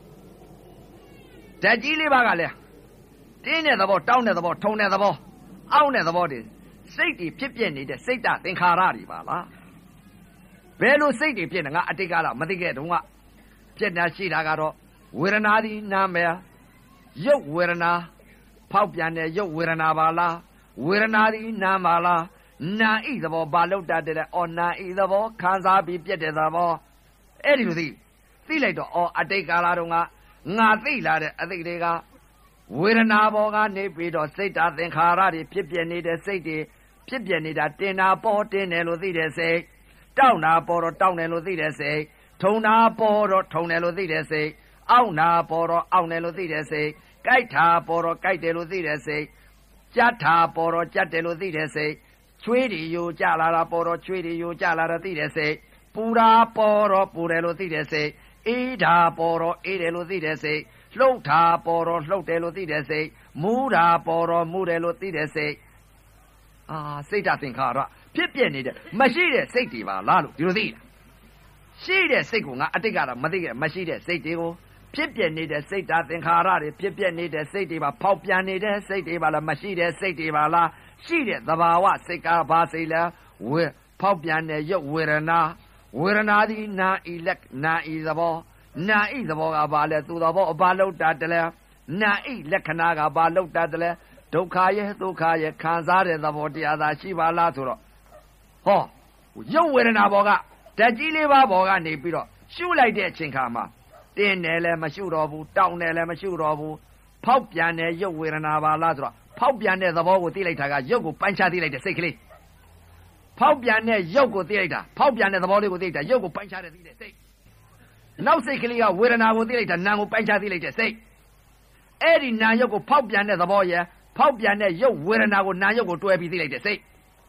ဓာတ်ကြီးလေးပါးကလည်းတင်းတဲ့သဘောတောင်းတဲ့သဘောထုံတဲ့သဘောအောင့်တဲ့သဘောတွေစိတ်တွေဖြစ်ပြနေတဲ့စိတ်တသင်္ခါရတွေပါလားဘယ်လိုစိတ်တွေဖြစ်နေငါအတိတ်ကမသိခဲ့တုန်းကဖြစ်တာရှိတာကတော့ဝေဒနာဒီနာမယ်ရုပ်ဝေဒနာဖောက်ပြန်တဲ့ရုပ်ဝေဒနာပါလားဝေဒနာဒီနာပါလားနာဤသဘောဘာလို့တတ်တဲ့နာဤသဘောခံစားပြီးပြက်တဲ့သဘောအဲ့ဒီလိုသိလိုက်တော့အတိတ်ကာလတုန်းကငါသိလာတဲ့အသိတွေကဝေဒနာဘောကနေပြီးတော့စိတ်ဓာတ်သင်္ခါရတွေဖြစ်ပြနေတဲ့စိတ်တွေဖြစ်ပြနေတာတင်တာပေါ်တင်တယ်လို့သိတဲ့စိတ်တောက်တာပေါ်တော့တောက်တယ်လို့သိတဲ့စိတ်ထုံတာပေါ်တော့ထုံတယ်လို့သိတဲ့စိတ်အောင့်တာပေါ်တော့အောင့်တယ်လို့သိတဲ့စိတ်ကြိုက်တာပေါ်တော့ကြိုက်တယ်လို့သိတဲ့စိတ်ကြက်တာပေါ်တော့ကြက်တယ်လို့သိတဲ့စိတ်ချွေးတွေယိုကြလာတာပေါ်တော့ချွေးတွေယိုကြလာတာသိတဲ့စိတ်ပူတာပေါ်တော့ပူတယ်လို့သိတဲ့စိတ်အေးတာပေါ်တော့အေးတယ်လို့သိတဲ့စိတ်လှုပ်တာပေါ်တော့လှုပ်တယ်လို့သိတဲ့စိတ်မူးတာပေါ်တော့မူးတယ်လို့သိတဲ့စိတ်စိတ်ဓာတ်သင်္ခါရဖြစ်ပြနေတဲ့မရှိတဲ့စိတ်တွေပါလားလို့ဒီလိုသိတာရှိတဲ့စိတ်ကငါအတိတ်ကတော့မသိခဲ့မရှိတဲ့စိတ်တွေကိုဖြစ်ပြနေတဲ့စိတ်ဓာတ်သင်္ခါရတွေဖြစ်ပြနေတဲ့စိတ်တွေပါဖောက်ပြန်နေတဲ့စိတ်တွေပါလားမရှိတဲ့စိတ်တွေပါလားရှိတဲ့သဘာဝစိတ်ကဘာစိတ်လဲဖောက်ပြန်တဲ့ရုပ်ဝေဒနာဒီနာဤလက်နာဤသဘောနာဤသဘောကဘာလဲသူသဘောဘာလောက်တာတလဲနာဤလက္ခဏာကဘာလောက်တာတလဲဒုက္ခရဲ့ဒုက္ခရဲ့ခံစားတဲ့သဘောတရားသာရှိပါလားဆိုတော့ရုပ်ဝေဒနာဘောကဓာတ်ကြီးလေးပါးဘောကနေပြီးတော့ရှုလိုက်တဲ့အချိန်ခါမှာတင်းတယ်လည်းမရှုတော့ဘူးတောင်းတယ်လည်းမရှုတော့ဘူးဖောက်ပြန်တဲ့ရုပ်ဝေဒနာပါလားဆိုတော့ဖောက်ပြန်တဲ့သဘောကိုသိလိုက်တာကရုပ်ကိုပိုင်းခြားသိလိုက်တဲ့စိတ်ကလေးဖောက်ပြန်တဲ့ရုပ်ကိုသိလိုက်တာဖောက်ပြန်တဲ့သဘောလေးကိုသိလိုက်တာရုပ်ကိုပိုင်းခြားတဲ့သိတဲ့စိတ်နောက်စိတ်ကလေးကဝေဒနာကိုသိလိုက်တာနာမ်ကိုပိုင်းခြားသိလိုက်တဲ့စိတ်အဲ့ဒီနာမ်ရုပ်ကိုဖောက်ပြန်တဲ့သဘောရဲ့ဖောက်ပြန်တဲ့ရုပ်ဝေဒနာကိုနာမ်ရုပ်ကိုတွဲပြီးသိလိုက်တဲ့စိတ်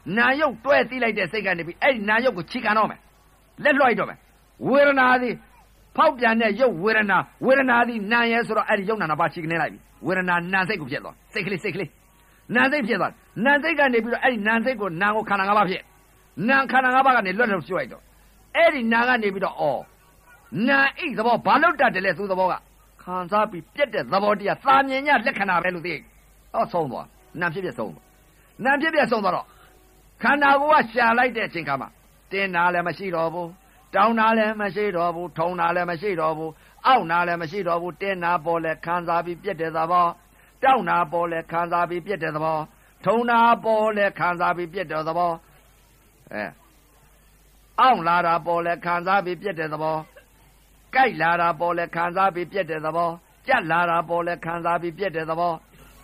နာယုတ်တွဲသိလိုက်တဲ့စိတ်ကနေပြီးအဲ့ဒီနာယုတ်ကိုချီကန်တော့မယ်လက်လွှိုက်တော့မယ်ဝေဒနာသည်ဖောက်ပြန်တဲ့ယုတ်ဝေဒနာသည်နာရဲဆိုတော့အဲ့ဒီယုတ်နာပါချီကနေလိုက်ပြီဝေဒနာနာစိတ်ကိုဖြစ်သွားစိတ်ကလေးနာစိတ်ဖြစ်သွားနာစိတ်ကနေပြီးတော့အဲ့ဒီနာစိတ်ကိုနာကိုခန္ဓာ၅ပါးဖြစ်နာခန္ဓာ၅ပါးကနေလွတ်လို့ကျွတ်လိုက်တော့အဲ့ဒီနာကနေပြီးတော့အော်နာအိသဘောဘာလို့တတ်တယ်လဲသူသဘောကခံစားပြီးပြက်တဲ့သဘောတရားသာမြင်ညလက္ခဏာပဲလို့သိဆုံးသွားနာဖြစ်ဆုံးသွားတော့ခန္ဓာကိုယ်ကရှာလိုက်တဲ့အချိန်ခါမှာတင်းနာလည်းမရှိတော့ဘူးတောင်းနာလည်းမရှိတော့ဘူးထုံနာလည်းမရှိတော့ဘူးအောက်နာလည်းမရှိတော့ဘူးတင်းနာပေါ်လဲခံစားပြီးပြက်တဲ့သဘောတောင်းနာပေါ်လဲခံစားပြီးပြက်တဲ့သဘောထုံနာပေါ်လဲခံစားပြီးပြက်တဲ့သဘောအောင့်လာတာပေါ်လဲခံစားပြီးပြက်တဲ့သဘောကြိုက်လာတာပေါ်လဲခံစားပြီးပြက်တဲ့သဘောကြက်လာတာပေါ်လဲခံစားပြီးပြက်တဲ့သဘော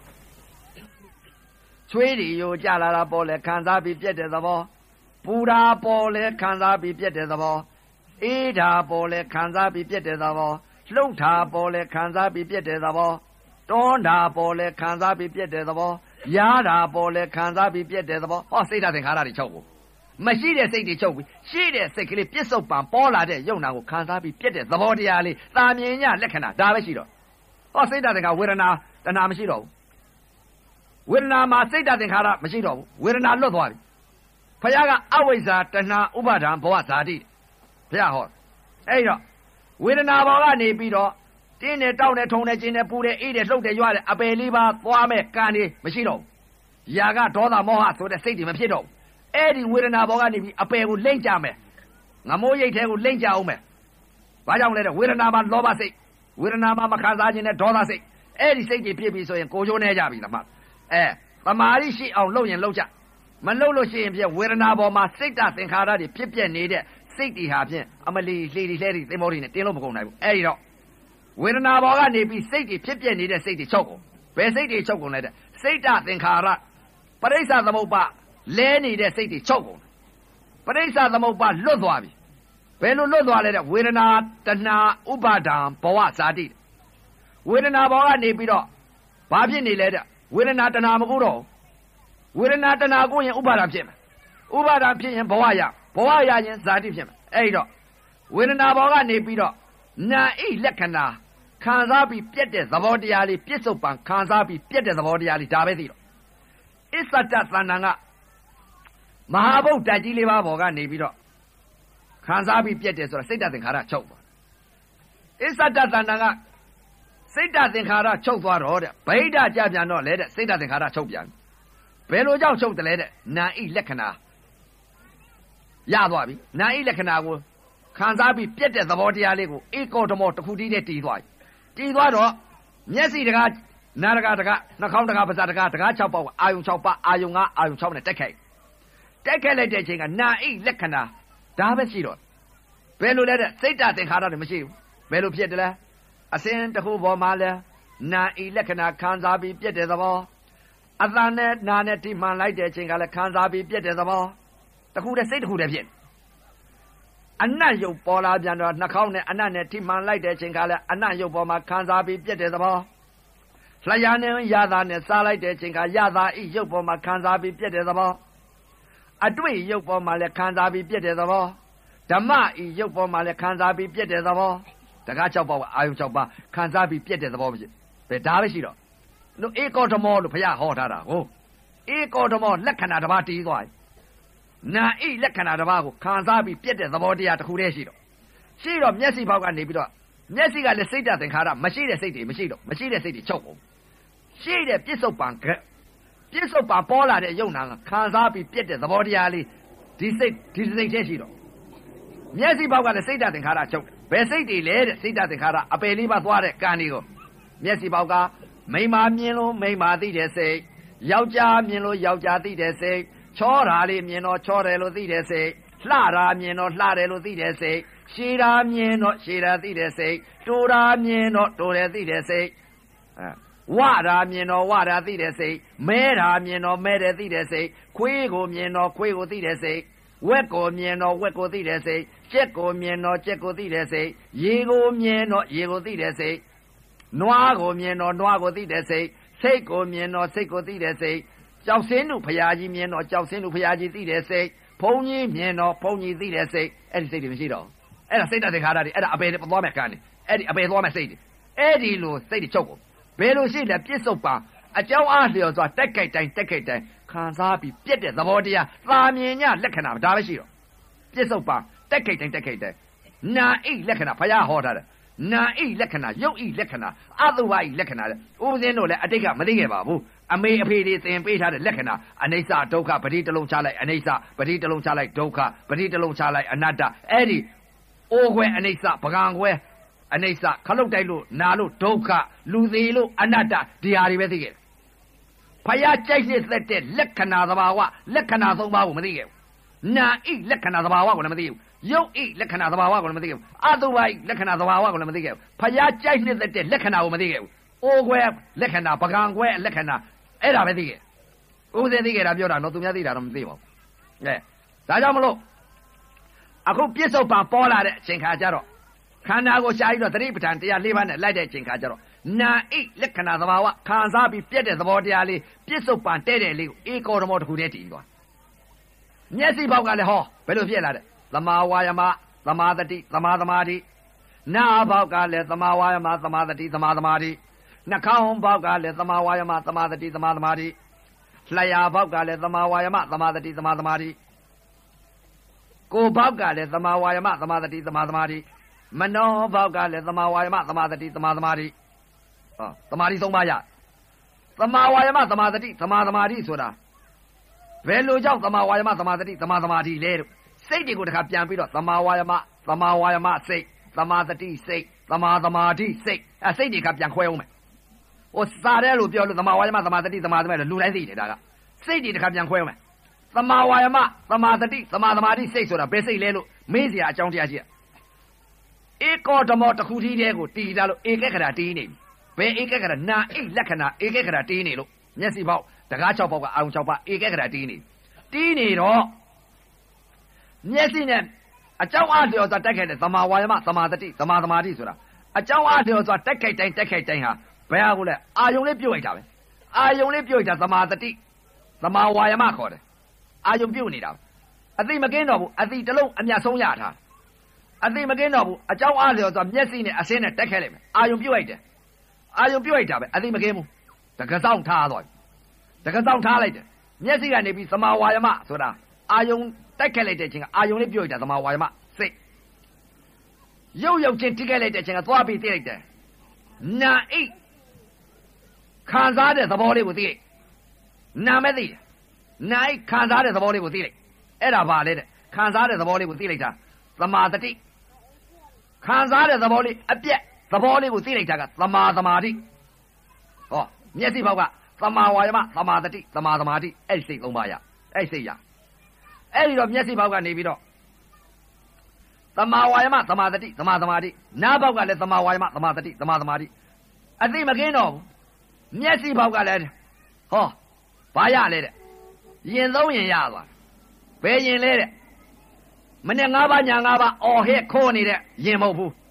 ချွေးရီယိုကြလာတာပေါ်လဲခံစားပြီးပြက်တဲ့သဘောပူတာပေါ်လဲခံစားပြီးပြက်တဲ့သဘောအေးတာပေါ်လဲခံစားပြီးပြက်တဲ့သဘောလှုပ်တာပေါ်လဲခံစားပြီးပြက်တဲ့သဘောတွန်းတာပေါ်လဲခံစားပြီးပြက်တဲ့သဘောရားတာပေါ်လဲခံစားပြီးပြက်တဲ့သဘောဟောစိတ်ဓာတ်သင်္ခါရတွေချုပ်ကိုမရှိတဲ့စိတ်တွေချုပ်ပြီးရှိတဲ့စိတ်ကလေးပြစ္ဆုတ်ပံပေါ်လာတဲ့ယုံနာကိုခံစားပြီးပြက်တဲ့သဘောတရားလေးသာမြင်ညလက္ခဏာဒါပဲရှိတော့ဟောစိတ်ဓာတ်သင်္ခါဝေဒနာတဏှာမရှိတော့ဘူးဝေဒနာမှာစိတ်ဓာတ်သင်္ခါရမရှိတော့ဘူးဝေဒနာလွတ်သွားပြီဘုရားကအဝိဇ္ဇာတဏှာဥပါဒံဘဝဇာတိဘုရားဟောအဲ့တော့ဝေဒနာဘောကနေပြီးတော့တင်းနဲ့တောက်နဲ့ထုံနဲ့ကျင်းနဲ့ပူနဲ့အေးနဲ့လှုပ်နဲ့ရွာတဲ့အပယ်လေးပါသွားမဲ့ကံနေမရှိတော့ဘူးຢာကဒေါသမောဟဆိုတဲ့စိတ်တွေမဖြစ်တော့ဘူးအဲ့ဒီဝေဒနာဘောကနေပြီးအပယ်ကိုလိမ့်ကြမယ်ငမိုးရိတ်ထဲကိုလိမ့်ကြအောင်မယ်ဘာကြောင့်လဲတဲ့ဝေဒနာမှာလောဘစိတ်ဝေဒနာမှာမခံစားခြင်းနဲ့ဒေါသစိတ်အဲ့ဒီစိတ်တွေဖြစ်ပြီးဆိုရင်ကိုယ်ကျိုးနေကြပြီလားမသမာဓိရှိအောင်လုပ်ရင်လုပ်ကြမလုပ်လို့ရှိရင်ပြဝေဒနာပေါ်မှာစိတ်တသင်္ခါရတွေဖြစ်ပြနေတဲ့စိတ်တွေဟာဖြင့်အမလီလှေတွေလှဲတွေသင်္ဘောတွေနဲ့တင်းလို့မကုန်နိုင်ဘူးအဲ့ဒီတော့ဝေဒနာပေါ်ကနေပြီးစိတ်တွေဖြစ်ပြနေတဲ့စိတ်တွေချုပ်ကုန်ဘယ်စိတ်တွေချုပ်ကုန်လဲတဲ့စိတ်တသင်္ခါရပရိစ္ဆသမုပ္ပါလဲနေတဲ့စိတ်တွေချုပ်ကုန်ပရိစ္ဆသမုပ္ပါလွတ်သွားပြီဘယ်လိုလွတ်သွားလဲတဲ့ဝေဒနာတဏှာဥပါဒံဘဝဇာတိဝေဒနာဘောကနေပြီးတော့ဘာဖြစ်နေလဲတဲ့ဝေဒနာတဏှာမကူတော့ဝေဒနာတဏှာကိုရင်ဥပါဒံဖြစ်မယ်ဥပါဒံဖြစ်ရင်ဘဝရရင်ဇာတိဖြစ်မယ်အဲ့တော့ဝေဒနာဘောကနေပြီးတော့နာဣလက္ခဏာခံစားပြီးပြက်တဲ့သဘောတရားလေးပြစ္ဆုတ်ပံခံစားပြီးပြက်တဲ့သဘောတရားလေးဒါပဲသိတော့အစ္ဆတသဏ္ဍာန်ကမဟာဗုဒ္ဓကြီးလေးပါးပေါ်ကနေပြီးတော့ခံစားပြီးပြက်တယ်ဆိုတာစိတ်တသင်္ခါရချုပ်သွားအစ္ဆတသဏ္ဍာန်ကစိတ်တသင်္ခါရချုပ်သွားတော့တဲ့ဗိဓာကြပြန်တော့လေတဲ့စိတ်တသင်္ခါရချုပ်ပြန်ဘယ်လိုကြောင့်ချုပ်တယ်လဲတဲ့နာဣလက္ခဏာရသွားပြီနာဣလက္ခဏာကိုခံစားပြီးပြက်တဲ့သဘောတရားလေးကိုဧကောဓမောတစ်ခုတည်းနဲ့တည်သွားတော့မျက်စိတကားနာတကားနှာခေါင်းတကားပါးစပ်တကား6ပေါက်အာယုံ6ပါအာယုံ5အာယုံ6နဲ့တက်ခဲ့လိုက်တဲ့အချိန်ကနာဣလက္ခဏာဒါပဲရှိတော့ဘယ်လိုလဲတဲ့စိတ်တသင်္ခါရတွေမရှိဘူးဘယ်လိုဖြစ်တယ်လဲအစင်းတစ်ခုပေါ်မှာလဲနာဣလက္ခဏာခံစားပြီးပြက်တဲ့သဘောအသံနဲ့နာနဲ့တိမှန်လိုက်တဲ့အချိန်ကလည်းခံစားပြီးပြက်တဲ့သဘောတစ်ခုတည်းစိတ်တစ်ခုတည်းဖြစ်အနတ်ရုပ်ပေါ်လာပြန်တော့နှာခေါင်းနဲ့အနတ်နဲ့ထိမှန်လိုက်တဲ့အချိန်ကလည်းအနတ်ရုပ်ပေါ်မှာခံစားပြီးပြက်တဲ့သဘောလျှာနဲ့ရတာနဲ့စားလိုက်တဲ့အချိန်ကရတာဤရုပ်ပေါ်မှာခံစားပြီးပြက်တဲ့သဘောအတွေ့ရုပ်ပေါ်မှာလည်းခံစားပြီးပြက်တဲ့သဘောဓမ္မဤရုပ်ပေါ်မှာလည်းခံစားပြီးပြက်တဲ့သဘောတကား6ပါးအာယုံ6ပါးခံစားပြီးပြက်တဲ့သဘောဖြစ်ဘယ်ဒါပဲရှိတော့လို့ဧကောဓမောလို့ဘုရားဟောထားတာဟုတ်ဧကောဓမောလက္ခဏာတစ်ပါးတည်သွားပြီနာဣလက္ခဏာတစ်ပါးကိုခံစားပြီးပြက်တဲ့သဘောတရားတစ်ခုတည်းရှိတော့မျက်စိဘောက်ကနေပြီးတော့မျက်စိကလည်းစိတ်တသင်္ခါရမရှိတဲ့စိတ်တွေမရှိတဲ့စိတ်တွေချုပ်ကုန်ရှိတဲ့ပြစ္ဆုတ်ပံပေါ်လာတဲ့ယုံနာကခံစားပြီးပြက်တဲ့သဘောတရားလေးဒီစိတ်တည်းရှိတော့မျက်စိဘောက်ကလည်းစိတ်တသင်္ခါရချုပ်ဘယ်စိတ်တွေလဲတဲ့စိတ်တသင်္ခါရအပယ်လေးပါသွားတဲ့ကံတွေကိုမျက်စိဘောက်ကမိန်းမမြင်လို့မိန်းမသိတဲ့စိတ်ယောက်ျားမြင်လို့ယောက်ျားသိတဲ့စိတ်ချောတာလေးမြင်တော့ချောတယ်လို့သိတဲ့စိတ်လှတာမြင်တော့လှတယ်လို့သိတဲ့စိတ်ရှည်တာမြင်တော့ရှည်တာသိတဲ့စိတ်တိုးတာမြင်တော့တိုးတယ်သိတဲ့စိတ်ဝတာမြင်တော့ဝတာသိတဲ့စိတ်မဲတာမြင်တော့မဲတယ်သိတဲ့စိတ်ခွေးကိုမြင်တော့ခွေးကိုသိတဲ့စိတ်ဝက်ကိုမြင်တော့ဝက်ကိုသိတဲ့စိတ်ကြက်ကိုမြင်တော့ကြက်ကိုသိတဲ့စိတ်ရေကိုမြင်တော့ရေကိုသိတဲ့စိတ်နွားကိုမြင်တော့နွားကိုသိတဲ့စိတ်စိတ်ကိုမြင်တော့စိတ်ကိုသိတဲ့စိတ်ကြောက်စင်းတို့ဖရာကြီးမြင်တော့ကြောက်စင်းတို့ဖရာကြီးသိတဲ့စိတ်ဘုံကြီးမြင်တော့ဘုံကြီးသိတဲ့စိတ်အဲ့ဒီစိတ်တွေမရှိတော့အဲ့ဒါစိတ်တခါတည်းအဲ့ဒါအပေသွားမဲ့ကန်းနေအဲ့ဒီအပေသွားမဲ့စိတ်တွေအဲ့ဒီလိုစိတ်တွေချုပ်ကုန်ဘယ်လိုရှိလဲပြစ္ဆုတ်ပါအကြောင်းအားလျော်စွာတက်ကြိုက်တိုင်းခံစားပြီးပြက်တဲ့သဘောတရားသာမြင်ညလက္ခဏာဒါပဲရှိတော့ပြစ္ဆုတ်ပါတက်ကြိုက်တိုင်းနာအိလက္ခဏာဖရာဟောထားတယ်နာအိလက္ခဏာရုပ်အိလက္ခဏာအတုဝအိလက္ခဏာဥပဇင်းတို့လည်းအတိတ်ကမသိခဲ့ပါဘူးအမေအဖေတွေသင်ပေးထားတဲ့လက္ခဏာအနိစ္စဒုက္ခပဋိတလုံးချလိုက်အနိစ္စပဋိတလုံးချလိုက်ဒုက္ခပဋိတလုံးချလိုက်အနတ္တအဲ့ဒီအိုးခွဲအနိစ္စပကံခွဲအနိစ္စခလုတ်တိုက်လို့နာလို့ဒုက္ခလူသေးလို့အနတ္တဒီဟာတွေပဲသိခဲ့ဖယားကြိုက်တဲ့လက္ခဏာသဘာဝလက္ခဏာ၃ပါးကိုမသိခဲ့ဘူးနာအိလက္ခဏာသဘာဝကိုလည်းမသိဘူးရုပ်အိလက္ခဏာသဘာဝကိုလည်းမသိခဲ့ဘူးအတုဝိလက္ခဏာသဘာဝကိုလည်းမသိခဲ့ဘူးဖယားကြိုက်တဲ့လက္ခဏာကိုမသိခဲ့ဘူးအိုးခွဲလက္ခဏာပကံခွဲလက္ခဏာအဲ့ဒါပဲသိခဲ့ဥပဒေသိခဲ့တာပြောတာတော့သူများသိတာတော့မသိပါဘူးဒါကြောင့်မလို့အခုပြစ္ဆုတ်ပံပေါ်လာတဲ့အချိန်ခါကျတော့ခန္ဓာကိုရှားပြီးတော့သတိပဋ္ဌာန်တရား၄ပါးနဲ့လိုက်တဲ့အချိန်ခါကျတော့နာအိလက္ခဏာသဘာဝခံစားပြီးပြက်တဲ့သဘောတရားလေးပြစ္ဆုတ်ပံတဲ့တဲ့လေးကိုဧကောဓမောတစ်ခုတည်းတည်သွားမျက်စိပေါက်ကလည်းဟောဘယ်လိုဖြစ်လာတဲ့သမာဝါယမသမာသတိသမာသမာဓိနာပေါက်ကလည်းသမာဝါယမသမာသတိသမာသမာဓိနှာခေါင်းပေါက်ကလည်းသမာဝါယမသမာသတိသမာသမာဓိလျှာပေါက်ကလည်းသမာဝါယမသမာသတိသမာသမာဓိကိုယ်ပေါက်ကလည်းသမာဝါယမသမာသတိသမာသမာဓိမနောပေါက်ကလည်းသမာဝါယမသမာသတိသမာသမာဓိသမာဓိ၃ပါးရသမာဝါယမသမာသတိသမာသမာဓိဆိုတာဘယ်လိုကြောင့်သမာဝါယမသမာသတိသမာသမာဓိလဲလို့စိတ်တွေကိုတခါပြန်ပြီးတော့သမာဝါယမစိတ်သမာသတိစိတ်သမာသမာဓိစိတ်စိတ်တွေကပြန်ခွဲအောင်မယ်ဟိုစားတယ်လို့ပြောလို့သမာဝါယမသမာသတိသမာသမာဓိလူတိုင်းသိတယ်ဒါကစိတ်တွေတခါပြန်ခွဲအောင်မယ်သမာဝါယမသမာသတိသမာသမာဓိစိတ်ဆိုတာဘယ်စိတ်လဲလို့မေးစရာအကြောင်းတရားရှိရဧကောဓမောတစ်ခုတည်းတည်းကိုတည်တာလို့ဧကက္ခဏာတည်နေပြီဘယ်ဧကက္ခဏာနာအိလက္ခဏာဧကက္ခဏာတည်နေလို့မျက်စိပေါက်တကား၆ပေါက်ကအာရုံ၆ပါးဧကက္ခဏာတည်နေတော့မျက်စိနဲ့အကြောင်းအားလျော်စွာတက်ခိုက်တဲ့သမာဝါယမသမာသတိသမာသမာဓိဆိုတာအကြောင်းအားလျော်စွာတက်ခိုက်တိုင်းဟာဘယ်ဟာကိုလဲအာယုံလေးပြုတ်လိုက်တာပဲအာယုံလေးပြုတ်လိုက်တာသမာသတိသမာဝါယမခေါ်တယ်အာယုံပြုတ်နေတာအသိမကင်းတော့ဘူးအသိတစ်လုံးအမြတ်ဆုံးရထားအသိမကင်းတော့ဘူးအကြောင်းအားလျော်စွာမျက်စိနဲ့အစင်းနဲ့တက်ခိုက်လိုက်မယ်အာယုံပြုတ်လိုက်တယ်အာယုံပြုတ်လိုက်တာပဲအသိမကင်းဘူးတကစောင့်ထားသွားပြီတကစောင့်ထားလိုက်တယ်မျက်စိကနေပြီးသမာဝါယမဆိုတာအာယုံတိုက်ခိုက်လိုက်တဲ့အချိန်ကအာယုံလေးပြုတ်လိုက်တာသမာဝါယမစိတ်ရုပ်ချင်းထိခိုက်လိုက်တဲ့အချိန်ကသွားပြီးသိလိုက်တယ်နာအိခံစားတဲ့သဘောလေးကိုသိလိုက်နာမဲ့သိတယ်နာအိခံစားတဲ့သဘောလေးကိုသိလိုက်အဲ့ဒါပါလေတဲ့ခံစားတဲ့သဘောလေးကိုသိလိုက်တာသမာတတိခံစားတဲ့သဘောလေးအပြက်သဘောလေးကိုသိလိုက်တာကသမာသမာဓိဟောမျက်စိဘောက်ကသမာဝါယမသမာတတိသမာသမာဓိအဲ့စိတ်၃ပါးရအဲ့စိတ်ရအဲ့ဒီတော့မျက်စိဘောက်ကနေပြီးတော့သမာဝါယမသမာတတိသမာသမာဓိနားဘောက်ကလည်းသမာဝါယမသမာတတိသမာသမာဓိအသိမကင်းတော့ဘူးမျက်စိဘောက်ကလည်းဟောဘာရလဲတဲ့ရင်သုံးရင်ရသွားဘယ်ရင်လဲတဲ့မနဲ့၅ပါးညာ၅ပါးအော်ဟဲ့ခိုးနေတဲ့ရင်မဟုတ်ဘူး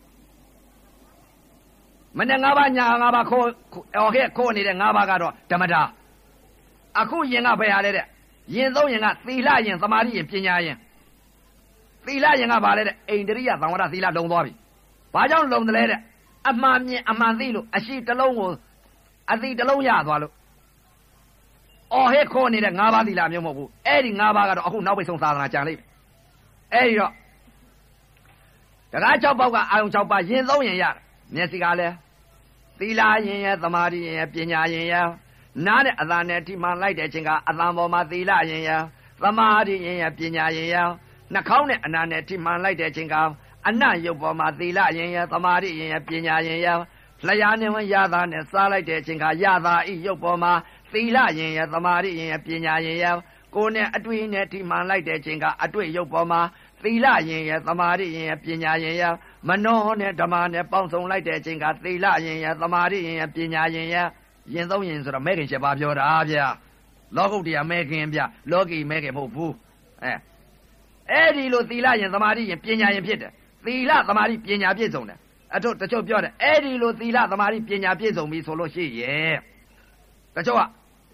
မနဲ့၅ပါးညာ၅ပါးခိုးအော်ဟဲ့ခိုးနေတဲ့၅ပါးကတော့ဓမ္မတာအခုရင်ကဘယ်ဟာလဲတဲ့ရင်သုံးရင်ကသီလရင်သမာဓိရင်ပညာရင်သီလရင်ကဘာလဲတဲ့အိန္ဒြိယသံဝရသီလလုံသွားပြီဘာကြောင့်လုံတယ်လဲတဲ့အမှန်မြင်အမှန်သိလို့အရှိတလုံးကိုအသိတလုံးရသွားလို့အော်ဟဲ့ခိုးနေတဲ့၅ပါးသီလမျိုးမဟုတ်ဘူးအဲ့ဒီ၅ပါးကတော့အခုနောက်ပိတ်ဆုံးသာသနာကြံလိမ့်မယ်အဲ့ဒီတော့တကား၆ပေါက်ကအာယုံ၆ပါးရင်သုံးရင်ရတယ်မျက်စိကလည်းသီလရင်ရဲ့သမာဓိရင်ရဲ့ပညာရင်ရဲ့နားနဲ့အသာနဲ့ထိမှန်လိုက်တဲ့အချိန်ကအသံပေါ်မှာသီလရင်ရဲ့သမာဓိရင်ရဲ့ပညာရင်ရဲ့နှာခေါင်းနဲ့အနာနဲ့ထိမှန်လိုက်တဲ့အချိန်ကအနတ်ရုပ်ပေါ်မှာသီလရင်ရဲ့သမာဓိရင်ရဲ့ပညာရင်ရဲ့လျှာနဲ့ရတာနဲ့စားလိုက်တဲ့အချိန်ကရတာဤရုပ်ပေါ်မှာသီလရင်ရဲ့သမာဓိရင်ရဲ့ပညာရင်ရဲ့ကိုယ်နဲ့အတွေ့နဲ့ထိမှန်လိုက်တဲ့အချိန်ကအတွေ့ရုပ်ပေါ်မှာသီလရင်ရဲ့သမာဓိရင်ရဲ့ပညာရင်ရဲ့မနောနဲ့ဓမ္မနဲ့ပေါင်းစုံလိုက်တဲ့အချိန်ကသီလရင်ရဲ့သမာဓိရင်ရဲ့ပညာရင်ရဲ့ရင်သုံးရင်ဆိုတော့မဲခင်ချက်ပါပြောတာဗျာလောကုတ္တရာမဲခင်ဗျလောကီမဲခင်မဟုတ်ဘူးအဲ့ဒီလိုသီလရင်သမာဓိရင်ပညာရင်ဖြစ်တယ်သီလသမာဓိပညာပြည့်စုံတယ်အထုတချို့ပြောတယ်အဲ့ဒီလိုသီလသမာဓိပညာပြည့်စုံပြီဆိုလို့ရှိရဲ့တချို့က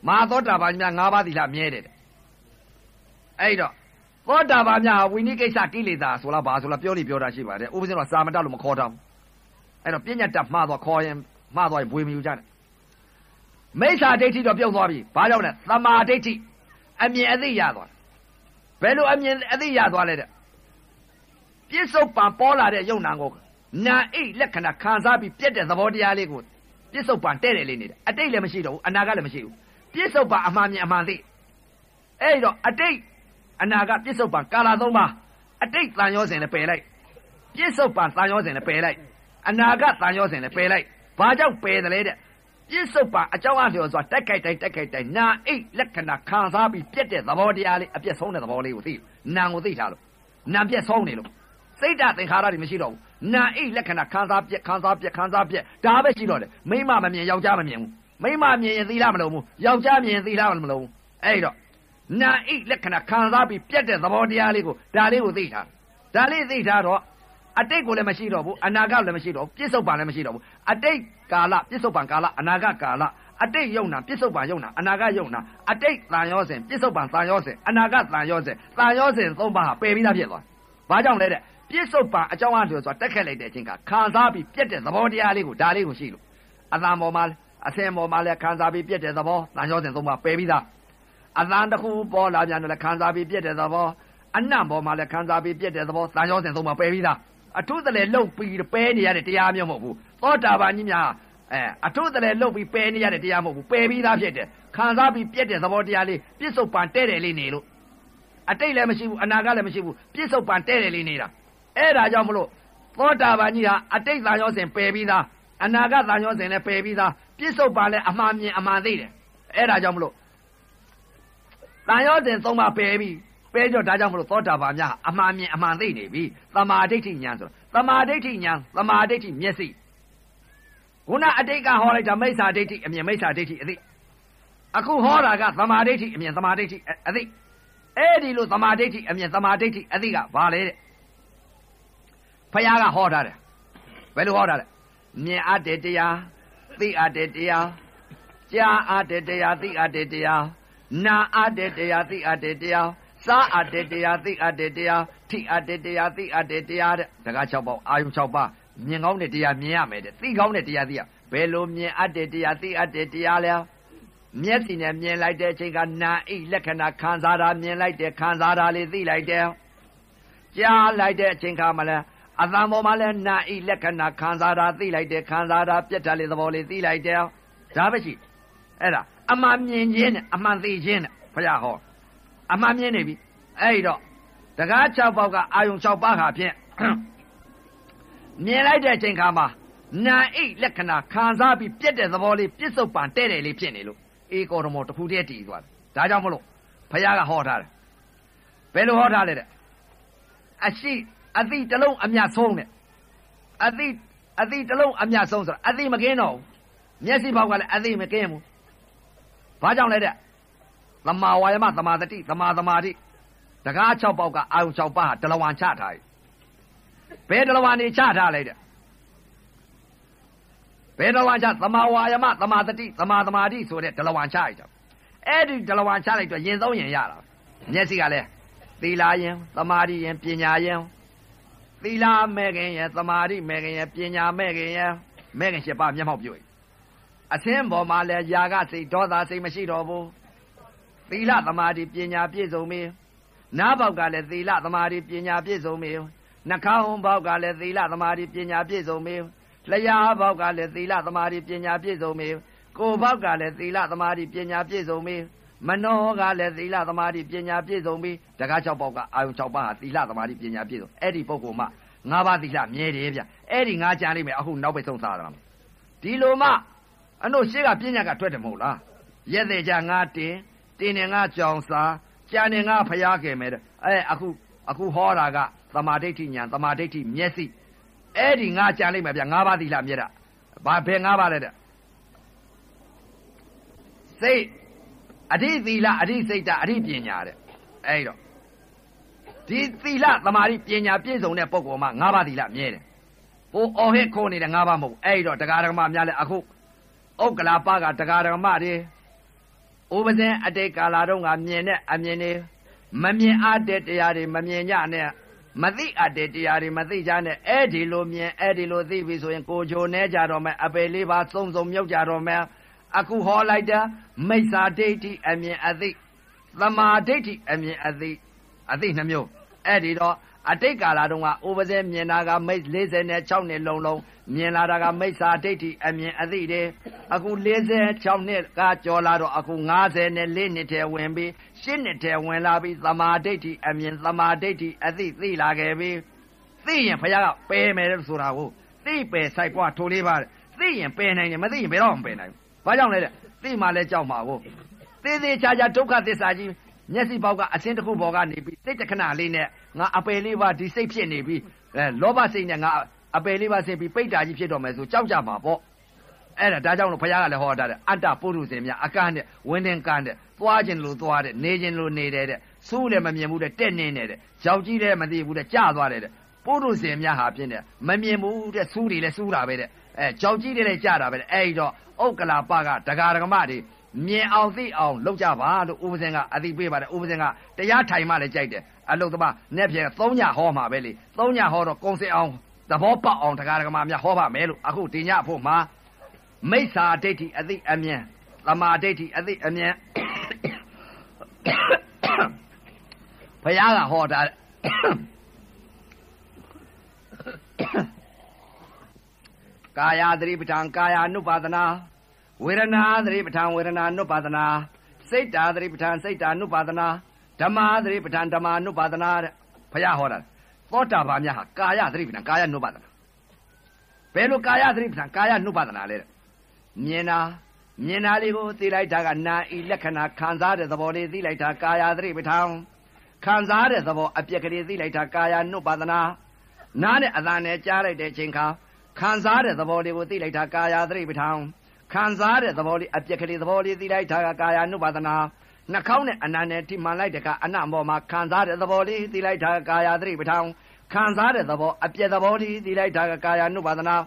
မာသောတာပန်များ၅ပါးသီလမြဲတယ်အဲ့တော့သောတာပန်များဟာဝိနည်းကိစ္စကိလေသာဆိုလားဘာဆိုလားပြောနေပြောတာရှိပါတယ်ဥပဇင်းတော့စာမတတ်လို့မခေါ်တော့ဘူးအဲ့တော့ပညာတတ်မှားသွားခေါ်ရင်မှားသွားရင်ဘွေမယူကြနဲ့မိစ္ဆာဒိဋ္ဌိတော့ပြုတ်သွားပြီဘာကြောင့်လဲသမာဓိဋ္ဌိအမြင်အသိရသွားဘယ်လိုအမြင်အသိရသွားလဲတဲ့ပြစ္ဆုတ်ပံပေါ်လာတဲ့ယုံနာကိုနာအိတ်လက္ခဏာခံစားပြီးပြက်တဲ့သဘောတရားလေးကိုပြစ္ဆုတ်ပံတဲ့တယ်လေးနေတယ်အတိတ်လည်းမရှိတော့ဘူးအနာကလည်းမရှိဘူးပြစ္ဆုတ်ပံအမှန်မြင်အမှန်သိအဲ့တော့အတိတ်အနာကပြစ္ဆုတ်ပံကာလသုံးပါအတိတ်တန်ရောစဉ်လည်းပယ်လိုက်ပြစ္ဆုတ်ပံတန်ရောစဉ်လည်းပယ်လိုက်အနာကတန်ရောစဉ်လည်းပယ်လိုက်ဘာကြောင့်ပယ်တယ်လဲတဲ့ပြစ္ဆုတ်ပံအကြောင်းအလျော်စွာတက်ခိုက်တိုင်းနာအိတ်လက္ခဏာခံစားပြီးပြက်တဲ့သဘောတရားလေးအပြက်ဆုံးတဲ့သဘောလေးကိုသိနာကိုသိထားလို့နာပြက်ဆုံးနေလို့စိတ်ဓာတ်သင်္ခါရတွေမရှိတော့ဘူးနာအိတ်လက္ခဏာခံစားပြက်ဒါပဲရှိတော့တယ်မိမမမြင်ယောက်ျားမမြင်ဘူးမိမမြင်ရင်သီလမလုံးဘူးယောက်ျားမြင်ရင်သီလမလုံးဘူးအဲ့တော့နာအိတ်လက္ခဏာခံစားပြီးပြက်တဲ့သဘောတရားလေးကိုဒါလေးကိုသိထားဒါလေးသိထားတော့အတိတ်ကိုလည်းမရှိတော့ဘူးအနာဂတ်လည်းမရှိတော့ဘူးပြစ္ဆုတ်ပံလည်းမရှိတော့ဘူးအတိတ်ကာလပြစ္ဆုတ်ပံကာလအနာဂတ်ကာလအတိတ်ယုံနာပြစ္ဆုတ်ပံယုံနာအနာဂတ်ယုံနာအတိတ်တန်ရောစဉ်ပြစ္ဆုတ်ပံတန်ရောစဉ်အနာဂတ်တန်ရောစဉ်သုံးပါးဟာပယ်ပြီးသားဖြစ်သွားဘာကြောင့်လဲတဲ့ပြစ္ဆုတ်ပံအကြောင်းအလျော်စွာတက်ခက်လိုက်တဲ့အချိန်ကခံစားပြီးပြက်တဲ့သဘောတရားလေးကိုဒါလေးကိုရှိလို့အသံပေါ်မှာအစင်ပေါ်မှာလည်းခံစားပြီးပြက်တဲ့သဘောတန်ရောစဉ်သုံးပါးပယ်ပြီးသားအသံတစ်ခုပေါ်လာပြန်တယ်ခံစားပြီးပြက်တဲ့သဘောအနံ့ပေါ်မှာလည်းခံစားပြီးပြက်တဲ့သဘောတန်ရောစဉ်သုံးပါးပယ်ပြီးသားအထုတလည်းလှုပ်ပြီးပဲနေရတဲ့တရားမျိုးမဟုတ်ဘူးသောတာပန်ကြီးများအထုတလည်းလှုပ်ပြီးပဲနေရတဲ့တရားမဟုတ်ဘူးပယ်ပြီးသားဖြစ်တယ်ခံစားပြီးပြက်တဲ့သဘောတရားလေးပြစ္ဆုတ်ပံတဲ့တယ်လေးနေလို့အတိတ်လည်းမရှိဘူးအနာဂတ်လည်းမရှိဘူးပြစ္ဆုတ်ပံတဲ့တယ်လေးနေတာအဲ့ဒါကြောင့်မလို့သောတာပန်ကြီးဟာအတိတ်သံရောစဉ်ပယ်ပြီးသားအနာဂတ်သံရောစဉ်လည်းပယ်ပြီးသားပြစ္ဆုတ်ပံလည်းအမှန်မြင်အမှန်သိတယ်အဲ့ဒါကြောင့်မလို့သံရောစဉ်သုံးပါပယ်ပြီးပဲကြောဒါကြောင့်မလို့သောတာပန်များအမှန်မြင်အမှန်သိနေပြီသမာဓိဋ္ဌိဉာဏ်ဆိုသမာဓိဋ္ဌိဉာဏ်သမာဓိဋ္ဌိမျက်စိခုနအတိတ်ကဟောလိုက်တာမိစ္ဆာဒိဋ္ဌိအမြင်မိစ္ဆာဒိဋ္ဌိအသိအခုဟောတာကသမာဓိဋ္ဌိအမြင်သမာဓိဋ္ဌိအသိအဲ့ဒီလိုသမာဓိဋ္ဌိအမြင်သမာဓိဋ္ဌိအသိကဘာလဲတဲ့ဖယားကဟောထားတယ်ဘယ်လိုဟောထားလဲမြင်အပ်တဲ့တရားသိအပ်တဲ့တရားကြားအပ်တဲ့တရားသိအပ်တဲ့တရားနာအပ်တဲ့တရားသိအပ်တဲ့တရားစားအပ်တဲ့တရားသိအပ်တဲ့တရားထိအပ်တဲ့တရားသိအပ်တဲ့တရားတဲ့တကား6ပေါက်အာယုံ6ပါးမြင်ကောင်းတဲ့တရားမြင်ရမယ်တဲ့သိကောင်းတဲ့တရားသိရဘယ်လိုမြင်အပ်တဲ့တရားသိအပ်တဲ့တရားလဲမျက်စိနဲ့မြင်လိုက်တဲ့အချိန်ကနာအိလက္ခဏာခံစားတာမြင်လိုက်တဲ့ခံစားတာလေးသိလိုက်တယ်ကြားလိုက်တဲ့အချိန်ကမှလည်းအသံပေါ်မှာလည်းနာအိလက္ခဏာခံစားတာသိလိုက်တယ်ခံစားတာပြက်တာလေးသဘောလေးသိလိုက်တယ်ဒါပဲရှိအဲ့ဒါအမှန်မြင်ခြင်းနဲ့အမှန်သိခြင်းနဲ့ဘုရားဟောအမှန်မြင်နေပြီအဲ့တော့တကား6ပေါက်ကအာယုံ6ပါးဟာဖြင့်မြင်လိုက်တဲ့အချိန်ခါမှာနာအိလက္ခဏာခံစားပြီးပြက်တဲ့သဘောလေးပြစ္ဆုတ်ပံတဲ့တယ်လေးဖြစ်နေလို့ဧကောဓမောတစ်ခုတည်းတည်သွားတယ်ဒါကြောင့်မလို့ဘုရားကဟောထားတယ်ဘယ်လိုဟောထားလဲတဲ့အသိတစ်လုံးအမြတ်ဆုံးနဲ့အသိတစ်လုံးအမြတ်ဆုံးဆိုတာအသိမကင်းတော့မျက်စိဘောက်ကလည်းအသိမကင်းဘူးဘာကြောင့်လဲတဲ့သမာဝါယမသမာသတိသမာသမာဓိတကား6ပေါက်ကအာယုံ6ပါးဟာဒလဝံချထားတယ်ဘယ်ဒလဝံနေချထားလိုက်တဲ့ဘယ်ဒလဝံချသမာဝါယမသမာသတိသမာသမာဓိဆိုတဲ့ဒလဝံချလိုက်တာအဲ့ဒီဒလဝံချလိုက်တော့ရင်သုံးရင်ရတာမျက်စိကလည်းသီလရင်သမာဓိရင်ပညာရင်သီလမဲ့ခင်ရင်သမာဓိမဲ့ခင်ရင်ပညာမဲ့ခင်ရင်မဲ့ခင်7ပါးမျက်မှောက်ပြုတ်အသင်းပေါ်မှာလည်းຢာကစိတ်ဒေါသစိတ်မရှိတော့ဘူးသီလသမာဓိပညာပြည့်စုံပြီနားပေါက်ကလည်းသီလသမာဓိပညာပြည့်စုံပြီနှာခေါင်းပေါက်ကလည်းသီလသမာဓိပညာပြည့်စုံပြီလျှာပေါက်ကလည်းသီလသမာဓိပညာပြည့်စုံပြီကိုယ်ပေါက်ကလည်းသီလသမာဓိပညာပြည့်စုံပြီမနောကလည်းသီလသမာဓိပညာပြည့်စုံပြီတကား6ပေါက်ကအာယုံ6ပါးဟာသီလသမာဓိပညာပြည့်စုံအဲ့ဒီပုဂ္ဂိုလ်မှ5ပါးသီလမြဲတယ်ဗျအဲ့ဒီ5ကြံလိမ့်မယ်အခုနောက်ပိတ်ဆုံးစားတာဒီလိုမှအနှုတ်ရှိကပညာကထွက်တယ်မဟုတ်လားရက်တဲ့ကြ5တင်နေ5ကြောင်စာကြံနေ5ဖျားခဲ့မယ်တဲ့အခုဟောတာကသမာဓိဋ္ဌိဉာဏ်သမာဓိဋ္ဌိမျက်စိအဲ့ဒီ5ကြံလိမ့်မယ်ဗျ5ပါးသီလမြဲတာဘာဘယ်5ပါးလဲတဲ့စိတ်အဓိသီလအဓိစိတ်တအဓိပညာတဲ့အဲ့တော့ဒီသီလသမာဓိပညာပြည့်စုံတဲ့ပုဂ္ဂိုလ်မှာ5ပါးသီလမြဲတယ်ဟိုအော်ဟစ်ခိုးနေတဲ့5ပါးမဟုတ်အဲ့တော့တရားဓမ္မများလဲအခုဥက္ကလာပကတရားဓမ္မတွေဩပဇင်းအတိတ်ကာလတုန်းကမြင်တဲ့အမြင်တွေမမြင်အပ်တဲ့တရားတွေမမြင်ကြနဲ့မသိအပ်တဲ့တရားတွေမသိကြနဲ့အဲ့ဒီလိုမြင်အဲ့ဒီလိုသိပြီဆိုရင်ကိုဂျိုနေကြတော့မယ်အပေလေးပါစုံမြုပ်ကြတော့မယ်အခုဟောလိုက်တာမိစ္ဆာဒိဋ္ဌိအမြင်အသိသမာဓိဋ္ဌိအမြင်အသိနှမျိုးအဲ့ဒီတော့အတိတ်ကာလတုန်းကဥပဇင်းမြင်တာကမိတ်46နှစ်လုံးမြင်လာတာကမိစ္ဆာဒိဋ္ဌိအမြင်အသိတယ်အခု46နှစ်ကကျော်လာတော့အခု54နှစ်ထဲဝင်ပြီး10နှစ်ထဲဝင်လာပြီးသမာဓိဋ္ဌိအမြင်သမာဓိဋ္ဌိအသိသိလာခဲ့ပြီသိရင်ဘုရားကပယ်မယ်လို့ဆိုတာကိုသိပယ်ဆိုင်ကွာထိုးလေးပါသိရင်ပယ်နိုင်တယ်မသိရင်ဘယ်တော့မှပယ်နိုင်ဘူးဘာကြောင့်လဲတဲ့သိမှလည်းကြောက်မှာကိုသေးချာဒုက္ခသစ္စာကြီးမျက်စိပေါက်ကအစင်းတစ်ခုပေါ်ကနေပြီးစိတ်တခဏလေးနဲ့ငါအပယ်လေးပါဒီစိတ်ဖြစ်နေပြီးလောဘစိတ်နဲ့ငါအပယ်လေးပါဆင်းပြီးပိဋ္ဌာကြီးဖြစ်တော့မယ်ဆိုကြောက်ကြမှာပေါ့အဲ့ဒါကြောင့်လို့ဘုရားကလည်းဟောတာတဲ့အတ္တပုရုဇဉ်များအကန့်နဲ့ဝင်းတင်ကန့်တဲ့သွားခြင်းလို့သွားတဲ့နေခြင်းလို့နေတဲ့စူးလည်းမမြင်ဘူးတဲ့တက်နေနေတဲ့ကြောက်ကြီးလည်းမသိဘူးတဲ့ကြာသွားတဲ့ပုရုဇဉ်များဟာပြင်းတဲ့မမြင်ဘူးတဲ့စူးတွေလည်းစူးတာပဲတဲ့ကြောက်ကြီးတွေလည်းကြာတာပဲတဲ့အဲ့တော့ဥက္ကလာပကဒကာဒကမတွေမြင်အောင်သိအောင်လုပ်ကြပါလို့ဥပဇင်းကအသိပေးပါတယ်ဥပဇင်းကတရားထိုင်မှလည်းကြိုက်တယ်အလုတ်သမားနဲ့ဖြင့်3ညဟောမှာပဲလေ3ညဟောတော့ကုံစင်အောင်သဘောပေါက်အောင်တရားဓမ္မများဟောပါမယ်လို့အခုဒီညဖို့မှာမိစ္ဆာဒိဋ္ဌိအသိအမြင်သမာဓိဋ္ဌိအသိအမြင်ဘုရားကဟောတာကာယသတိပဋ္ဌာန်ကာယ ानु ပါဒနာဝေဒနာသတိပဋ္ဌာန်ဝေဒနာ ानु ပါဒနာစိတ်တာသတိပဋ္ဌာန်စိတ်တာ ानु ပါဒနာဓမ္မသတိပဋ္ဌာန်ဓမ္မ ानु ပါဒနာတဲ့ဘုရားဟောတာသောတာပန်များဟာကာယသတိပဋ္ဌာန်ကာယ ानु ပါဒနာဘယ်လိုကာယသတိပဋ္ဌာန်ကာယ ानु ပါဒနာလဲတဲ့မြင်တာလေးကိုသိလိုက်တာကနာဤလက္ခဏာခံစားတဲ့သဘောလေးသိလိုက်တာကာယသတိပဋ္ဌာန်ခံစားတဲ့သဘောအပြက်ကလေးသိလိုက်တာကာယ ानु ပါဒနာနားနဲ့အသံနဲ့ကြားလိုက်တဲ့အချိန်ခါခံစားတဲ့သဘောလေးကိုသိလိုက်တာကာယသတိပဋ္ဌာန်ခံစားတဲ့သဘောလေးအပြက်ကလေးသဘောလေးသိလိုက်တာကကာယ ानु ပါဒနာနှာခေါင်းနဲ့အနံနဲ့ထိမှန်လိုက်တဲ့ကအနံ့ပေါ်မှာခံစားတဲ့သဘောလေးသိလိုက်တာကာယသတိပဋ္ဌာန်ခံစားတဲ့သဘောအပြက်သဘောလေးသိလိုက်တာကကာယ ानु ပါဒနာ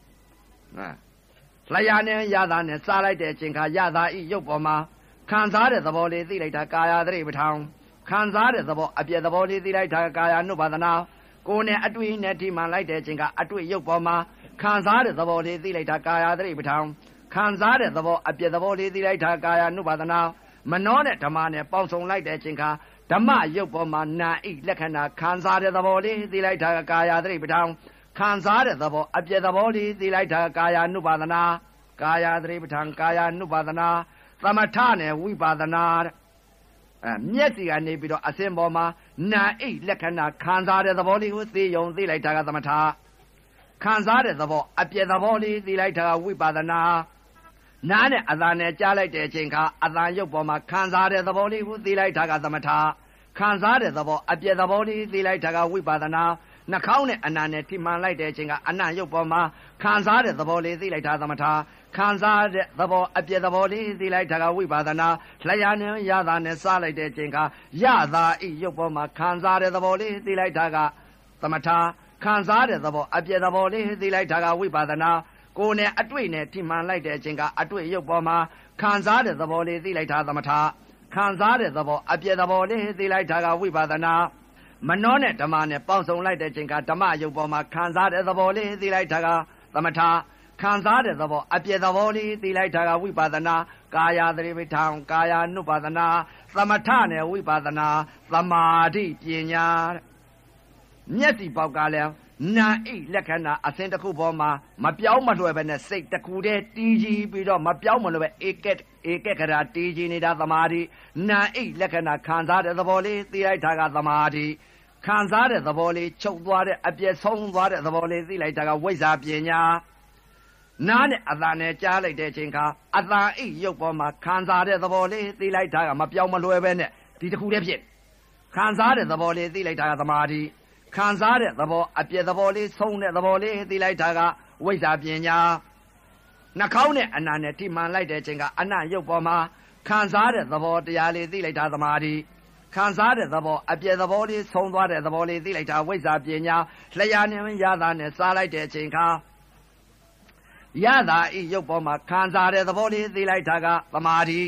လျာနဲ့ရတာနဲ့စားလိုက်တဲ့အချိန်ခါရတာဤရုပ်ပေါ်မှာခံစားတဲ့သဘောလေးသိလိုက်တာကာယသတိပဋ္ဌာန်ခံစားတဲ့သဘောအပြက်သဘောလေးသိလိုက်တာကာယ ानु ပါဒနာကိုယ်နဲ့အတွေ့နဲ့ထိမှန်လိုက်တဲ့အချိန်ကအတွေ့ရုပ်ပေါ်မှာခံစားတဲ့သဘောလေးသိလိုက်တာကာယသတိပဋ္ဌာန်ခံစားတဲ့သဘောအပြက်သဘောလေးသိလိုက်တာကာယ ानु ပါဒနာမနောနဲ့ဓမ္မနဲ့ပေါင်းစုံလိုက်တဲ့အချိန်ခါဓမ္မရုပ်ပေါ်မှာနာဣလက္ခဏာခံစားတဲ့သဘောလေးသိလိုက်တာကာယသတိပဋ္ဌာန်ခံစားတဲ့သဘောအပြက်သဘောလေးသိလိုက်တာကာယ ानु ပါဒနာကာယသတိပဋ္ဌာန်ကာယ ानु ပါဒနာသမထနဲ့ဝိပါဒနာမျက်စိကနေပြီးတော့အစင်ပေါ်မှာနာဣလက္ခဏာခံစားတဲ့သဘောလေးကိုသိယုံသိလိုက်တာကသမထခံစားတဲ့သဘောအပြက်သဘောလေးသိလိုက်တာကဝိပါဒနာနားနဲ့အသံနဲ့ကြားလိုက်တဲ့အချိန်ကအသံရုပ်ပေါ်မှာခံစားတဲ့သဘောလေးကိုသိလိုက်တာကသမထခံစားတဲ့သဘောအပြက်သဘောလေးသိလိုက်တာကဝိပါဒနာနှာခေါင်းနဲ့အနံနဲ့ထိမှန်လိုက်တဲ့အချိန်ကအနံ့ရုပ်ပေါ်မှာခံစားတဲ့သဘောလေးသိလိုက်တာသမထခံစားတဲ့သဘောအပြက်သဘောလေးသိလိုက်တာကဝိပါဒနာလျာနဲ့ရတာနဲ့စားလိုက်တဲ့အချိန်ကရတာဤရုပ်ပေါ်မှာခံစားတဲ့သဘောလေးသိလိုက်တာကသမထခံစားတဲ့သဘောအပြက်သဘောလေးသိလိုက်တာကဝိပါဒနာကိုယ်နဲ့အတွေ့နဲ့ထိမှန်လိုက်တဲ့အချိန်ကအတွေ့ရုပ်ပေါ်မှာခံစားတဲ့သဘောလေးသိလိုက်တာသမထခံစားတဲ့သဘောအပြက်သဘောလေးသိလိုက်တာကဝိပါဒနာမနောနဲ့ဓမ္မနဲ့ပေါင်းစုံလိုက်တဲ့အချိန်ကဓမ္မရုပ်ပေါ်မှာခံစားတဲ့သဘောလေးသိလိုက်တာကသမထခံစားတဲ့သဘောအပြက်သဘောလေးသိလိုက်တာကဝိပါဒနာကာယသတိပဋ္ဌာန်ကာယ ानु ပါဒနာသမထနဲ့ဝိပါဒနာသမာဓိပညာမျက်စိပေါက်ကလည်းနာဣလက္ခဏာအစင်တစ်ခုပေါ်မှာမပြောင်းမလွယ်ပဲနဲ့စိတ်တစ်ခုတည်းတည်ကြည်ပြီးတော့မပြောင်းမလွယ်ပဲဧကခရာတည်ကြည်နေတာသမာဓိနာဣလက္ခဏာခံစားတဲ့သဘောလေးသိလိုက်တာကသမာဓိခံစားတဲ့သဘောလေးချုပ်သွားတဲ့အပြည့်ဆုံးသွားတဲ့သဘောလေးသိလိုက်တာကဝိဇ္ဇာပညာနားနဲ့အသံနဲ့ကြားလိုက်တဲ့အချိန်ကအသံဣရုပ်ပေါ်မှာခံစားတဲ့သဘောလေးသိလိုက်တာကမပြောင်းမလွယ်ပဲနဲ့ဒီတစ်ခုတည်းဖြစ်ခံစားတဲ့သဘောလေးသိလိုက်တာကသမာဓိခံစားတဲ့သဘောအပြည့်သဘောလေးဆုံးတဲ့သဘောလေးသိလိုက်တာကဝိဇ္ဇာပညာနှာခေါင်းနဲ့အနံနဲ့ထိမှန်လိုက်တဲ့အချိန်ကအနံ့ရုပ်ပေါ်မှာခံစားတဲ့သဘောတရားလေးသိလိုက်တာသမာဓိခံစားတဲ့သဘောအပြည့်သဘောလေးဆုံးသွားတဲ့သဘောလေးသိလိုက်တာဝိဇ္ဇာပညာလျာနဲ့ရတာနဲ့စားလိုက်တဲ့အချိန်ခါရတာဤရုပ်ပေါ်မှာခံစားတဲ့သဘောလေးသိလိုက်တာကသမာဓိ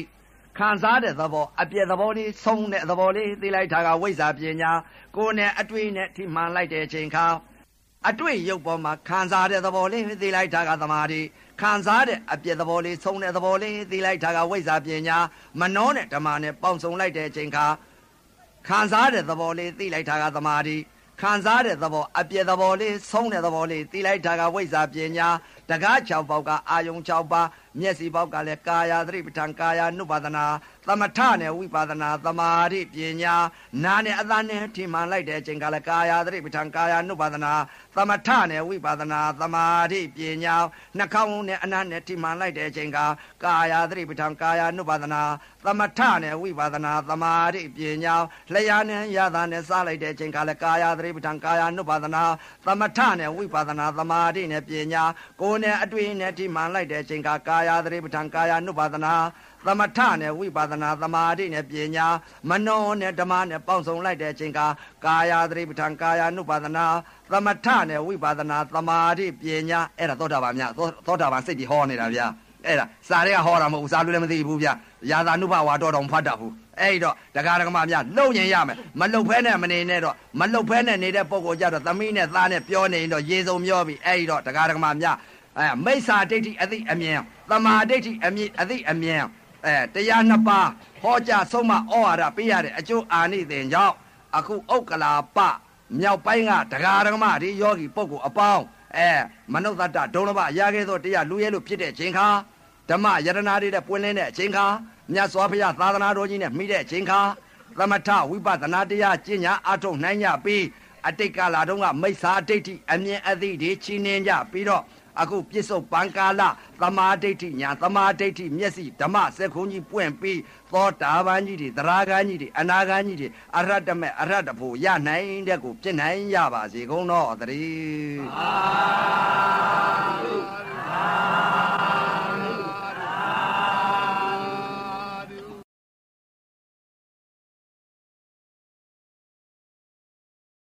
ခံစားတဲ့သဘောအပြည့်သဘောလေးဆုံးတဲ့သဘောလေးသိလိုက်တာကဝိဇ္ဇာပညာကိုယ်နဲ့အတွေ့နဲ့ထိမှန်လိုက်တဲ့အချိန်ခါအတွေ့ရုပ်ပေါ်မှာခံစားတဲ့သဘောလေးသိလိုက်တာကသမာဓိခံစားတဲ့အပြည့်သဘောလေးဆုံးတဲ့သဘောလေးသိလိုက်တာကဝိဇ္ဇာပညာမနှောနဲ့ဓမ္မနဲ့ပေါင်းစုံလိုက်တဲ့အချိန်ခါခံစားတဲ့သဘောလေးသိလိုက်တာကသမာဓိခံစားတဲ့သဘောအပြည့်သဘောလေးဆုံးတဲ့သဘောလေးသိလိုက်တာကဝိဇ္ဇာပညာတကား6ပေါက်ကအာယုံ6ပါးမျက်စိပေါက်ကလည်းကာယသတိပဋ္ဌာန်ကာယ ानु ပါဒနာသမထနဲ့ဝိပါဒနာသမာဓိပညာနာနဲ့အသနဲ့ထိမှန်လိုက်တဲ့အချိန်ကလည်းကာယသတိပဋ္ဌာန်ကာယ ानु ပါဒနာသမထနဲ့ဝိပါဒနာသမာဓိပညာနှာခေါင်းနဲ့အနံ့နဲ့ထိမှန်လိုက်တဲ့အချိန်ကကာယသတိပဋ္ဌာန်ကာယ ानु ပါဒနာသမထနဲ့ဝိပါဒနာသမာဓိပညာလျှာနဲ့ရတာနဲ့စားလိုက်တဲ့အချိန်ကလည်းကာယသတိပဋ္ဌာန်ကာယ ानु ပါဒနာသမထနဲ့ဝိပါဒနာသမာဓိနဲ့ပညာကိုယ်နဲ့အတွေ့နဲ့ထိမှန်လိုက်တဲ့အချိန်ကကာယသတိပဋ္ဌာန်ကာယ ानु ပါဒနာသမထနဲ့ဝိပါဒနာသမာဓိနဲ့ပညာမနောနဲ့ဓမ္မနဲ့ပေါင်းစုံလိုက်တဲ့အချိန်ကကာယသတိပဋ္ဌာန်ကာယ ानु ပါဒနာသမထနဲ့ဝိပါဒနာသမာဓိပညာအဲ့ဒါသောတာပန်များသောတာပန်စိတ်ကြီးဟောနေတာဗျာအဲ့ဒါစာတွေကဟောတာမဟုတ်ဘူးစာလို့လည်းမသိဘူးဗျာယာသာနုဘဝါတော်တော်ဖတ်တတ်ဘူးအဲ့တော့တရားဓမ္မများလုံရင်ရမယ်မလုံဖဲနဲ့မနေနဲ့တော့မလုံဖဲနဲ့နေတဲ့ပုံကိုကြတော့သမီးနဲ့သားနဲ့ပြောနေရင်တော့ရေစုံမျောပြီအဲ့တော့တရားဓမ္မများမိစ္ဆာဒိဋ္ဌိအသိအမြင်သမာဓိဋ္ဌိအသိအမြင်တရားနှစ်ပါးဟောကြားဆုံးမဩဝါဒပေးရတဲ့အကျိုးအာနိသင်ကြောင့်အခုဥက္ကလာပမြောက်ပိုင်းကတရားဓမ္မဒီယောဂီပုဂ္ဂိုလ်အပေါင်းမနုဿတ္တဒုံလဘရခဲ့သောတရားလူရဲလို့ဖြစ်တဲ့ချိန်ခါဓမ္မယတနာတွေနဲ့ပွင့်လင်းတဲ့အချိန်ခါမြတ်စွာဘုရားသာသနာတော်ကြီးနဲ့မိတဲ့အချိန်ခါသမထဝိပဿနာတရားကျင့်ညာအားထုတ်နိုင်ကြပြီးအတိတ်ကာလတုန်းကမိစ္ဆာဒိဋ္ဌိအမြင်အသိတွေချီးနှင်းကြပြီးတော့အခုပြစ္ဆုတ်ပံကာလသမာဓိဋ္ဌိညာသမာဓိဋ္ဌိမျက်စိဓမ္မစက္ခုံကြီးပွင့်ပြီးသောတာပန်ကြီးတွေသရဂန်ကြီးတွေအနာဂန်ကြီးတွေအရဟတမေအရဟတဖို့ရနိုင်တဲ့ကိုဖြစ်နိုင်ရပါစေကုန်တော့တည်း